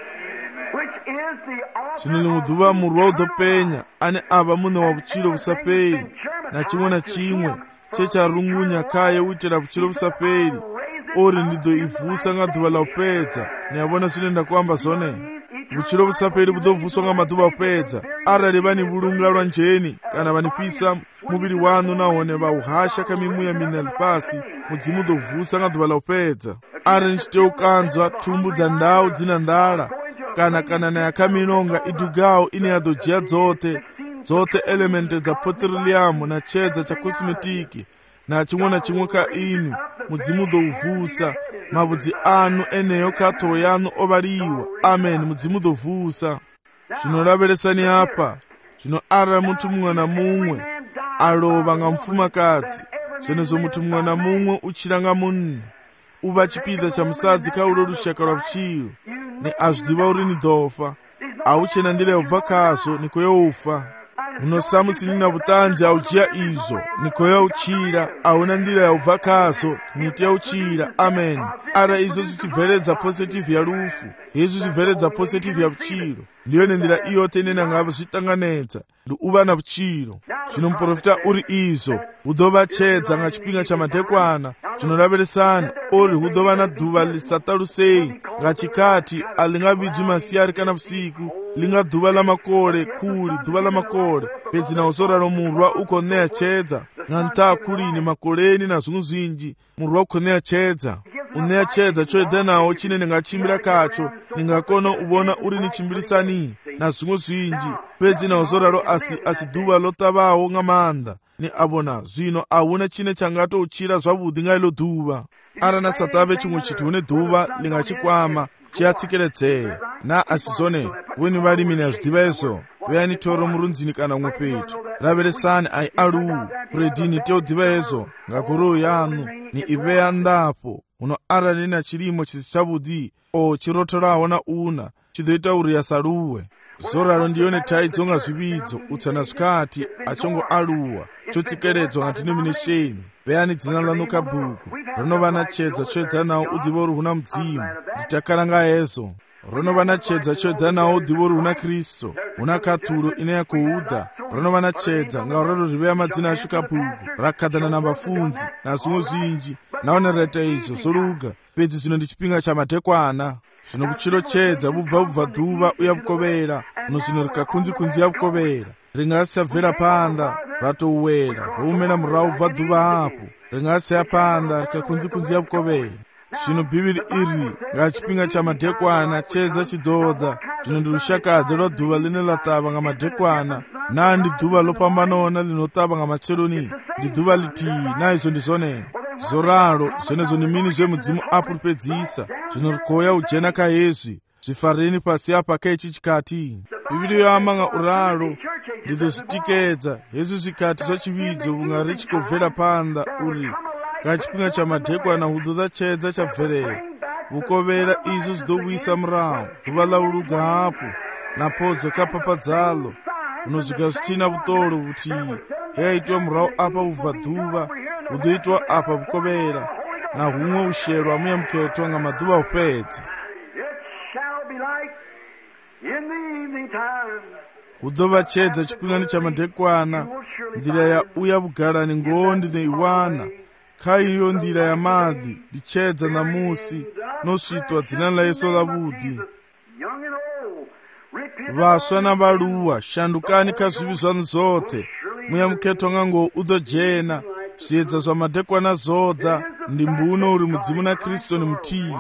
which is the author chino limwe dhuva murwa udopenya ane ava mune wa vuchiro vusaperi na chimwe na chimwe checharungunya kaye uitira vuchiro vusaperi ori ndidoivhusa nga dhuva laupedza. Niyavona zvine ndakuamba zvone vuchiro vusaperi vudovhuswa nga madhuva upedza arali vani vulunga lwa njeni kana vanipisa muviri wanu nahone vauhasha kamimuya minali pasi mudzimu udovhusa nga dhuva laupedza. Ari nichiteukanzwa thumbu dza ndau dzina ndala kana kana na yakaminonga idugawo ine yadojiya dzote dzote elemente dza petroleum na chedza cha cosmetiki na chimwe na chimwe ka inu mudzimu udovhusa mavudzi anu eneyo kato yanu ovaliwa. Amen. Mudzimu udovhusa. Zvinoraveresani apa zvino ara munthu mumwe na mumwe alova nga mfumakadzi zvenezo munthu mumwe na mumwe uchira nga munne uva chipida cha musadzi kaulo rushaka lwa vuchiro ni azvidiva uri ni dofa auchena ndira yaubva kazo niko youfa uno samusini na vutanzi aujiya izvo niko yauchira auna ndira yaubva kazo niti yauchira. Amen. Ara izvo zvichibveredza positive ya rufu yesu zvibveredza positive ya vuchiro ndiyo nendira iyote inene ngava zvitanganedza ndi uva na vuchiro. Zvino muprofita uri izvo hudova chedza nga chipinga cha madekwana chinoraveresani ori hudova na dhuva lisatarusei nga chikati alingavidzwi masiyari kana vusiku linga dhuva la makore kuli dhuva la makore pedzi na usoraro murwa ukoneya chedza nga ntaa kulini makoleni na zvinhu zvinji murwa ukoneya chedza uneya chedza choedanawo chinene nga chimbira kacho ningakona uvona uri ni chimbirisani na zvinhu zvinji pedzi na usoraro asi asi dhuva lotavawo nga manda ni avona zvino ahuna chine changatouchira zvavudi nga ilo dhuva. Ara na satave chimwe chithu une dhuva lingachikwama chiyatsikeledzeye na asizone weni valimi na zvidiva izvo veyani toro murunzini kana umwe petu raveresani ai aluwu predini teudhiva izvo ngagoroyo yanu ni iveya ndapo uno ara nina chirimo chisi chavudi o chirotorawo na una chidoita uri yasaluwe zoraro ndiyone taidzo nga zvividzo utsana zvikati achongo aluwa chotsikeledzwa nga denomination veyani dzina lanu kabhuku rinova na chedza choedzanawo udhivo uri huna mudzimu nditakala nga ezo rinova na chedza choedzanawo udhivo uri huna kristu huna katuro ine yakuudha rinova na chedza ngauraro riveya madzina ashu kabhuku rakadhana na vafunzi na zvimwe zvinji naonereta izvo zoruga pedzi zvino ndi chipinga cha madekwana zvino vuchiro chedza vubva bubva dhuva uya vukovera uno zvino rikakunzikunzi ya vukovera ringasabvera panda ratowera roumena murau bva dhuva apo ringasiya panda rikakunzikunzi ya vukovera. Zvino bhibhiri iri nga chipinga cha madekwana chedza chidhodha zvino ndi rushakadzi rwa dhuva line latava nga madekwana na ndi dhuva lopambanona linotava nga macheloni ndi dhuva litii naizvo ndizvone zoraro zvenezo ni mini zvemudzimu apo ripedzisa zvino rikoya ujena kaezvi zvifareni pasi apa kaichi chikati bhibhiri yoamba nga uraro ndizvo zvitikedza hezvi zvikati zvachividzo vunga richikobvera panda uri nga chipinga cha madekwana hudhodha chedza chabverera vukovera izvo zvidowisa murau dhuva lauluga hapo napodzo kapapadzalo unozvika zvitina vutoro vutii yaitwa murau apa ubva dhuva hudhoitwa apa vukovera na humwe usherwa muya muketwa nga madhuva upedza. Hudhova chedza chipingani cha madekwana ndira ya uya bugarani ngondi neiwana kaiyo ndira ya madhi lichedza na musi nosvitwa dzina la Yesu lavudi vaswa na valuwa shandukani kazvivi zvanu zote muya muketwa ngango udhojena zviedza zva madekwana zodha ndi mbuno uri mudzimu na Kristu ni mutii.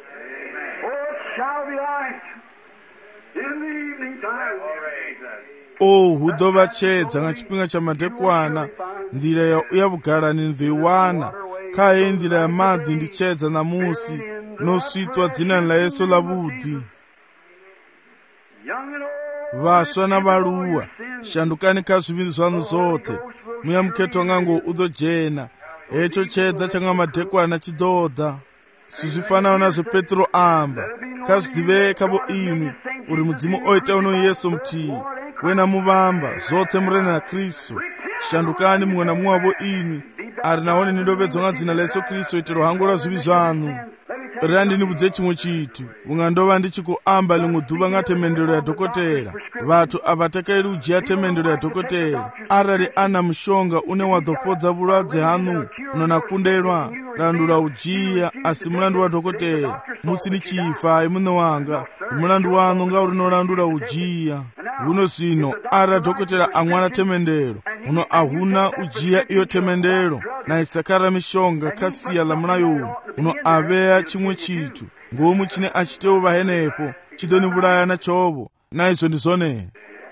O hudhova chedza nga chipinga cha madekwana ndira ya uya bugarani ndhiwana kaye ndira ya madhi ndichedza na musi nosvitwa dzina la Yesu lavudi vaswa na valuwa, shandukani kha zwiviri zwanu zothe, muya mukhetho ng'ango udojena, hecho chedza changa madekwana chidoda. Sizifanawo nazvo Petro amba, kazvidive kavo imi uri mudzimu oita uno Yesu mtii, wena muvamba zothe murena na Kristu. Shandukani mumwe na mumwe wavo imi ari naone nindopedzwa ng'adzina la Yesu Kristu itiro hangula zvivi zvanu. Randinibudze chimwe chitu, ungandova ndichikuamba limwe dhuva ng'atemendero ya dhokotera. Vatu avatakeli ujiya temendero ya dhokotera. Arali ana mushonga une wadhopodza vulwadze hanu unonakundelwa, randula ujiya asi mulandu wa dhokotera. Musini chifa imuno wanga, mulandu wanu nga urinorandula ujiya. Uno zvino ara dhokotera amwana temendero, uno ahuna ujiya iyo temendero, na isakara mishonga kasiya lamunayo, uno aveya chimwe chitu, ngomu chine achitewo vahenepo, chidonivulaya na chovo, na izo ndizone.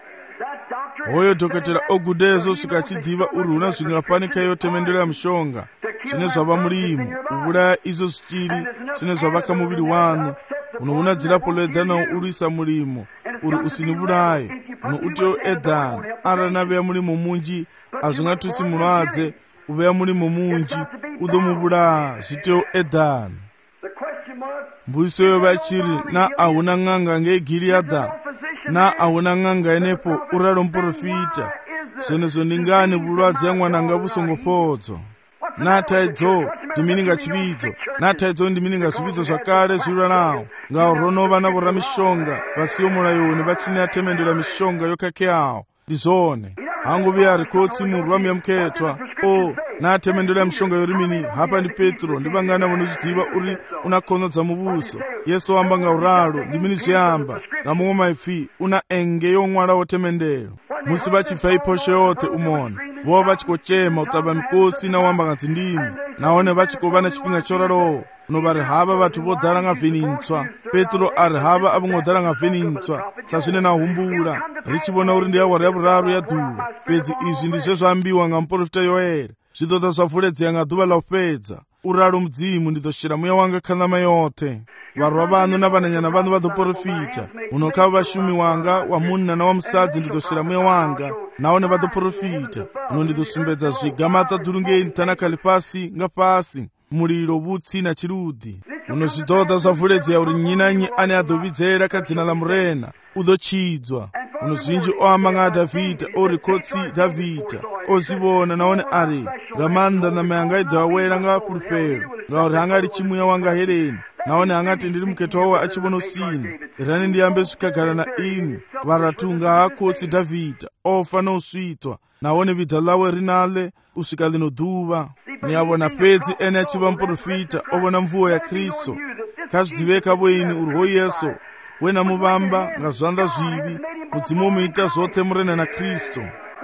Hoyo dhokotera ogudezo sikachidiva uri una zvingafanika iyo temendero ya mishonga, chine zvava murimu, uvulaya izo zvichiri, chine zvavaka muviri wanu, uno una dzirapoledza urisa murimu, uri usinivulaye, uno uteo edhani, ara naveya murimu munji, azvingatusi mulwadze, uveya murimu munji, udomuvulaya, zviteo edhani. Mbuso yo vachiri, na ahuna ng'anga ngeGiriadha, na ahuna ng'anga enepo uralo mprofita, zvenezo ndingani vulwadze yamwananga vusongopodzo. Nataidzo ndimininga chividzo, nataidzo ndimininga zvividzo zvakare zviranawo, ngaronova navo ramishonga, vasiyo mulayoni vachine atemendera mishonga yokakeawo, ndizone. Hangu vya rikotsi murwa muyamuketwa, o, natemendera mishonga yorimini, hapa ndi Petro, ndivangana vanozvidiva uri unakonodza muvuso. Yesu wamba ngauralo, ndimini zviamba, ngamungo maifi, una enge yomwala wotemendero. Musi vachibva iposho yote umona, vo vachikochema utaba mikosi na wamba ngadzindimi, naone vachikova na chipinga choralowo, uno vari hava vatu vodhara ngavhenintswa. Petro ari hava avongodhara ngavhenintswa, sazvine nahumbura, richivona uri ndiyawari yavuraru yadhuva. Pedzi izvi ndizvo zvambiwa ngamuprofita Yoere, zvidota zvavhuledzera ngadhuva laupedza. Uralo mudzimu ndidoshera muya wanga khanama yote. Varwa vanu na vananyana vanu vadoprofita, unokava vashumi wanga wamunna na wamusadzi ndidoshera muya wanga, naone vadoprofita, uno ndidosumbedza zvigamata dhurungeni tanakali pasi ngapasi, muliro vutsi na chirudhi. Uno zvidhodha zvavhuledzera uri nyinanyi ane adovidzera kadzina la murena, udochidzwa. Uno zvinji oamba ng'a Dhavhidha, ori kotsi Dhavhidha, ozivona naone ari, ngamanda na mayanga idho awera nga pulupero, ngauri hangari chimuya wanga hereni, naone hangati ndiri muketwa wawo achivona usini, irani ndiyambe zvikagara na imi, varatunga hakotsi Dhavhidha, ofa nousvitwa, naone vidha lawe rinale, usvika lino dhuva. Niyavona pedzi ene achiva muprofita, ovona mvuwo ya Kristu, kazvidiveka voini urwo Yesu, wena muvamba ngazvanda zvivi, mudzimu muita zothe murena na Kristu.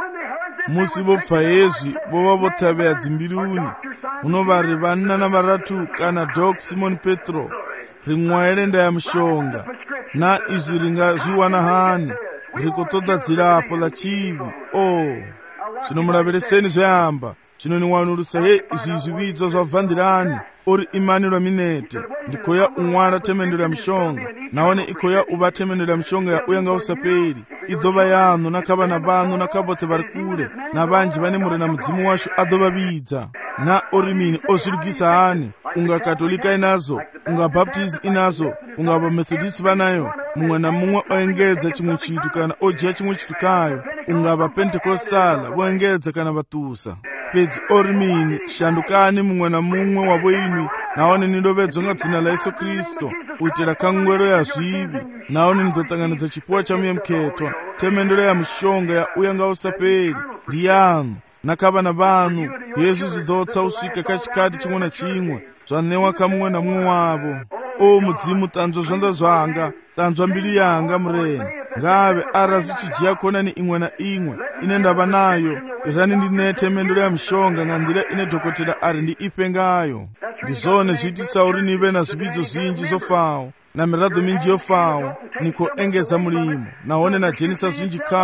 Musi vobva hezvi vova votaveya dzimbiluni, uno vari vanna na varatu kana Dok Simon Petro, rimwaelenda ya mishonga, na izvi ringazviwana hani, rikotoda dzirapo la chivi. O, zvinomuravereseni zveamba, zvinoniwanulusa he izvi zvividzo zvavhandirani, ori Imaniro minete, ndikoya umwana temendero ya mishonga, naone ikoya uva temendero ya mishonga ya uya ngausaperi, idhova yanu nakavana vanu nakabote vari kure, na vanji vane murena mudzimu washu adhovavidza. Na orimini ozvirugisa hani, unga katolika inazo, unga baptizi inazo, unga vamethodisi vanayo, mumwe na mumwe oengedza chimwe chitu kana ojiya chimwe chitu kayo, unga vapentekostala voengedza kana vatusa. Pedzi orimini, shandukani mumwe na mumwe wavo imi, naone nindovedzwa ng'adzina la Yesu Kristu, uitira kangwero ya zvivi, naone nindotanganidza chipuwa chamuya muketwa, temendero ya mishonga ya uya ngausaperi, ndiyanu, nakavana vanu, Yesu zvidotsa usvika kachikati chimwe na chimwe, zvanewa kamumwe na mumwe wavo. O mudzimu, tanzwa zvanda zvanga, tanzwa mbiri yanga murena, ngave ara zvichijiya konani imwe na imwe, ine ndava nayo, irani ndine temendero ya mishonga ngandira ine dhokotera ari ndiipe ngayo. Ndizone zviitisa uri nive na zvividzo zvinji zofawo, na miradho minji yofawo, niko engedza murimo, naone na jenisa zvinji kawo,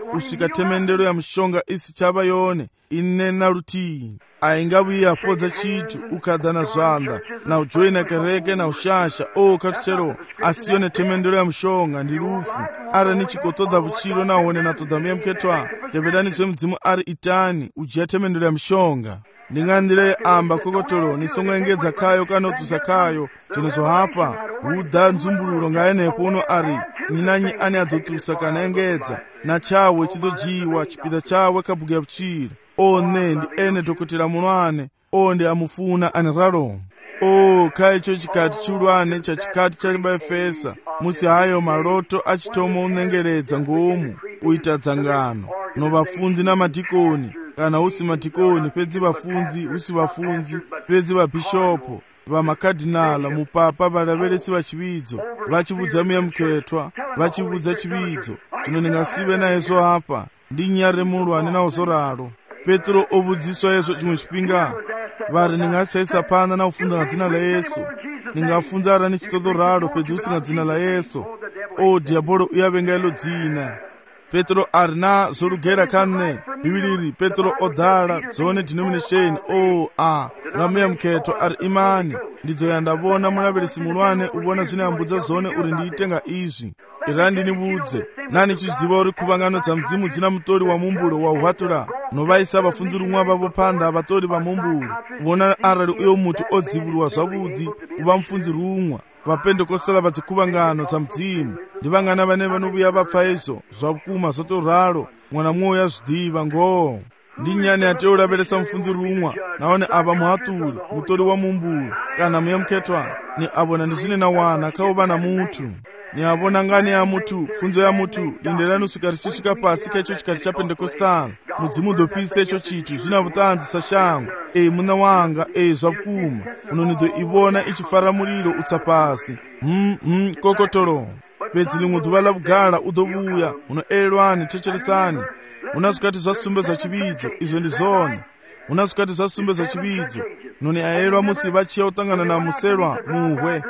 usvika temendero ya mushonga isi chava yone ine narutii aingabuya apodza chitu ukadzana zvanda na ujoina kereke na ushasha o katuchero asiyone temendero ya mushonga ndi lufu ara nichikotodza buchiro naone natodza mketwa tepedani zve mudzimu ari itani ujiya temendero ya mushonga ndingandire amba kokotolo nisongengedza kayo kana utusa kayo tinozohapa uda nzumbululo ngaenepo uno ari ninanyi ani adzotusa kana engedza na chawe chidojiwa chipida chawe kabuga buchira one ndi ene dokotera mulwane o ndi amufuna aniraro o kaicho chikati chulwane cha chikati cha baefesa musi hayo maloto achitomo unengeredza ngomu uitadza ngano no bafunzi na madikoni kana usi madikoni pedzi bafunzi usi bafunzi pedzi babishopo vamakadinala mupapa valaveresi vachividzo vachivudza muyamuketwa vachivudza chividzo tinoningasive naizvo hapa ndi nyare mulwane nauzoraro petro obudziswa yeso chimwe chipinga vari ningasaisa pana na ufunda nga dzina la Yesu ningafunza ara ni chitoto raro pedzi usinga dzina la Yesu o diabolo uyavenga ilo dzina petro ari na zorugera kanne bibiliri petro odala dzone denomination o a ngamuya mketo ari imani ndizoyanda bona munaveresi mulwane ubona zvine ambudza zone uri ndiitenga izvi irandi nibudze nani chizdiva uri kuvangano dza mudzimu dzina mutori wa mumbulo wa uhatura novaisa vafunzi rumwe vavo panda vatori va mumbulo vona arali uyo mutu odzivulwa zvavudi uva mufunzi rumwe vapendekosala vadzikuvangano dza mudzimu ndi vangana vane vanovuya vapfa izvo zvakuma zvotoraro mwana mwoyo yazvidiva ngoo ndi nyani ateulaveresa mufunzi rumwa naone ava muhatuli mutori wa mumbulo kana muyamuketwa ni avona ndizvine na wana kauva na mutu ni avona ngani ya mutu funzo ya mutu lindelani usika richisvika pasi kaicho chikati cha pendekostani mudzimu udopisa icho chitu zvina vutanzi sashango e muna wanga e zvakuma unonido ivona ichifara muriro utsa pasi mm, mm, kokotolo pedzi limwe dhuva labugara udovuya unoelelwani checheresani unazvikati zvasumbe zvachividzo izvo ndi zone unazvikati zvasumbe zvachividzo noni aelwa musi vachiya utangana na muselwa muhwe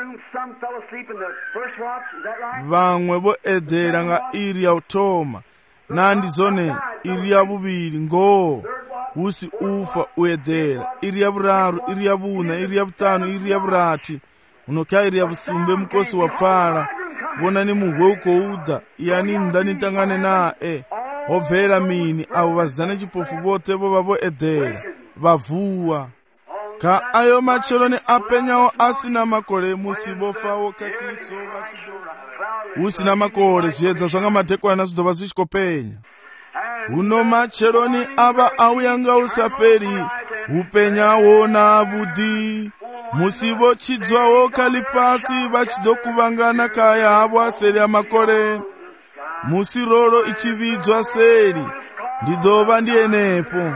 vamwe voedhera nga iri ya utoma nandi zone iri ya vuviri ngoo usi ufa uedhera iri ya vuraru iri ya vuna iri ya vutano iri ya vurati unokya iri ya vusumbe mukosi wa fara vona ni muhwe ukouda yani ndani tangane nae obvera mini avo vazidane chipofu vote vo vavoedhera vavuwa ka ayo macheloni apenyawo asina makole musi vofawo ka kristo vachido usina makole zviedza zvanga madhekwana zvidova zvichikopenya uno macheloni ava auyanga usaperi upenyawo na budi musi vochidzwawo kali pasi vachidokuvangana kaya havo aseri amakole musi roro ichividzwa seri ndidova ndienepo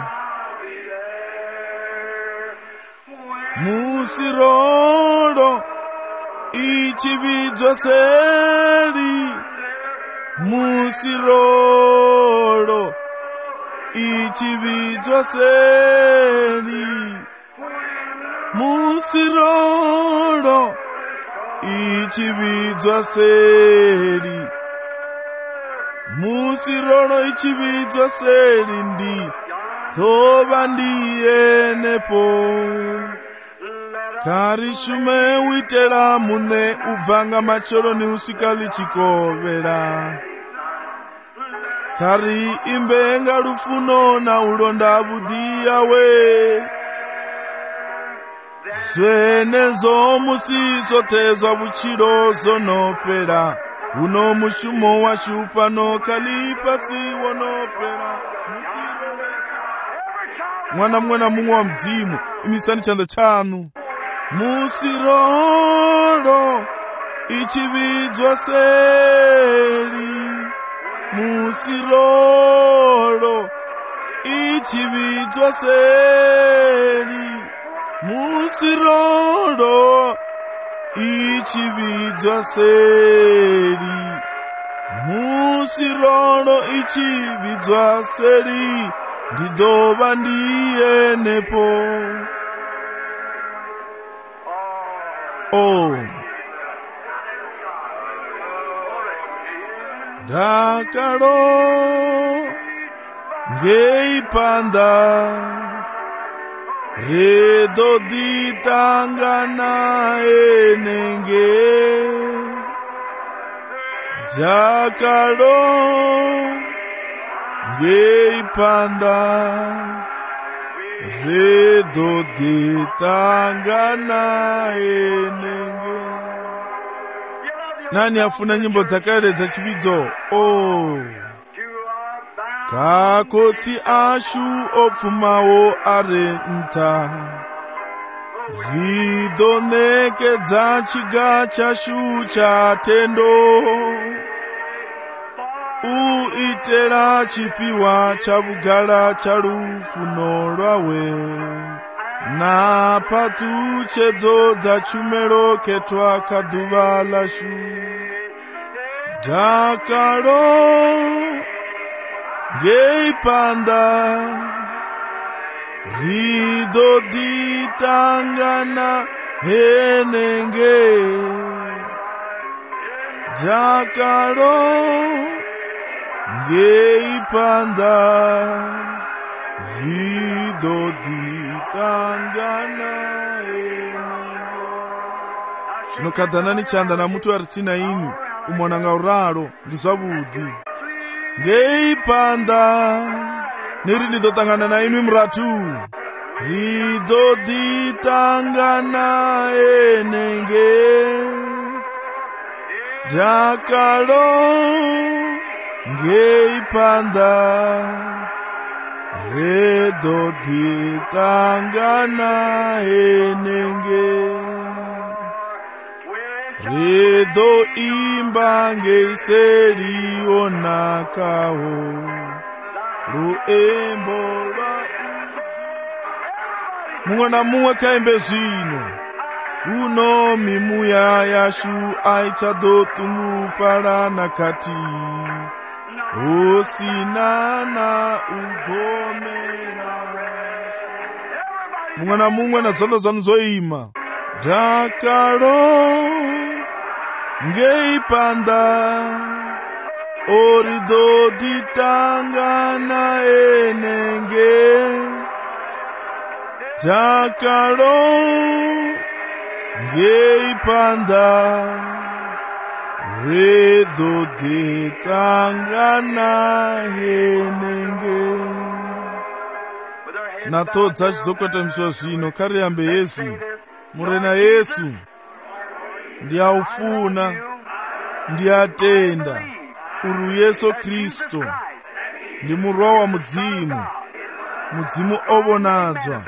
musi roro ichividzwa seri musi roro ichividzwa seri musi roro ichividzwa seri musi roro ichividzwa seri ndi dhova ndienepo kari shume uitela mune uvanga macheloni usika lichikovera kari imbenga lufuno na ulonda budi yawe zvenezo musi zotezwa buchiro zonopera uno mushumo wa shupano kalipasi wonopera musiro mwana mwana mumwe wa mdzimu imisani chanda chanu musiroro ichividzwa seri musiroro ichividzwa seri musiroro ichividzwa seri musiroro ichividzwa seri ndidova ndienepo oh dakaro ngeipanda redo ditangana enenge jakalo ngeipanda redo ditangana enenge. Nani afuna nyimbo dzakale dzachividzo? Oh, kakotsi ashu opfumawo are nta ridonekedza chiga chashu cha tendo uitera chipiwa chabugala cha rufuno rwawe na patu chedzo dza chumelo ketwa kaduva lashu dakalo ngeipanda rido ditangana henenge jakalo ngeipanda rido ditangana henenge. Zvinokadhana chanda na mutu ari tsina imi umona ngauraro ndi zvavudi. Ngeipanda neri ridotangana na imi muratu rido ditangana enenge jakalo ngeipanda redo ditangana enenge redo imba ngeiseri onakawo ruembo rwa mumwe na mumwe kaimbe zvino uno mimuya yashu aichadotumupara kati usina na ugomera mumwe na mumwe na zondo zvanozoima dakalo ngeipanda orido ditangana enenge dakalo ngeipanda redo ditangana enenge. Natodza chizokotamisa zvino kariyambe Yesu murena Yesu ndiaufuna ndiatenda uru Yesu Kristo ndi murwa wa mudzimu mudzimu ovonadzwa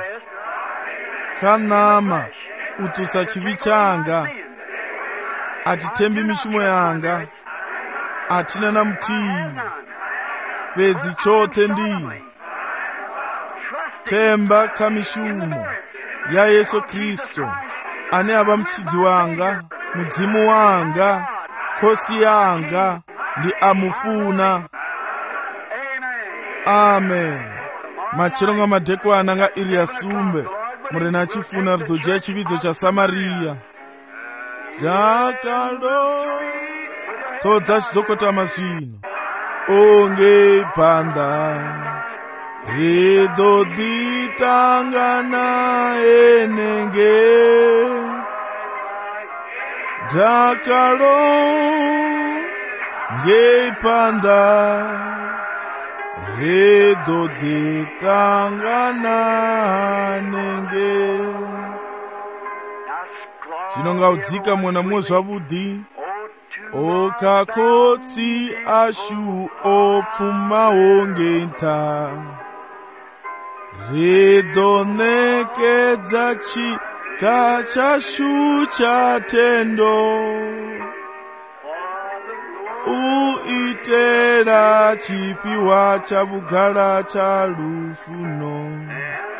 kanama utusa chivi changa atitembi mishumo yanga atina na mutii pedzi chote ndi temba kamishumo ya Yesu Kristo ane ava muchidzi wanga mudzimu wanga kosi yanga ndi amufuna. Amen. Machironga madekwana nga iri yasumbe murena achifuna ridoja chividzo cha Samaria jakalo todza chizokotama zvino onge panda rido ditangana enenge jakalo ngeipanda redo ditangana nenge. Zvinongaudzika mwana mumwe zvavudi okakotsi ashu opfumawo ngenta ridonekedza chiga chashu cha tendo uitera chipiwa chabugala cha rufuno